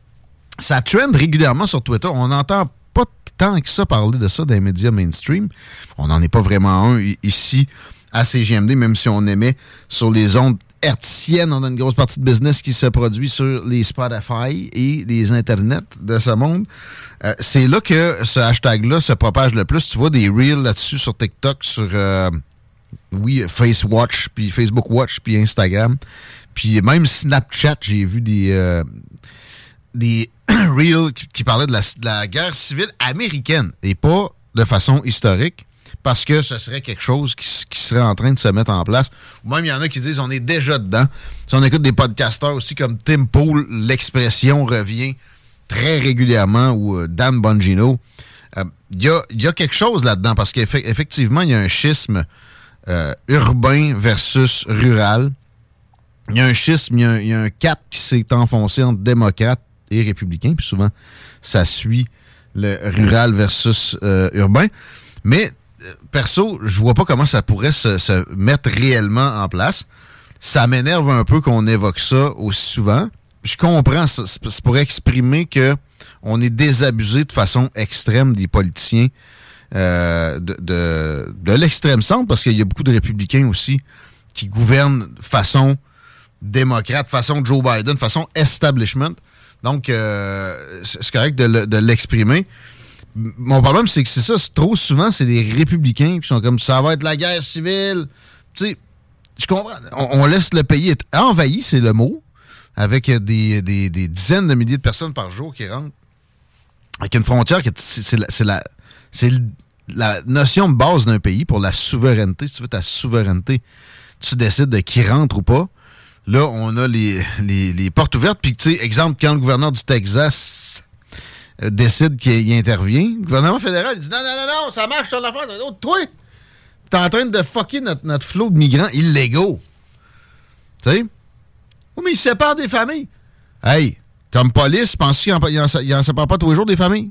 ça trend régulièrement sur Twitter. On n'entend pas tant que ça parler de ça dans les médias mainstream. On n'en est pas vraiment un ici à C J M D, même si on aimait sur les ondes hertziennes. On a une grosse partie de business qui se produit sur les Spotify et les internets de ce monde. Euh, c'est là que ce hashtag-là se propage le plus. Tu vois des reels là-dessus sur TikTok, sur... Euh, oui, Face Watch, puis Facebook Watch, puis Instagram. Puis même Snapchat, j'ai vu des, euh, des reels qui, qui parlaient de la, de la guerre civile américaine et pas de façon historique. parce que ce serait quelque chose qui, qui serait en train de se mettre en place. Ou même, il y en a qui disent on est déjà dedans. Si on écoute des podcasteurs aussi comme Tim Pool, l'expression revient très régulièrement, ou euh, Dan Bongino. Il euh, y, a, y a quelque chose là-dedans, parce qu'effectivement, il y a un schisme euh, urbain versus rural. Il y a un schisme, il y, y a un cap qui s'est enfoncé entre démocrates et républicains, puis souvent, ça suit le rural versus euh, urbain. Mais, euh, perso, je vois pas comment ça pourrait se, se mettre réellement en place. Ça m'énerve un peu qu'on évoque ça aussi souvent. Je comprends, ça, ça pourrait exprimer que on est désabusé de façon extrême des politiciens euh, de, de, de l'extrême centre, parce qu'il y a beaucoup de républicains aussi qui gouvernent façon démocrate, façon Joe Biden, façon establishment. Donc, euh, c'est correct de, le, de l'exprimer. Mon problème, c'est que c'est ça. C'est trop souvent, c'est des républicains qui sont comme, ça va être la guerre civile. Tu sais, je comprends. On, on laisse le pays être envahi, c'est le mot, avec des, des, des dizaines de milliers de personnes par jour qui rentrent. Avec une frontière, qui c'est, c'est, la, c'est, la, c'est la notion de base d'un pays pour la souveraineté. Si tu veux ta souveraineté, tu décides de qui rentre ou pas. Là, on a les, les, les portes ouvertes. Puis, tu sais, exemple, quand le gouverneur du Texas euh, décide qu'il intervient, le gouvernement fédéral il dit « Non, non, non, non, ça marche ton affaire. Oh, toi, t'es en train de fucker notre, notre flot de migrants illégaux. » Tu sais? Oui, mais ils séparent des familles. Hey, comme police, penses-tu qu'il n'en en, en sépare pas tous les jours des familles?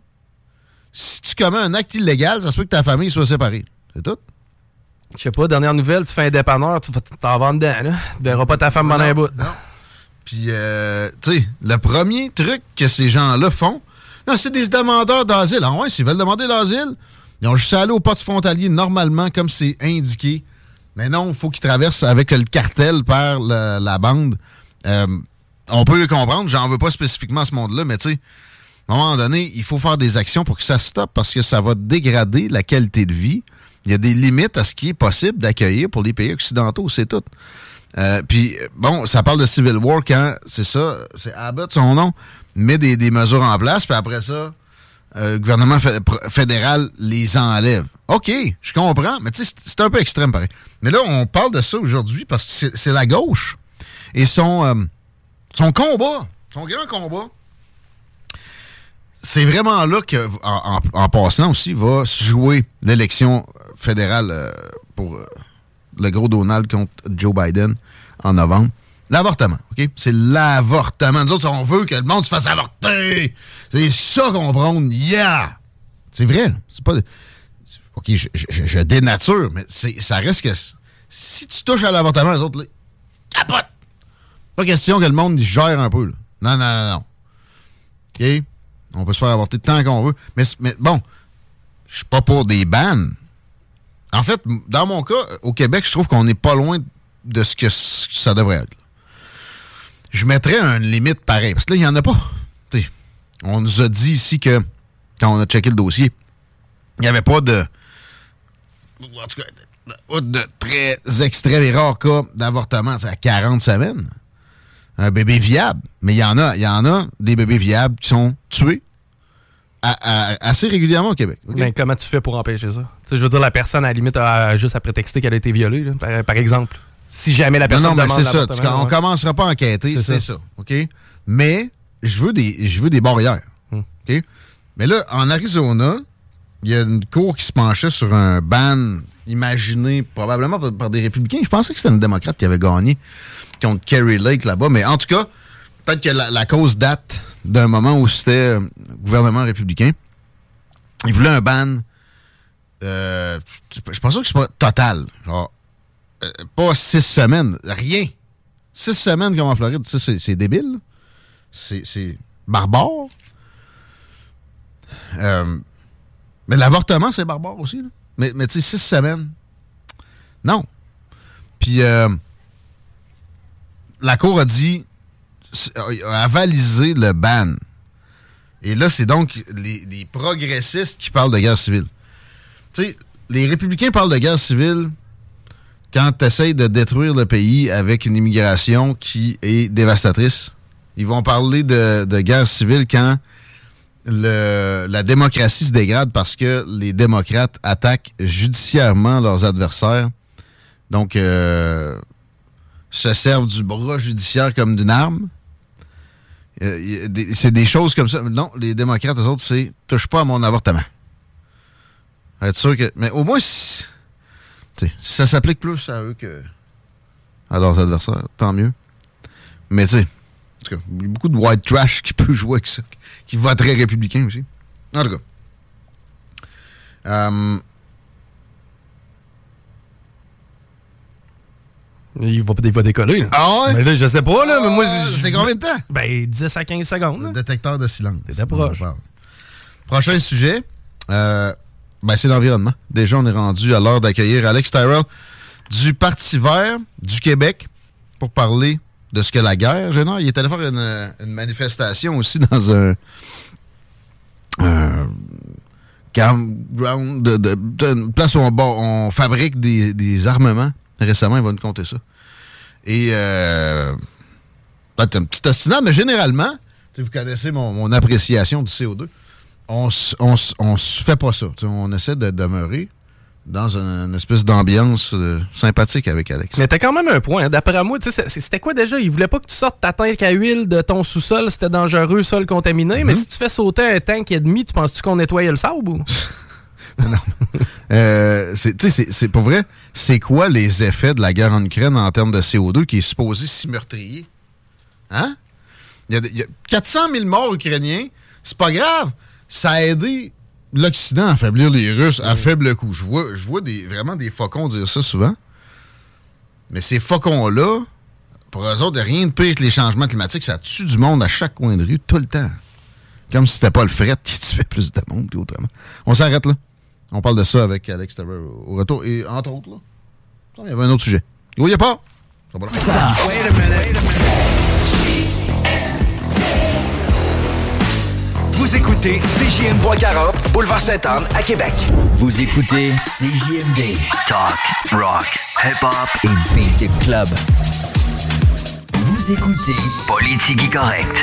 Si tu commets un acte illégal, ça se peut que ta famille soit séparée. C'est tout. Je sais pas, dernière nouvelle, tu fais un dépanneur, tu t'en vas dedans, là. Tu verras pas ta femme pendant un bout. Non. Puis, euh, tu sais, le premier truc que ces gens-là font, non, c'est des demandeurs d'asile. Ah ouais, s'ils veulent demander l'asile, ils ont juste à aller au poste frontalier normalement, comme c'est indiqué. Mais non, il faut qu'ils traversent avec le cartel par le, la bande. Euh, on peut le comprendre, j'en veux pas spécifiquement à ce monde-là, mais tu sais, à un moment donné, il faut faire des actions pour que ça stoppe, parce que ça va dégrader la qualité de vie. Il y a des limites à ce qui est possible d'accueillir pour les pays occidentaux, c'est tout. Euh, Puis, bon, ça parle de Civil War quand, c'est ça, c'est Abbott, son nom, met des, des mesures en place, puis après ça, euh, le gouvernement fédéral les enlève. OK, je comprends, mais tu sais, c'est un peu extrême, pareil. Mais là, on parle de ça aujourd'hui parce que c'est, c'est la gauche. Et son, euh, son combat, son grand combat, c'est vraiment là que, en, en, en passant aussi, va se jouer l'élection fédérale euh, pour euh, le gros Donald contre Joe Biden en novembre. L'avortement, OK? C'est l'avortement. Nous autres, on veut que le monde se fasse avorter. C'est ça qu'on prône. Yeah! C'est vrai, là. C'est pas... C'est, OK, je, je, je dénature, mais c'est, ça reste que... Si tu touches à l'avortement, les autres, là, capote! Pas question que le monde gère un peu, là. Non, non, non, non. OK? On peut se faire avorter tant qu'on veut. Mais, mais bon, je suis pas pour des bans. En fait, dans mon cas, au Québec, je trouve qu'on n'est pas loin de ce que ça devrait être. Je mettrais une limite pareille. Parce que là, il n'y en a pas. T'sais, on nous a dit ici que, quand on a checké le dossier, il n'y avait pas de... En tout cas, de très extrêmes et rares cas d'avortement à quarante semaines. Un bébé viable. Mais il y en a, il y en a des bébés viables qui sont tués à, à, assez régulièrement au Québec. Okay? Mais comment tu fais pour empêcher ça? T'sais, je veux dire, la personne, à la limite, a juste à prétexter qu'elle a été violée, là, par, par exemple. Si jamais la personne non, non, demande mais c'est ça. l'avortement, On ouais. commencera pas à enquêter, c'est, c'est ça. ça. OK? Mais je veux des, je veux des barrières. Hmm. OK? Mais là, en Arizona, il y a une cour qui se penchait sur un ban imaginé probablement par, par des républicains. Je pensais que c'était une démocrate qui avait gagné contre Kerry Lake là-bas. Mais en tout cas, peut-être que la, la cause date d'un moment où c'était euh, gouvernement républicain. Ils voulaient un ban. Euh, je pense que c'est pas total. Genre, euh, pas six semaines. Rien. Six semaines comme en Floride. Ça, c'est, c'est débile. C'est, c'est barbare. Euh, mais l'avortement, c'est barbare aussi. Là. Mais, mais tu sais, six semaines. Non. Puis, euh, la Cour a dit, a avalisé le ban. Et là, c'est donc les, les progressistes qui parlent de guerre civile. Tu sais, les républicains parlent de guerre civile quand tu essaies de détruire le pays avec une immigration qui est dévastatrice. Ils vont parler de, de guerre civile quand le, la démocratie se dégrade parce que les démocrates attaquent judiciairement leurs adversaires. Donc, euh, se servent du bras judiciaire comme d'une arme. Euh, des, c'est des choses comme ça. Non, les démocrates, eux autres, c'est « touche pas à mon avortement ». Être sûr que... Mais au moins, si, si ça s'applique plus à eux que à leurs adversaires, tant mieux. Mais tu sais, en tout cas, il y a beaucoup de white trash qui peut jouer avec ça, qui voterait républicain aussi. En tout cas. Euh, Il va, il va décoller. Là. Ah ouais? Mais là, je sais pas, là. Ah, mais moi, je, c'est combien de temps? Ben, dix à quinze secondes. Là. Le détecteur de silence. T'es proche. Prochain sujet, euh, ben, c'est l'environnement. Déjà, on est rendu à l'heure d'accueillir Alex Tyrrell du Parti vert du Québec pour parler de ce que la guerre génère. Il est allé faire une, une manifestation aussi dans un... un campground, de, de, de, une place où on, on fabrique des, des armements. Récemment, il va nous compter ça. Et, euh, peut-être un petit ostinat, mais généralement, vous connaissez mon, mon appréciation du C O deux, on on, on se fait pas ça. On essaie de demeurer dans une, une espèce d'ambiance euh, sympathique avec Alex. Mais t'as quand même un point. Hein. D'après moi, c'était quoi déjà? Il voulait pas que tu sortes ta tank à huile de ton sous-sol, c'était dangereux, sol contaminé. Mm-hmm. Mais si tu fais sauter un tank et demi, tu penses-tu qu'on nettoyait le sable ou? Non. euh, c'est, c'est, c'est pour vrai, c'est quoi les effets de la guerre en Ukraine en termes de C O deux qui est supposé si meurtrier? Hein? Il y a, il y a quatre cent mille morts ukrainiens. C'est pas grave. Ça a aidé l'Occident à affaiblir les Russes à faible coût. Je vois, je vois des, vraiment des faucons dire ça souvent. Mais ces faucons-là, pour eux autres, il n'y a rien de pire que les changements climatiques. Ça tue du monde à chaque coin de rue, tout le temps. Comme si c'était pas le fret qui tuait plus de monde puis autrement. On s'arrête là. On parle de ça avec Alex Tyrrell au retour. Et entre autres, là, il y avait un autre sujet. Il n'y a pas. Ça va là. Vous écoutez C J M trois quarante, Boulevard Sainte-Anne, à Québec. Vous écoutez C J M D. Talk, rock, hip-hop et beat club. Vous écoutez Politique correct.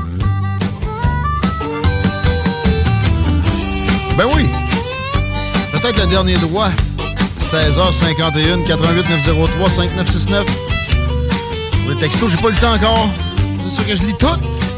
Ben oui. Peut-être le dernier droit. seize heures cinquante et un, quatre-vingt-huit neuf zéro trois cinquante-neuf soixante-neuf. Pour les textos, j'ai pas eu le temps encore. C'est sûr que je lis tout.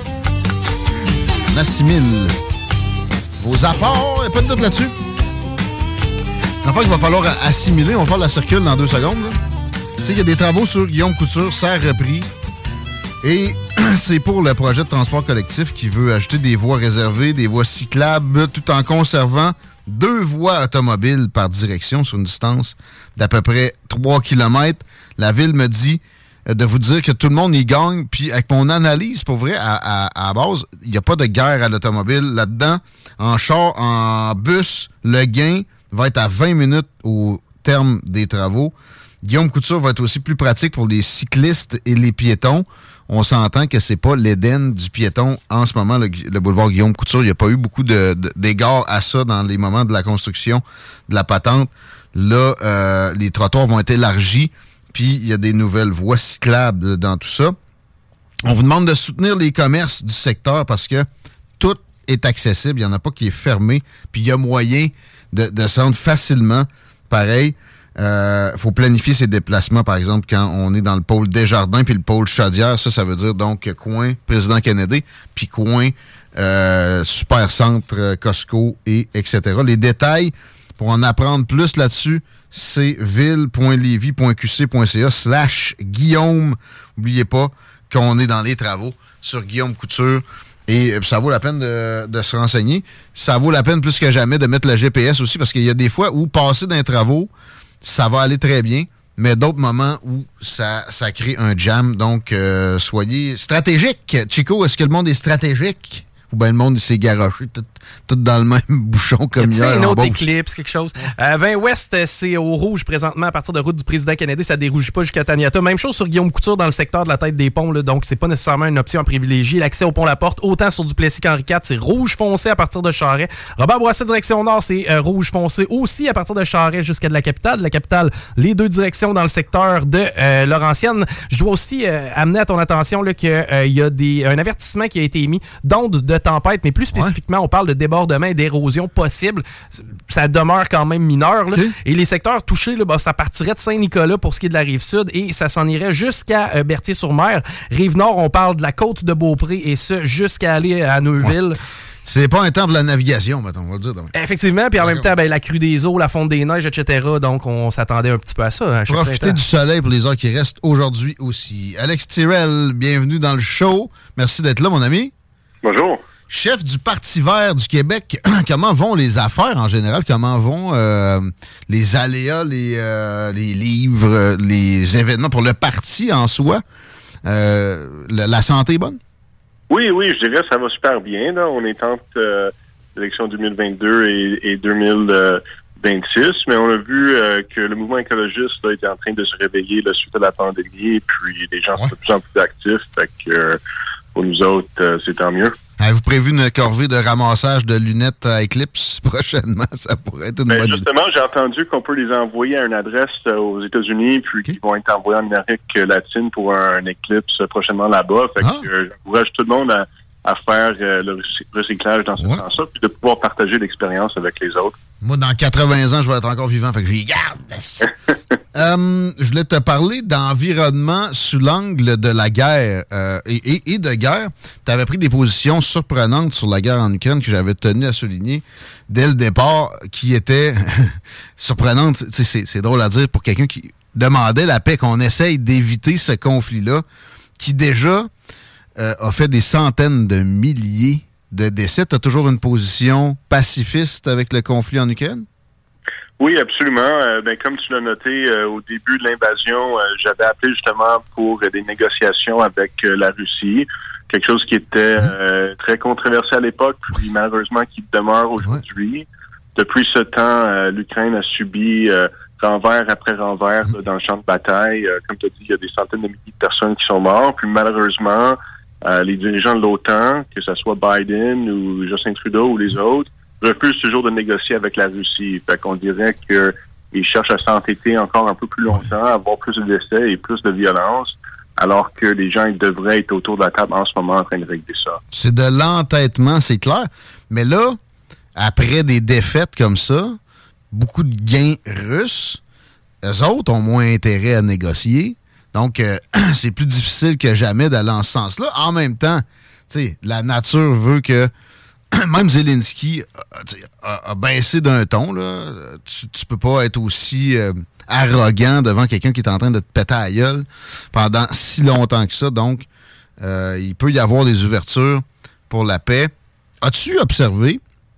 On assimile vos apports. Il n'y a pas de doute là-dessus. Enfin, il va falloir assimiler. On va faire la circule dans deux secondes. Tu sais, il y a des travaux sur Guillaume Couture, serre repris. Et c'est pour le projet de transport collectif qui veut ajouter des voies réservées, des voies cyclables, tout en conservant deux voies automobiles par direction sur une distance d'à peu près trois kilomètres. La ville me dit de vous dire que tout le monde y gagne. Puis avec mon analyse, pour vrai, à, à, à base, il n'y a pas de guerre à l'automobile là-dedans. En char, en bus, le gain va être à vingt minutes au terme des travaux. Guillaume Couture va être aussi plus pratique pour les cyclistes et les piétons. On s'entend que c'est pas l'Éden du piéton en ce moment, le, le boulevard Guillaume Couture. Il n'y a pas eu beaucoup de, de, d'égards à ça dans les moments de la construction de la patente. Là, euh, les trottoirs vont être élargis, puis il y a des nouvelles voies cyclables dans tout ça. On vous demande de soutenir les commerces du secteur parce que tout est accessible. Il n'y en a pas qui est fermé, puis il y a moyen de, de se rendre facilement. Pareil. Il euh, faut planifier ses déplacements, par exemple, quand on est dans le pôle Desjardins puis le pôle Chaudière. Ça, ça veut dire donc coin Président Kennedy, puis coin euh, Supercentre, Costco, et etc. Les détails, pour en apprendre plus là-dessus, c'est ville.levy.qc.ca slash Guillaume. N'oubliez pas qu'on est dans les travaux sur Guillaume Couture. Et ça vaut la peine de, de se renseigner. Ça vaut la peine plus que jamais de mettre le G P S aussi, parce qu'il y a des fois où passer d'un travaux, ça va aller très bien, mais d'autres moments où ça, ça crée un jam. Donc, euh, soyez stratégique. Chico, est-ce que le monde est stratégique? Ou bien le monde s'est garoché tout, tout dans le même bouchon comme hier. Une en autre Beauce. éclipse, quelque chose. Euh, vingt Ouest, c'est au rouge présentement à partir de route du président Kennedy. Ça dérougit pas jusqu'à Taniata. Même chose sur Guillaume Couture dans le secteur de la tête des ponts. Là, donc, c'est pas nécessairement une option à privilégier. L'accès au pont La Porte, autant sur Duplessis qu'Henri quatre, c'est rouge foncé à partir de Charest. Robert Bourassa, direction nord, c'est euh, rouge foncé aussi à partir de Charest jusqu'à de la capitale. De la capitale, les deux directions dans le secteur de euh, Laurentienne. Je dois aussi euh, amener à ton attention qu'il euh, y a des, un avertissement qui a été émis d'onde de tempête, mais plus spécifiquement, ouais. on parle de débordement et d'érosion possible. Ça demeure quand même mineur. Là. Okay. Et les secteurs touchés, là, bah, ça partirait de Saint-Nicolas pour ce qui est de la Rive-Sud et ça s'en irait jusqu'à euh, Berthier-sur-Mer. Rive-Nord, on parle de la côte de Beaupré et ce, jusqu'à aller à Neuville. Ouais. C'est pas un temps de la navigation, mettons, on va le dire. Donc. Effectivement, puis en même temps, ben, la crue des eaux, la fonte des neiges, et cetera. Donc, on s'attendait un petit peu à ça. Hein, Profitez du soleil pour les heures qui restent aujourd'hui aussi. Alex Tyrrell, bienvenue dans le show. Merci d'être là, mon ami. Bonjour. Chef du Parti vert du Québec, comment vont les affaires en général? Comment vont euh, les aléas, les, euh, les livres, les événements pour le parti en soi? Euh, la, la santé est bonne? Oui, oui, je dirais que ça va super bien. Là. On est entre euh, l'élection deux mille vingt-deux et, et deux mille vingt-six, mais on a vu euh, que le mouvement écologiste là, était en train de se réveiller là, suite à la pandémie, puis les gens ouais. sont de plus en plus actifs. Fait que euh, pour nous autres, euh, c'est tant mieux. Avez-vous prévu une corvée de ramassage de lunettes à Eclipse prochainement? Ça pourrait être une ben, bonne justement, idée. J'ai entendu qu'on peut les envoyer à une adresse euh, aux États-Unis, puis okay. qu'ils vont être envoyés en Amérique latine pour un, un Eclipse euh, prochainement là-bas. Fait ah. que euh, j'encourage tout le monde à, à faire euh, le recyclage dans ce ouais. sens-là, puis de pouvoir partager l'expérience avec les autres. Moi, dans quatre-vingts ans, je vais être encore vivant, fait que j'y garde. euh, je voulais te parler d'environnement sous l'angle de la guerre euh, et, et, et de guerre. Tu avais pris des positions surprenantes sur la guerre en Ukraine que j'avais tenu à souligner dès le départ, qui étaient surprenantes. C'est, c'est drôle à dire pour quelqu'un qui demandait la paix, qu'on essaye d'éviter ce conflit-là, qui déjà euh, a fait des centaines de milliers de décès. Tu as toujours une position pacifiste avec le conflit en Ukraine? Oui, absolument. Euh, ben, comme tu l'as noté, euh, au début de l'invasion, euh, j'avais appelé justement pour euh, des négociations avec euh, la Russie, quelque chose qui était euh, très controversé à l'époque, puis malheureusement qui demeure aujourd'hui. Ouais. Depuis ce temps, euh, l'Ukraine a subi euh, renvers après renvers là, dans le champ de bataille. Euh, comme tu as dit, il y a des centaines de milliers de personnes qui sont mortes, puis malheureusement, Euh, les dirigeants de l'OTAN, que ce soit Biden ou Justin Trudeau ou les autres, refusent toujours de négocier avec la Russie. Fait qu'on dirait qu'ils cherchent à s'entêter encore un peu plus longtemps, avoir plus de décès et plus de violence, alors que les gens ils devraient être autour de la table en ce moment en train de régler ça. C'est de l'entêtement, c'est clair. Mais là, après des défaites comme ça, beaucoup de gains russes, eux autres ont moins intérêt à négocier. Donc, euh, c'est plus difficile que jamais d'aller en ce sens-là. En même temps, tu sais, la nature veut que même Zelensky a, a, a baissé d'un ton. Là. Tu, tu peux pas être aussi euh, arrogant devant quelqu'un qui est en train de te péter à la gueule pendant si longtemps que ça. Donc, euh, il peut y avoir des ouvertures pour la paix. As-tu observé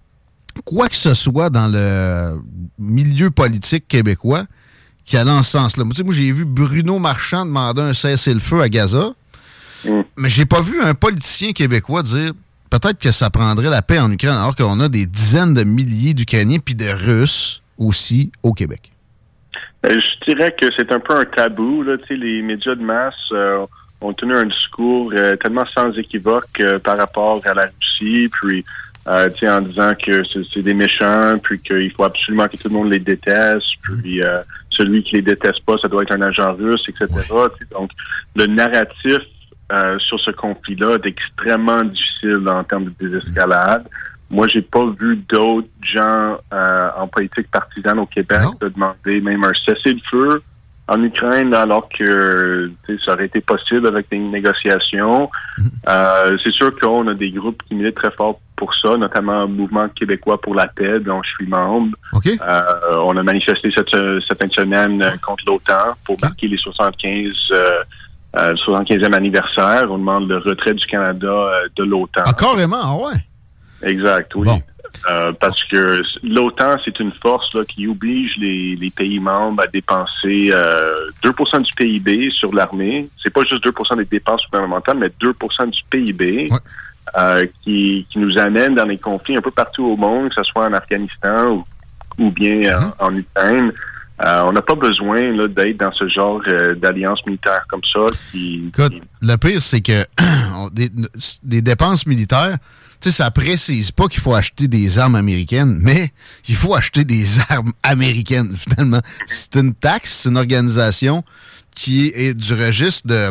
quoi que ce soit dans le milieu politique québécois qui allait en ce sens-là? Moi, moi, j'ai vu Bruno Marchand demander un cessez-le-feu à Gaza, mm. mais j'ai pas vu un politicien québécois dire peut-être que ça prendrait la paix en Ukraine, alors qu'on a des dizaines de milliers d'Ukrainiens puis de Russes aussi au Québec. Euh, je dirais que c'est un peu un tabou. Là. Les médias de masse euh, ont tenu un discours euh, tellement sans équivoque euh, par rapport à la Russie, puis euh, en disant que c'est, c'est des méchants, puis qu'il faut absolument que tout le monde les déteste, puis euh, celui qui les déteste pas, ça doit être un agent russe, et cetera. Ouais. Donc, le narratif euh, sur ce conflit-là est extrêmement difficile en termes de désescalade. Moi, j'ai pas vu d'autres gens euh, en politique partisane au Québec de demander même un cessez-le-feu en Ukraine, alors que ça aurait été possible avec des négociations. Mm-hmm. Euh, c'est sûr qu'on a des groupes qui militent très fort pour ça, notamment le Mouvement québécois pour la paix, dont je suis membre. Okay. Euh, on a manifesté cette, cette fin de semaine euh, contre l'OTAN pour okay. marquer les soixante-quinze, euh, euh, le soixante-quinzième anniversaire. On demande le retrait du Canada euh, de l'OTAN. Ah, carrément, ah ouais? Exact, oui. Bon. Euh, parce que l'OTAN, c'est une force là, qui oblige les, les pays membres à dépenser euh, deux pour cent du P I B sur l'armée. C'est pas juste deux pour cent des dépenses gouvernementales, mais deux pour cent du P I B. Ouais. euh, qui, qui nous amène dans des conflits un peu partout au monde, que ce soit en Afghanistan ou, ou bien mm-hmm. en, en Ukraine. Euh, on n'a pas besoin là, d'être dans ce genre euh, d'alliance militaire comme ça. Qui, Écoute, qui... le pire, c'est que des, des dépenses militaires, tu sais, ça précise pas qu'il faut acheter des armes américaines, mais il faut acheter des armes américaines, finalement. C'est une taxe, c'est une organisation qui est du registre de,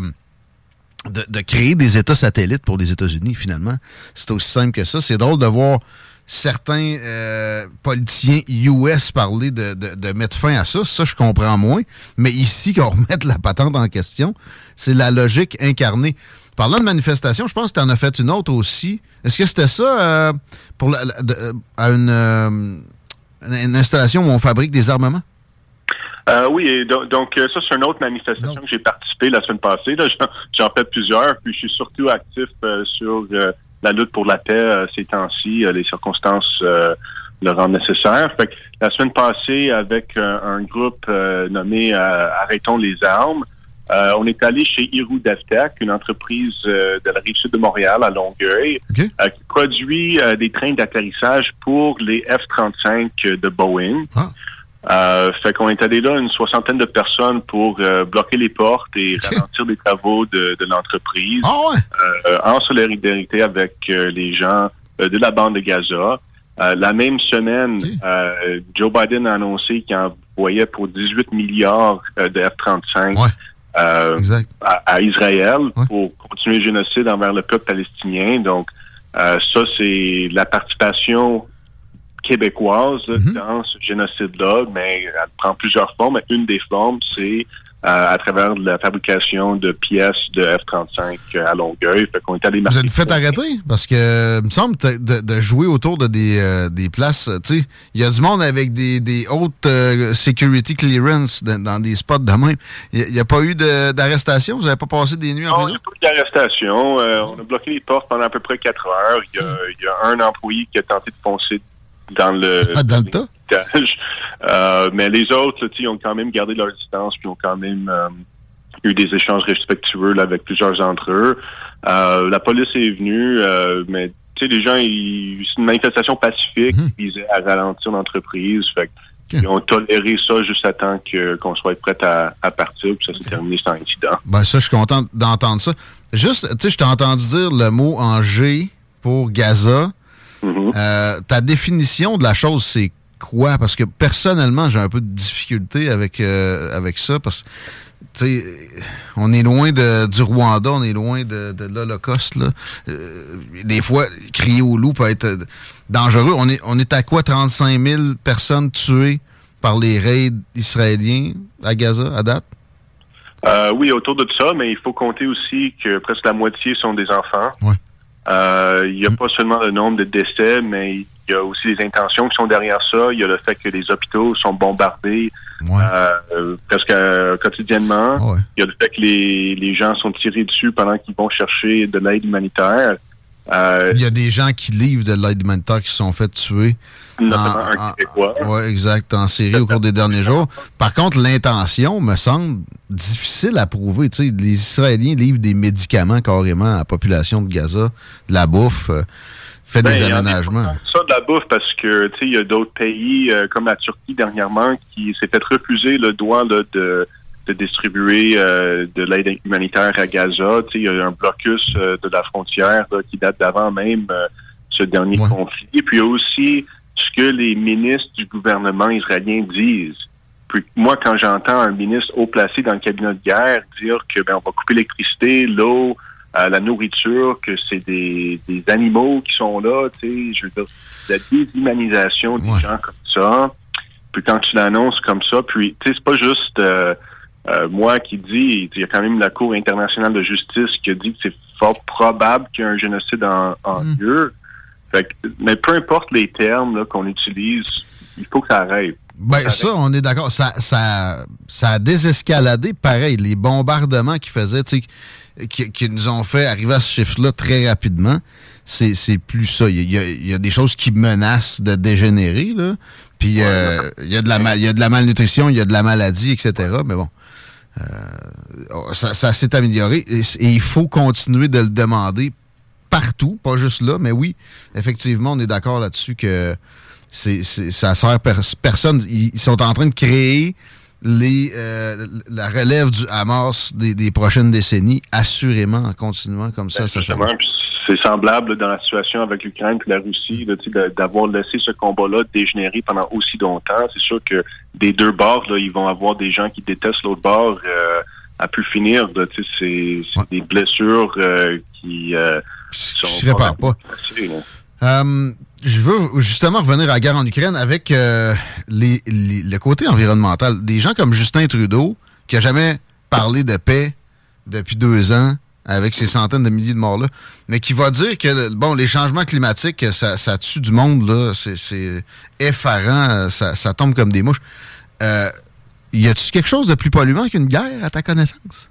de, de créer des États satellites pour les États-Unis, finalement. C'est aussi simple que ça. C'est drôle de voir certains euh, politiciens U S parler de, de, de mettre fin à ça. Ça, je comprends moins. Mais ici, qu'on remette la patente en question, c'est la logique incarnée. Parlant de manifestation, je pense que tu en as fait une autre aussi. Est-ce que c'était ça euh, pour la, la, de, à une, euh, une installation où on fabrique des armements? Euh, oui, et donc, donc ça, c'est une autre manifestation non. que j'ai participé la semaine passée. Là, j'en, j'en fais plusieurs, puis je suis surtout actif euh, sur euh, la lutte pour la paix euh, ces temps-ci. Euh, les circonstances euh, le rendent nécessaire. Fait que la semaine passée, avec euh, un groupe euh, nommé euh, Arrêtons les armes, euh, on est allé chez Hiroo DevTech, une entreprise euh, de la Rive-Sud de Montréal, à Longueuil, okay. euh, qui produit euh, des trains d'atterrissage pour les F trente-cinq de Boeing. Ah. Euh, fait qu'on est allé là une soixantaine de personnes pour euh, bloquer les portes et okay. ralentir les travaux de, de l'entreprise oh ouais. euh, en solidarité avec euh, les gens euh, de la bande de Gaza. Euh, la même semaine, okay. euh, Joe Biden a annoncé qu'il envoyait pour dix-huit milliards euh, de F trente-cinq ouais. euh, à, à Israël ouais. pour continuer le génocide envers le peuple palestinien. Donc, euh, ça, c'est la participation québécoise mm-hmm. dans ce génocide-là, mais elle prend plusieurs formes. Une des formes, c'est euh, à travers la fabrication de pièces de F trente-cinq à Longueuil. Fait qu'on est allé Vous êtes fait arrêter? Parce que, il me semble, de, de jouer autour de des, euh, des places, tu sais, il y a du monde avec des, des hautes euh, security clearance dans, dans des spots de même. Il n'y a, a pas eu de, d'arrestation? Vous n'avez pas passé des nuits en prison? Non, il n'y a pas eu d'arrestation. Euh, on a bloqué les portes pendant à peu près quatre heures. Il y a, il y a un employé qui a tenté de foncer dans le ah, dans le tas. Euh, mais les autres, ils ont quand même gardé leur distance, puis ont quand même euh, eu des échanges respectueux là, avec plusieurs d'entre eux. Euh, la police est venue, euh, mais tu sais, les gens, ils, c'est une manifestation pacifique, mmh. ils visaient à ralentir l'entreprise. Fait okay. Ils ont toléré ça juste à temps que, qu'on soit prêt à, à partir, puis ça s'est okay. terminé sans incident. Ben ça, je suis content d'entendre ça. Juste, tu sais, je t'ai entendu dire le mot en G pour Gaza. Mm-hmm. Euh, ta définition de la chose, c'est quoi? Parce que personnellement, j'ai un peu de difficulté avec euh, avec ça, parce que tu sais, on est loin de, du Rwanda, on est loin de, de l'Holocauste, là. Euh, des fois, crier au loup peut être dangereux. On est, on est à quoi? trente-cinq mille personnes tuées par les raids israéliens à Gaza, à date? Euh, oui, autour de ça, mais il faut compter aussi que presque la moitié sont des enfants. Ouais. Euh, il n'y a mmh. pas seulement le nombre de décès, mais il y a aussi les intentions qui sont derrière ça. Il y a le fait que les hôpitaux sont bombardés ouais. euh, presque euh, quotidiennement. Ouais. Il y a le fait que les, les gens sont tirés dessus pendant qu'ils vont chercher de l'aide humanitaire. Euh, il y a des gens qui livrent de l'aide humanitaire qui se sont fait tuer. Notamment en, un Québécois. Oui, exact, en Syrie au cours des derniers jours. Par contre, l'intention me semble difficile à prouver. Tu sais, les Israéliens livrent des médicaments carrément à la population de Gaza, de la bouffe, euh, fait ben, des aménagements. Ça de la bouffe parce que tu sais, il y a d'autres pays euh, comme la Turquie dernièrement qui s'est fait refuser le droit là, de de distribuer euh, de l'aide humanitaire à Gaza. Tu sais, il y a un blocus euh, de la frontière là, qui date d'avant même euh, ce dernier ouais. conflit. Et puis il y a aussi ce que les ministres du gouvernement israélien disent. Puis moi, quand j'entends un ministre haut placé dans le cabinet de guerre dire que ben on va couper l'électricité, l'eau, euh, la nourriture, que c'est des, des animaux qui sont là, tu sais, je veux dire, la déshumanisation des ouais. gens comme ça. Puis quand tu l'annonces comme ça, puis tu sais, c'est pas juste euh, euh, moi qui dis, il y a quand même la Cour internationale de justice qui a dit que c'est fort probable qu'il y ait un génocide en, en mmh. lieu. Fait que, mais peu importe les termes là, qu'on utilise, il faut que ça arrête. Ben ça, on est d'accord. Ça, ça, ça a désescaladé, pareil. Les bombardements qu'ils faisaient, tu sais, qui, qui nous ont fait arriver à ce chiffre-là très rapidement, c'est, c'est plus ça. Il y a, il y a des choses qui menacent de dégénérer, là. Puis ouais, euh, il y a de la mal, il y a de la malnutrition, il y a de la maladie, et cetera. Mais bon, euh, ça, ça s'est amélioré et, et il faut continuer de le demander partout, pas juste là, mais oui, effectivement, on est d'accord là-dessus que c'est, c'est, ça sert per- personne. Ils, ils sont en train de créer les, euh, la relève du Hamas des, des prochaines décennies, assurément, en continuant comme ça. Ben, ça justement, c'est semblable là, dans la situation avec l'Ukraine et la Russie, là, de, d'avoir laissé ce combat-là dégénérer pendant aussi longtemps. C'est sûr que des deux bords, là, ils vont avoir des gens qui détestent l'autre bord euh, à pu finir. Là, c'est c'est ouais. des blessures euh, qui euh, sont... Je ne répare pas. Euh, je veux justement revenir à la guerre en Ukraine avec euh, les, les, le côté environnemental. Des gens comme Justin Trudeau, qui n'a jamais parlé de paix depuis deux ans, avec ces centaines de milliers de morts-là, mais qui va dire que bon, les changements climatiques, ça, ça tue du monde, là, c'est, c'est effarant, ça, ça tombe comme des mouches. Euh, y a-tu quelque chose de plus polluant qu'une guerre, à ta connaissance?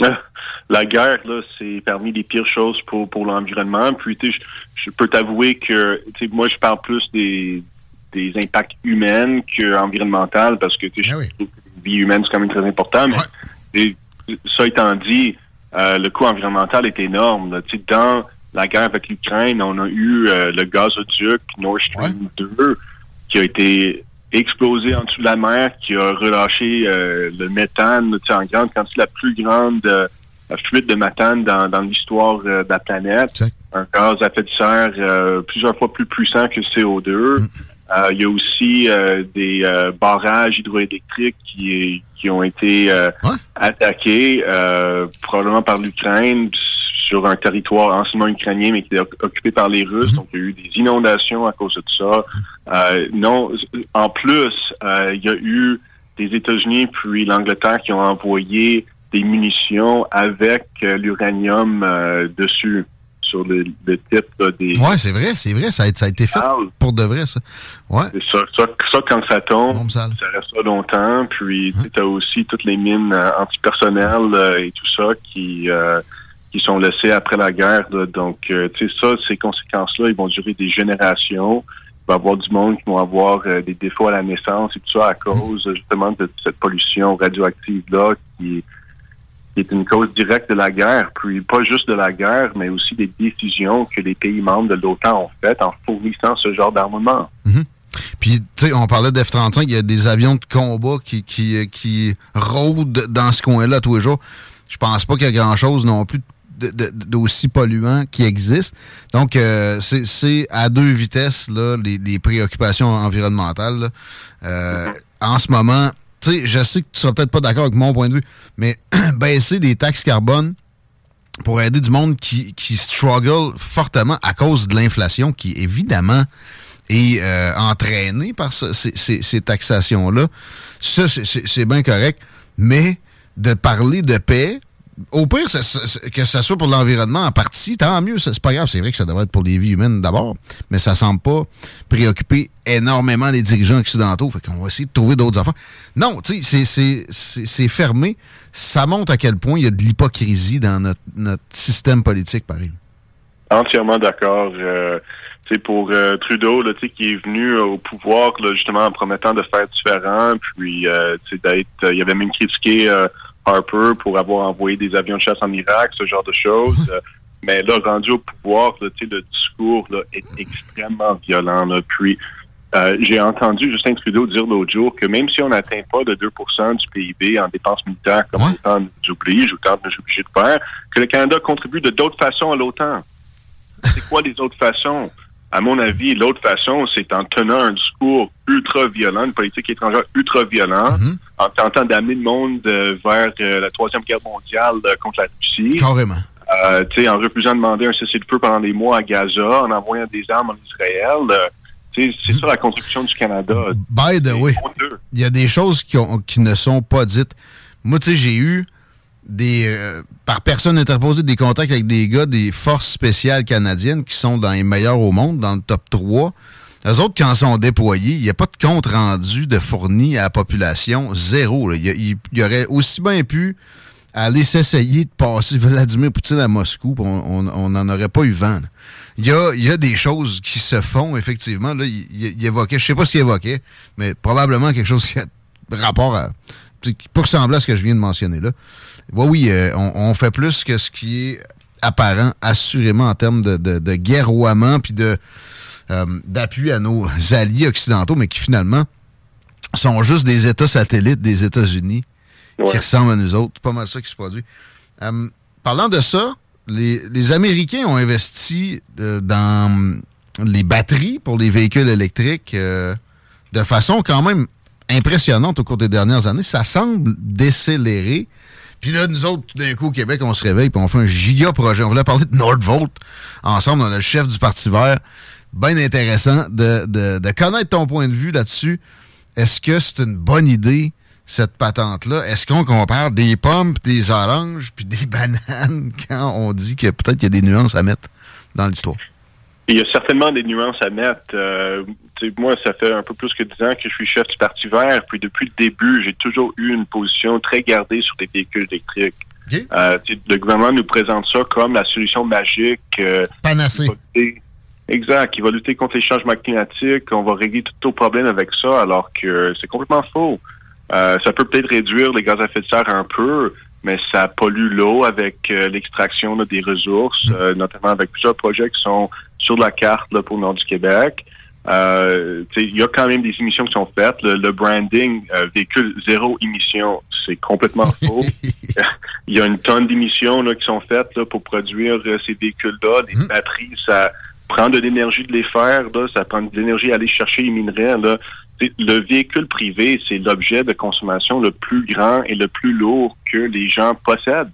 La guerre, là, c'est parmi les pires choses pour, pour l'environnement. Puis, tu sais, je, je peux t'avouer que, tu sais, moi, je parle plus des, des impacts humains qu'environnementaux, parce que, tu sais, ah oui. je trouve que la vie humaine, c'est quand même très important. Mais, ouais. et, ça étant dit, euh, le coût environnemental est énorme. Tu sais, dans la guerre avec l'Ukraine, on a eu euh, le gazoduc Nord Stream ouais. deux qui a été explosé en dessous de la mer, qui a relâché euh, le méthane, tu sais, en grande quantité, la plus grande euh, fuite de méthane dans, dans l'histoire euh, de la planète. Exact. Un gaz à effet de serre euh, plusieurs fois plus puissant que C O deux. Mm. Euh, il y a aussi euh, des euh, barrages hydroélectriques qui, qui ont été euh, ouais. attaqués euh, probablement par l'Ukraine sur un territoire anciennement ukrainien, mais qui est occupé par les Russes. Mm-hmm. Donc, il y a eu des inondations à cause de ça. Euh, non, en plus, euh, il y a eu des États-Unis puis l'Angleterre qui ont envoyé des munitions avec euh, l'uranium euh, dessus, sur le, le type là, des... Ouais, c'est vrai, c'est vrai. Ça a, ça a été fait ah, pour de vrai, ça. Ouais. C'est ça, ça, ça quand ça tombe, ça reste là longtemps. Puis, hein? Tu as aussi toutes les mines euh, antipersonnelles euh, et tout ça qui... Euh, qui sont laissés après la guerre. Là. Donc, euh, tu sais, ça, ces conséquences-là, ils vont durer des générations. Il va y avoir du monde qui vont avoir euh, des défauts à la naissance et tout ça à cause, justement, de cette pollution radioactive-là qui, qui est une cause directe de la guerre. Puis, pas juste de la guerre, mais aussi des décisions que les pays membres de l'OTAN ont faites en fournissant ce genre d'armement. Mm-hmm. Puis, tu sais, on parlait d'F trente-cinq, il y a des avions de combat qui, qui, qui rôdent dans ce coin-là tous les jours. Je pense pas qu'il y a grand-chose non plus De, de, d'aussi polluants qui existent. Donc, euh, c'est, c'est à deux vitesses, là, les, les préoccupations environnementales. Là. Euh, en ce moment, tu sais, je sais que tu seras peut-être pas d'accord avec mon point de vue, mais baisser des taxes carbone pour aider du monde qui, qui struggle fortement à cause de l'inflation qui, évidemment, est euh, entraînée par ce, ces, ces, ces taxations-là, ça, c'est, c'est, c'est bien correct. Mais de parler de paix, au pire, ça, ça, que ça soit pour l'environnement en partie, tant mieux, ça, c'est pas grave. C'est vrai que ça devrait être pour les vies humaines d'abord, mais ça semble pas préoccuper énormément les dirigeants occidentaux. Fait qu'on va essayer de trouver d'autres affaires. Non, tu sais, c'est, c'est, c'est, c'est fermé. Ça montre à quel point il y a de l'hypocrisie dans notre, notre système politique, pareil. Entièrement d'accord. Euh, tu sais, pour euh, Trudeau, là, tu sais, qui est venu euh, au pouvoir, là, justement, en promettant de faire différent, puis, euh, tu sais, d'être, euh, il avait même critiqué euh, Harper pour avoir envoyé des avions de chasse en Irak, ce genre de choses. euh, mais là, rendu au pouvoir, là, tu sais, le discours là, est extrêmement violent. Là. Puis, euh, j'ai entendu Justin Trudeau dire l'autre jour que même si on n'atteint pas de deux pour cent du P I B en dépenses militaires, comme ouais. l'OTAN nous oblige, ou l'OTAN nous oblige de faire, que le Canada contribue de d'autres façons à l'OTAN. C'est quoi les autres façons? À mon avis, l'autre façon, c'est en tenant un discours ultra-violent, une politique étrangère ultra-violente, mm-hmm. en tentant d'amener le monde euh, vers euh, la Troisième Guerre mondiale euh, contre la Russie. Carrément. Euh, tu sais, en refusant de demander un cessez-le-feu pendant des mois à Gaza, en envoyant des armes en Israël. Euh, tu sais, c'est mm-hmm. ça la contribution du Canada. By the way, il y a des choses qui, ont, qui ne sont pas dites. Moi, tu sais, j'ai eu des euh, par personne interposée des contacts avec des gars des forces spéciales canadiennes qui sont dans les meilleurs au monde, dans le top trois. Eux autres qui en sont déployés, il n'y a pas de compte rendu de fourni à la population, zéro. Il y, il y aurait aussi bien pu aller s'essayer de passer Vladimir Poutine à Moscou, on n'en aurait pas eu vent. Il y a, il y a des choses qui se font, effectivement. Là, il, il, il évoquait, je sais pas ce qu'il évoquait, mais probablement quelque chose qui a rapport à... qui peut ressembler à ce que je viens de mentionner là. Oui, oui, euh, on, on fait plus que ce qui est apparent, assurément, en termes de, de, de guerroiement puis de, euh, d'appui à nos alliés occidentaux, mais qui finalement sont juste des États satellites des États-Unis ouais. qui ressemblent à nous autres. C'est pas mal ça qui se produit. Euh, parlant de ça, les, les Américains ont investi euh, dans les batteries pour les véhicules électriques euh, de façon quand même impressionnante au cours des dernières années. Ça semble décélérer. Puis là, nous autres, tout d'un coup, au Québec, on se réveille et on fait un giga projet. On voulait parler de Nordvolt ensemble. On a le chef du Parti vert. Bien intéressant de, de, de connaître ton point de vue là-dessus. Est-ce que c'est une bonne idée, cette patente-là? Est-ce qu'on compare des pommes, pis des oranges, puis des bananes quand on dit que peut-être qu'il y a des nuances à mettre dans l'histoire? Il y a certainement des nuances à mettre. Euh, moi, ça fait un peu plus que dix ans que je suis chef du Parti vert, puis depuis le début, j'ai toujours eu une position très gardée sur les véhicules électriques. Okay. Euh, le gouvernement nous présente ça comme la solution magique. Euh, Panacée. Exact, qui va lutter contre les changements climatiques, on va régler tous nos problèmes avec ça, alors que c'est complètement faux. Euh, ça peut peut-être réduire les gaz à effet de serre un peu, mais ça pollue l'eau avec euh, l'extraction là, des ressources, euh, notamment avec plusieurs projets qui sont sur la carte là, pour le nord du Québec. Euh, il y a quand même des émissions qui sont faites. Le, le branding euh, véhicule zéro émission, c'est complètement faux. Il y a une tonne d'émissions là, qui sont faites là, pour produire euh, ces véhicules-là. Les mmh. batteries, ça prend de l'énergie de les faire, là, ça prend de l'énergie à aller chercher les minerais. Là. Le véhicule privé, c'est l'objet de consommation le plus grand et le plus lourd que les gens possèdent.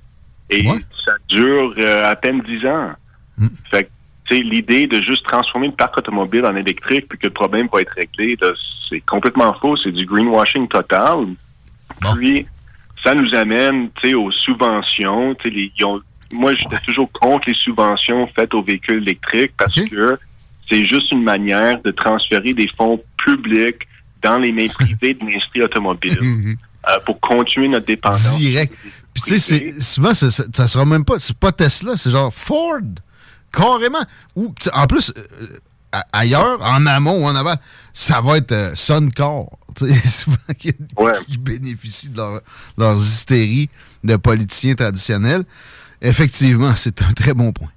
Et ouais. ça dure euh, à peine dix ans. Mm. Fait que, l'idée de juste transformer le parc automobile en électrique puis que le problème va être réglé, là, c'est complètement faux. C'est du greenwashing total. Bon. Puis, ça nous amène aux subventions. Les, ils ont, moi, j'étais toujours contre les subventions faites aux véhicules électriques parce okay. que c'est juste une manière de transférer des fonds publics dans les mains privées de l'industrie automobile euh, pour continuer notre dépendance. Direct. Puis tu sais, souvent, ça, ça, ça sera même pas, c'est pas Tesla, c'est genre Ford, carrément. Ou en plus, euh, ailleurs, en amont ou en aval, ça va être euh, Suncor. Tu sais, souvent qui, ouais. qui bénéficient de leur, leurs hystéries de politiciens traditionnels. Effectivement, c'est un très bon point.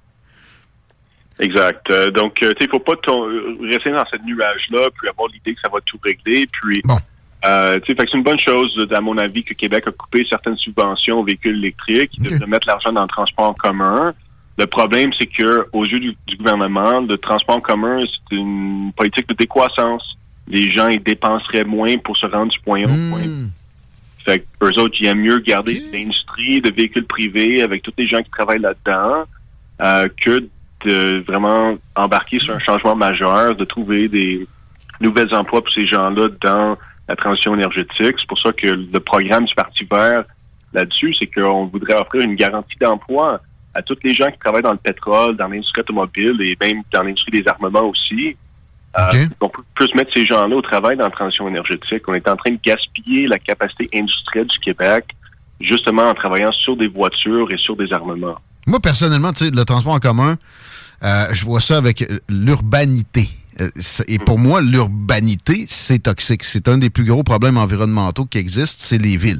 Exact. Euh, donc, euh, tu sais, il faut pas rester dans cette nuage-là, puis avoir l'idée que ça va tout régler. Puis, bon. euh, tu sais, c'est une bonne chose, à mon avis, que Québec a coupé certaines subventions aux véhicules électriques, okay. de, de mettre l'argent dans le transport en commun. Le problème, c'est que aux yeux du, du gouvernement, le transport en commun, c'est une politique de décroissance. Les gens, ils dépenseraient moins pour se rendre du point A au point B. Fait qu'eux autres, ils aiment mieux garder okay. l'industrie de véhicules privés avec tous les gens qui travaillent là-dedans euh, que de vraiment embarquer sur un changement majeur, de trouver des nouvelles emplois pour ces gens-là dans la transition énergétique. C'est pour ça que le programme du Parti vert là-dessus, c'est qu'on voudrait offrir une garantie d'emploi à tous les gens qui travaillent dans le pétrole, dans l'industrie automobile et même dans l'industrie des armements aussi. Okay. Euh, on peut plus mettre ces gens-là au travail dans la transition énergétique. On est en train de gaspiller la capacité industrielle du Québec justement en travaillant sur des voitures et sur des armements. Moi, personnellement, tu sais, le transport en commun, euh, je vois ça avec l'urbanité. Euh, et pour moi, l'urbanité, c'est toxique. C'est un des plus gros problèmes environnementaux qui existent, c'est les villes.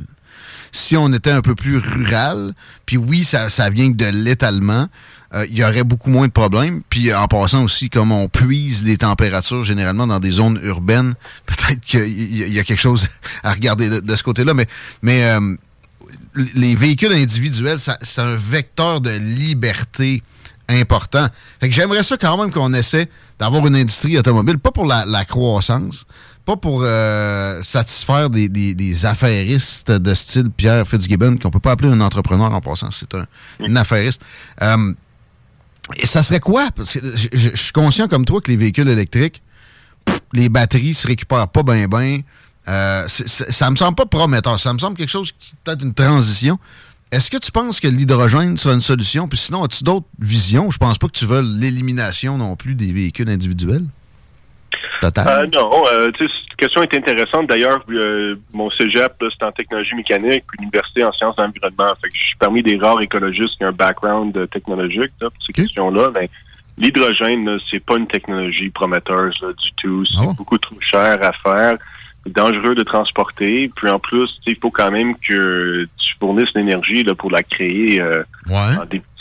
Si on était un peu plus rural, puis oui, ça, ça vient de l'étalement, il euh, y aurait beaucoup moins de problèmes. Puis en passant aussi, comme on puise les températures généralement dans des zones urbaines, peut-être qu'il y, y a quelque chose à regarder de, de ce côté-là. Mais, mais euh, les véhicules individuels, ça, c'est un vecteur de liberté important. Fait que j'aimerais ça quand même qu'on essaie d'avoir une industrie automobile, pas pour la, la croissance, pas pour euh, satisfaire des, des, des affairistes de style Pierre Fitzgibbon, qu'on peut pas appeler un entrepreneur en passant, c'est un, un affairiste. Euh, et ça serait quoi? Parce que je, je, je suis conscient comme toi que les véhicules électriques, pff, les batteries se récupèrent pas bien bien. Euh, c'est, c'est, ça me semble pas prometteur. Ça me semble quelque chose qui peut-être une transition. Est-ce que tu penses que l'hydrogène sera une solution? Puis sinon, as-tu d'autres visions? Je pense pas que tu veux l'élimination non plus des véhicules individuels. Total. Euh, non, euh, tu sais, cette question est intéressante. D'ailleurs, euh, mon cégep, là, c'est en technologie mécanique, puis l'université en sciences de l'environnement. Fait que je suis parmi des rares écologistes qui ont un background euh, technologique là, pour ces okay. questions-là. Ben, l'hydrogène, là, c'est pas une technologie prometteuse là, du tout. C'est oh. beaucoup trop cher à faire, dangereux de transporter. Puis en plus, il faut quand même que tu fournisses l'énergie là, pour la créer euh, ouais. en des petits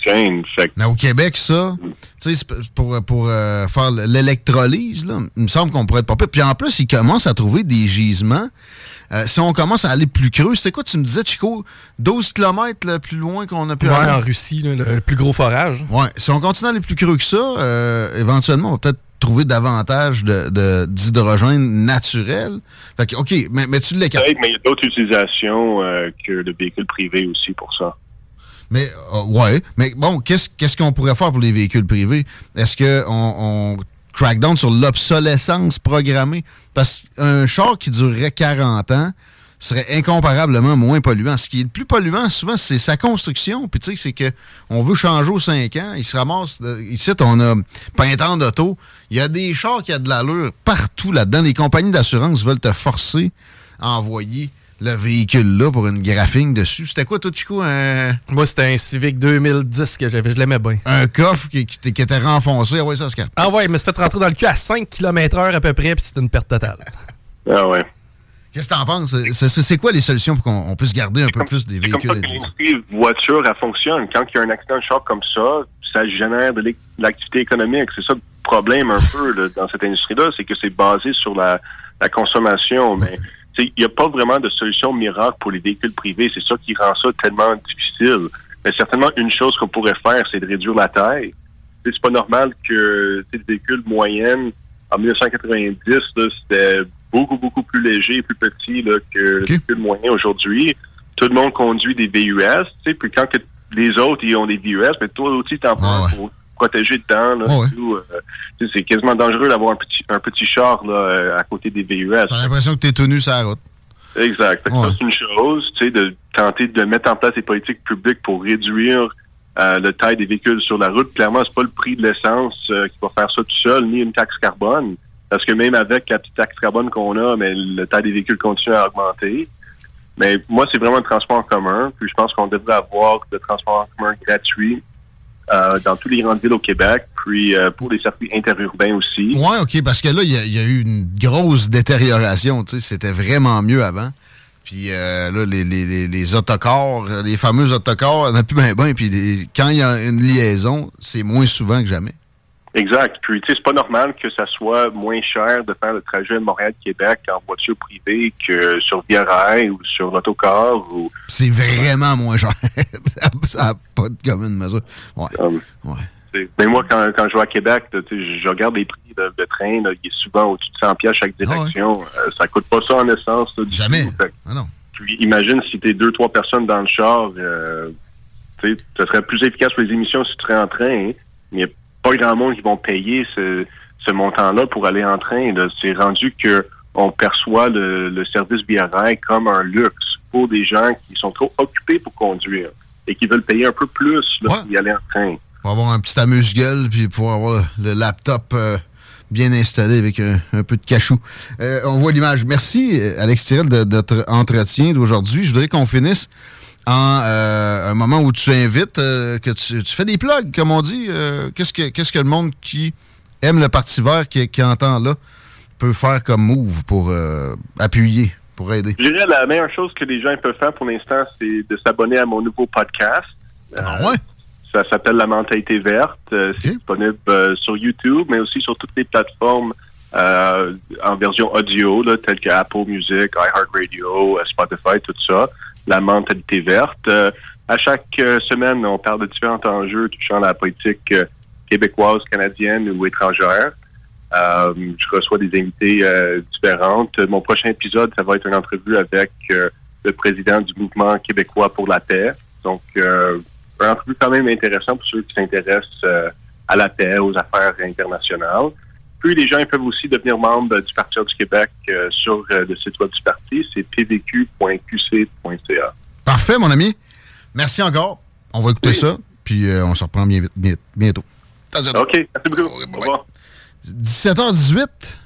chain. Fait que... Mais au Québec, ça, tu sais, pour, pour euh, faire l'électrolyse, là, il me semble qu'on pourrait être pas pire. Puis en plus, ils commencent à trouver des gisements. Euh, si on commence à aller plus creux, c'était quoi, tu me disais, Chico, douze kilomètres là, plus loin qu'on a pu ouais, aller? En Russie, là, le plus gros forage. Ouais, si on continue à aller plus creux que ça, euh, éventuellement, on va peut-être trouver davantage de, de, d'hydrogène naturel. Fait que, OK, mais, mais tu l'écartes. Mais il y a d'autres utilisations euh, que le véhicule privé aussi pour ça. Mais, euh, ouais, mais bon, qu'est-ce, qu'est-ce qu'on pourrait faire pour les véhicules privés? Est-ce qu'on on crack down sur l'obsolescence programmée? Parce qu'un char qui durerait quarante ans serait incomparablement moins polluant. Ce qui est le plus polluant, souvent, c'est sa construction. Puis, tu sais, c'est que on veut changer aux cinq ans. Il se ramasse... De, ici, on a Printemps d'auto. Il y a des chars qui ont de l'allure partout là-dedans. Les compagnies d'assurance veulent te forcer à envoyer le véhicule-là pour une graphing dessus. C'était quoi, toi, Chico? Un... Moi, c'était un Civic deux mille dix que j'avais. Je l'aimais bien. Un coffre qui, qui, qui était renfoncé. Ah ouais, ça se capte. Ah ouais, il me s'est fait rentrer dans le cul à cinq kilomètres heure à peu près, puis c'était une perte totale. Ah ouais. Qu'est-ce que t'en penses? C'est, c'est, c'est quoi les solutions pour qu'on on puisse garder un peu comme, plus des véhicules? C'est comme ça que l'industrie voiture, elle fonctionne. Quand il y a un accident de char comme ça, ça génère de l'activité économique. C'est ça le problème un peu là, dans cette industrie-là, c'est que c'est basé sur la, la consommation. Mais il n'y a pas vraiment de solution miracle pour les véhicules privés. C'est ça qui rend ça tellement difficile. Mais certainement, une chose qu'on pourrait faire, c'est de réduire la taille. T'sais, c'est pas normal que les véhicules moyennes, en dix-neuf cent quatre-vingt-dix, là, c'était beaucoup, beaucoup plus léger et plus petit là, que okay. les véhicules moyens aujourd'hui. Tout le monde conduit des V U S, puis quand que les autres ils ont des V U S, mais toi aussi, t'en prends ah ouais. pour protéger dedans. Là, ah ouais. tout, euh, c'est quasiment dangereux d'avoir un petit, un petit char là, à côté des V U S. T'as l'impression que t'es tenu sur la route. Exact. Ouais. Ça, c'est une chose, tu sais, de tenter de mettre en place des politiques publiques pour réduire euh, le taille des véhicules sur la route. Clairement, c'est pas le prix de l'essence euh, qui va faire ça tout seul, ni une taxe carbone. Parce que même avec la petite taxe carbone qu'on a, mais le taille des véhicules continue à augmenter. Mais moi, c'est vraiment le transport en commun. Puis je pense qu'on devrait avoir le transport en commun gratuit euh, dans tous les grandes villes au Québec, puis euh, pour les circuits interurbains aussi. Oui, OK, parce que là, il y, y a eu une grosse détérioration. Tu sais, c'était vraiment mieux avant. Puis euh, là, les, les, les, les autocars, les fameux autocars, on n'a plus bien bien. Puis les, quand il y a une liaison, c'est moins souvent que jamais. Exact. Puis, tu sais, c'est pas normal que ça soit moins cher de faire le trajet Montréal-Québec en voiture privée que sur Via Rail ou sur l'autocar. Ou... C'est vraiment moins cher. Ça n'a pas de commune mesure. Ouais. Um, ouais. Mais moi, quand, quand je vais à Québec, je, je regarde les prix de, de train. Là, il est souvent au-dessus de cent piastres chaque direction. Ah ouais. euh, ça coûte pas ça en essence. Là, Jamais. Tout, fait, ah non. Puis, imagine si t'es deux, trois personnes dans le char. Euh, tu sais, ça serait plus efficace pour les émissions si tu serais en train. Hein, mais pas grand monde qui vont payer ce, ce montant-là pour aller en train. Là. C'est rendu que on perçoit le, le service via rail comme un luxe pour des gens qui sont trop occupés pour conduire et qui veulent payer un peu plus là, ouais. pour y aller en train. Pour avoir un petit amuse-gueule puis pour avoir le, le laptop euh, bien installé avec un, un peu de cachou. Euh, on voit l'image. Merci, Alex Tirel, de, de notre entretien d'aujourd'hui. Je voudrais qu'on finisse en euh, un moment où tu invites, euh, que tu, tu fais des plugs, comme on dit. Euh, qu'est-ce que qu'est-ce que le monde qui aime le Parti vert, qui, qui entend là, peut faire comme move pour euh, appuyer, pour aider? Je dirais la meilleure chose que les gens peuvent faire pour l'instant, c'est de s'abonner à mon nouveau podcast. Ah ouais? Euh, ça s'appelle La Mentalité verte. Euh, c'est okay. disponible euh, sur YouTube, mais aussi sur toutes les plateformes euh, en version audio, là, telles que Apple Music, iHeartRadio, Spotify, tout ça. La mentalité verte. Euh, à chaque euh, semaine, on parle de différents enjeux touchant la politique euh, québécoise, canadienne ou étrangère. Euh, je reçois des invités euh, différentes. Mon prochain épisode, ça va être une entrevue avec euh, le président du Mouvement québécois pour la paix. Donc, euh, une entrevue quand même intéressante pour ceux qui s'intéressent euh, à la paix, aux affaires internationales. Puis, les gens ils peuvent aussi devenir membres du Parti du Québec euh, sur euh, le site web du parti. C'est p v q point q c point c a. Parfait, mon ami. Merci encore. On va écouter oui. ça, puis euh, on se reprend bien, bien, bientôt. OK, merci beaucoup. Au revoir. dix-sept heures dix-huit,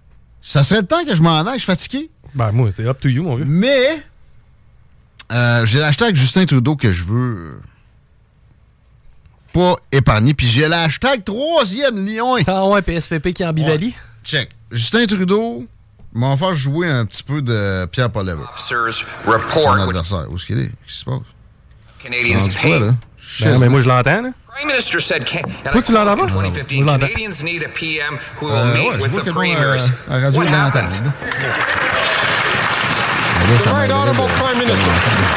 ça serait le temps que je m'en aille, je suis fatigué. Ben, moi, c'est up to you, mon vieux. Mais, euh, j'ai l'hashtag Justin Trudeau que je veux pas épargner. Puis j'ai l'hashtag troisième lion. Ah ouais, P S V P qui ambivalie. Ouais. Check. Justin Trudeau m'a fait jouer un petit peu de Pierre Poilievre. Son adversaire. Où est-ce qu'il est? Qu'est-ce qui se passe? Canadians pay. Ben, mais moi, je l'entends, là. Prime Minister said, Toi, tu l'entends pas? twenty fifteen, Moi, je l'entends. Canadians need a P M who will Euh, meet ouais, je with vois the que bon, premiers. à, à radio, What ils l'entendent. happened? The right honorable Prime Minister.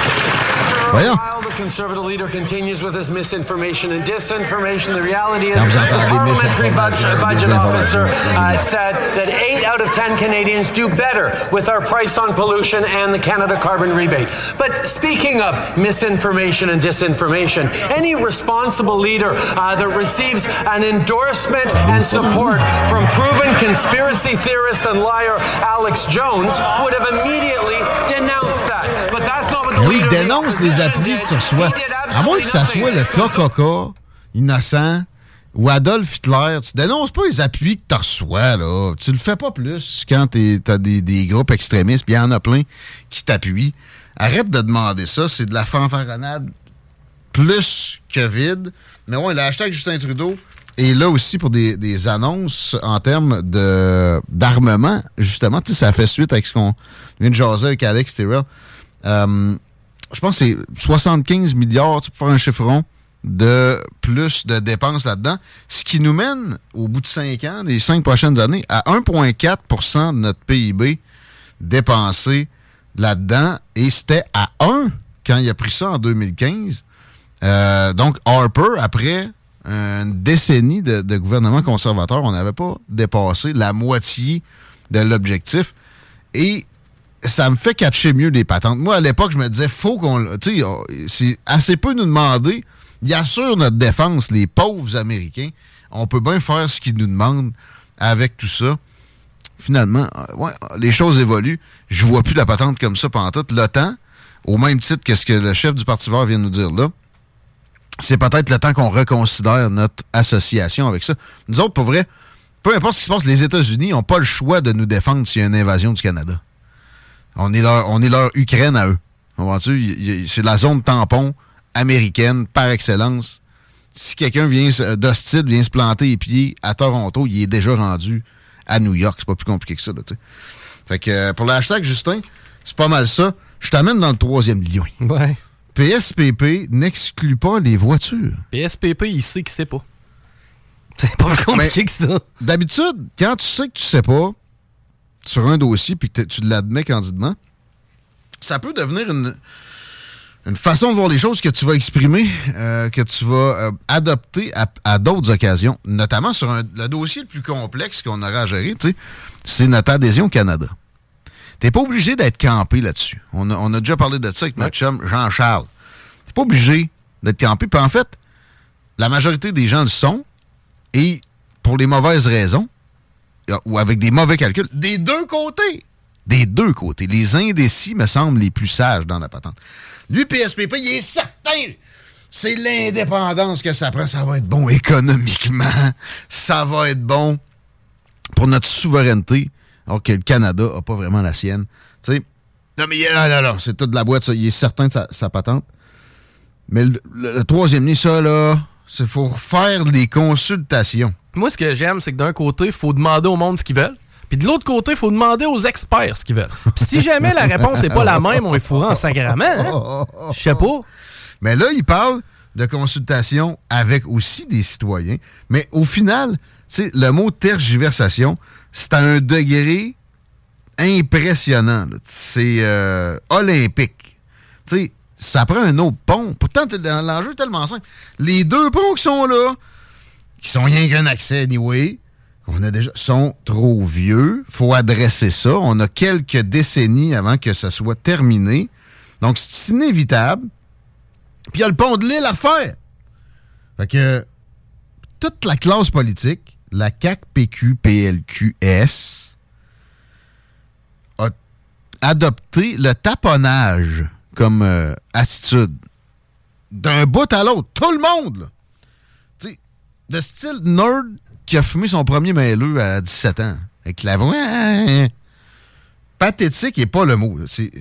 Voyons. While the Conservative leader continues with his misinformation and disinformation, the reality is Quand vous the entendez parliamentary budget, misinformation, budget officer désinformation. uh, said that eight out of ten Canadians do better with our price on pollution and the Canada carbon rebate. But speaking of misinformation and disinformation, any responsible leader uh, that receives an endorsement and support from proven conspiracy theorist and liar Alex Jones would have immediately denounced that. But that's not what the Mais oui, leader of the dénonce les opposition appuis did. que tu reçois. À moins que ça soit le K K K innocent ou Adolf Hitler, tu dénonces pas les appuis que tu reçois, là. Tu le fais pas plus quand tu as des, des groupes extrémistes, puis il y en a plein qui t'appuient. Arrête de demander ça, c'est de la fanfaronnade plus que vide. Mais ouais, le hashtag Justin Trudeau est là aussi pour des, des annonces en termes de d'armement, justement. Tu sais, ça fait suite avec ce qu'on vient de jaser avec Alex Tyrrell. Euh, je pense que c'est soixante-quinze milliards, tu peux faire un chiffron, de plus de dépenses là-dedans, ce qui nous mène, au bout de cinq ans, des cinq prochaines années, à un virgule quatre pour cent de notre P I B dépensé là-dedans, et c'était à un quand il a pris ça en deux mille quinze. Euh, donc, Harper, après une décennie de, de gouvernement conservateur, on n'avait pas dépassé la moitié de l'objectif, et ça me fait catcher mieux les patentes. Moi, à l'époque, je me disais, faut qu'on... Tu sais, c'est assez peu nous demander. Il assure notre défense, les pauvres Américains. On peut bien faire ce qu'ils nous demandent avec tout ça. Finalement, ouais, les choses évoluent. Je vois plus la patente comme ça pendant tout. L'OTAN, au même titre que ce que le chef du Parti vert vient de nous dire là, c'est peut-être le temps qu'on reconsidère notre association avec ça. Nous autres, pour vrai, peu importe ce qui se passe, les États-Unis n'ont pas le choix de nous défendre s'il y a une invasion du Canada. On est leur, on est leur Ukraine à eux. Comprends-tu? C'est la zone tampon américaine par excellence. Si quelqu'un vient d'hostile vient se planter les pieds à Toronto, il est déjà rendu à New York. C'est pas plus compliqué que ça. Là, fait que pour le hashtag Justin, c'est pas mal ça. Je t'amène dans le troisième lien. Ouais. P S P P n'exclut pas les voitures. P S P P, il sait qu'il sait pas. C'est pas plus compliqué Mais, que ça. D'habitude, quand tu sais que tu sais pas sur un dossier puis que tu l'admets candidement, ça peut devenir une, une façon de voir les choses que tu vas exprimer, euh, que tu vas euh, adopter à, à d'autres occasions, notamment sur un, le dossier le plus complexe qu'on aura à gérer, tu sais, c'est notre adhésion au Canada. T'es pas obligé d'être campé là-dessus. On a, on a déjà parlé de ça avec notre chum Jean-Charles. T'es pas obligé d'être campé. Puis en fait, la majorité des gens le sont, et pour les mauvaises raisons, ou avec des mauvais calculs, des deux côtés. Des deux côtés. Les indécis me semblent les plus sages dans la patente. Lui, P S P P, il est certain. C'est l'indépendance que ça prend. Ça va être bon économiquement. Ça va être bon pour notre souveraineté. Alors que le Canada n'a pas vraiment la sienne. Tu sais, non, mais non, non, non, c'est toute de la boîte, ça. Il est certain de sa, sa patente. Mais le, le, le troisième lien, ça, là, c'est pour faire des consultations. Moi, ce que j'aime, c'est que d'un côté, il faut demander au monde ce qu'ils veulent. Puis de l'autre côté, il faut demander aux experts ce qu'ils veulent. Puis si jamais la réponse n'est pas la même, on est fourré en sacrament. Hein? Je sais pas. Mais là, il parle de consultation avec aussi des citoyens. Mais au final, tu sais, le mot tergiversation, c'est à un degré impressionnant. Là. C'est euh, olympique. Tu sais, ça prend un autre pont. Pourtant, l'enjeu est tellement simple. Les deux ponts qui sont là, qui sont rien qu'un accès anyway, on a déjà, sont trop vieux. Faut adresser ça. On a quelques décennies avant que ça soit terminé. Donc, c'est inévitable. Puis il y a le pont de l'île à faire. Fait que toute la classe politique, la C A Q, P Q, P L Q, S, a adopté le taponnage comme euh, attitude. D'un bout à l'autre. Tout le monde, là. Tu sais, de style nerd qui a fumé son premier mêleux à dix-sept ans. Avec la voix... Pathétique n'est pas le mot. Là. C'est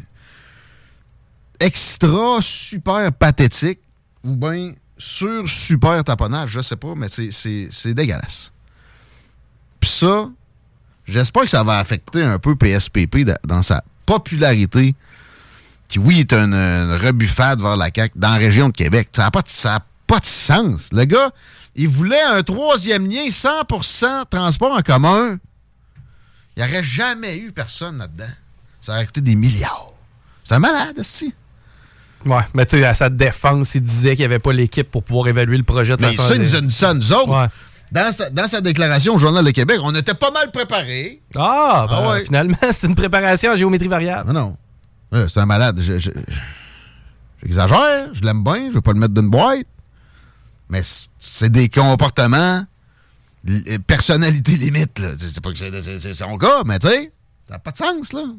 extra super pathétique ou bien sur super taponnage, je sais pas, mais c'est, c'est, c'est dégueulasse. Puis ça, j'espère que ça va affecter un peu P S P P dans sa popularité qui, oui, est une, une rebuffade vers la C A Q dans la région de Québec. Ça n'a pas, ça pas de sens. Le gars, il voulait un troisième lien cent pour cent transport en commun. Il n'y aurait jamais eu personne là-dedans. Ça aurait coûté des milliards. C'est un malade, aussi. Ouais, mais tu sais, à sa défense, il disait qu'il n'y avait pas l'équipe pour pouvoir évaluer le projet de mais façon... ça, il nous a dit ça, nous autres. Ouais. Dans sa, dans sa déclaration au Journal de Québec, on était pas mal préparés. Ah, ben, ah ouais. Finalement, c'est une préparation en géométrie variable. Non, non. C'est un malade. Je, je, j'exagère, je l'aime bien, je veux pas le mettre d'une boîte. Mais c'est des comportements, personnalité limite, là. C'est pas que c'est, c'est, c'est son cas, mais tu sais, ça n'a pas de sens, là.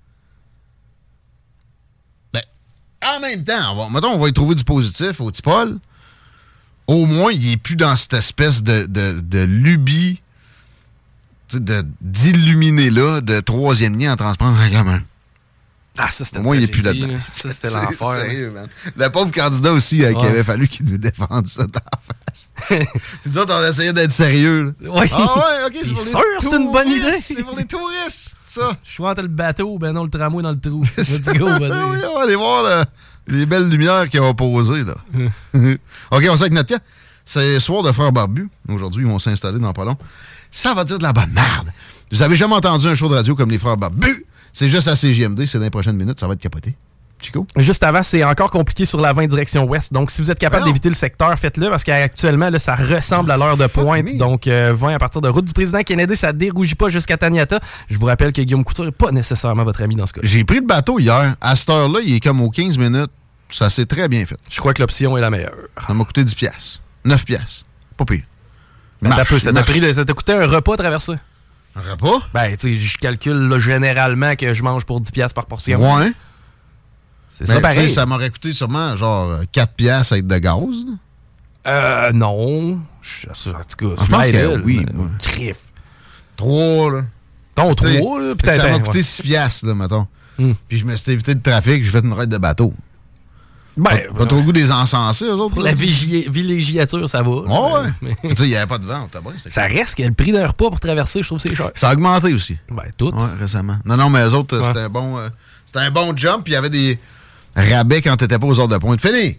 Ben, en même temps, on va, mettons, on va y trouver du positif au petit Paul. Au moins, il n'est plus dans cette espèce de, de, de lubie de, d'illuminé là, de troisième lien en transport en commun. Ah, ça, c'était au moins, il n'est plus là-dedans. Là. Ça, c'était c'est l'enfer. Sérieux, man. Le pauvre candidat aussi, euh, ouais. Qui avait fallu qu'il nous défende ça dans la face. Nous autres, on essayait d'être sérieux. Là. Oui. Ah ouais, OK, c'est pour sûr, les c'est une bonne idée. C'est pour les touristes, ça. Je suis entre le bateau, ben non, le tramway dans le trou. Let's go, oui, on va aller voir là, les belles lumières qu'ils ont posées, là. OK, on sait avec notre cas. C'est soir de Frères Barbus. Aujourd'hui, ils vont s'installer dans pas long. Ça va dire de la bonne merde. Vous avez jamais entendu un show de radio comme les Frères Barbus? C'est juste à C J M D, c'est dans les prochaines minutes, ça va être capoté. Chico? Juste avant, c'est encore compliqué sur la vingt direction ouest. Donc, si vous êtes capable d'éviter le secteur, faites-le parce qu'actuellement, là, ça ressemble à l'heure de pointe. Donc, euh, vingt à partir de route du président Kennedy, ça dérougit pas jusqu'à Taniata. Je vous rappelle que Guillaume Couture n'est pas nécessairement votre ami dans ce cas-là. J'ai pris le bateau hier. À cette heure-là, il est comme aux quinze minutes. Ça s'est très bien fait. Je crois que l'option est la meilleure. Ça m'a coûté dix piastres. neuf piastres. Pas pire. Marche, peu, ça t'a pris, ça t'a coûté un repas à traverser. Un repas? Ben, tu sais, je calcule là, généralement que je mange pour dix piastres par portion. Ouais. C'est ça, pareil. Ça m'aurait coûté sûrement genre quatre piastres avec de gaz. Euh, non. Je, en tout cas, je pense que oui. Crif. trois, là. Non, trois, là, peut-être. Ça m'a ouais. coûté six piastres, là, mettons. Mm. Puis je me suis évité le trafic, j'ai fait une raide de bateau. Ben, pas, pas trop le goût des encensés, eux autres. Pour la vigie- villégiature, ça va. Oh, ouais. Mais... tu sais, il n'y avait pas de vent. Bon, ça cool. Reste que le prix d'un repas pour traverser, je trouve que c'est cher. Ça a augmenté aussi. Ben, tout. Ouais, récemment. Non, non, mais eux autres, ouais. c'était un bon euh, c'était un bon jump, puis il y avait des rabais quand t'étais pas aux heures de pointe. Fini!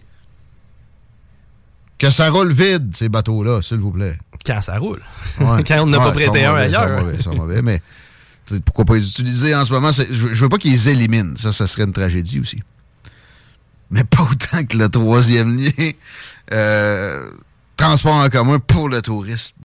Que ça roule vide, ces bateaux-là, s'il vous plaît. Quand ça roule. Ouais. Quand on n'a ouais, pas prêté un mauvais, ailleurs. Ils sont mauvais, ils sont mauvais, mais pourquoi pas les utiliser en ce moment? C'est, je, je veux pas qu'ils les éliminent. Ça, ça serait une tragédie aussi. Mais pas autant que le troisième lien. Euh, transport en commun pour le tourisme.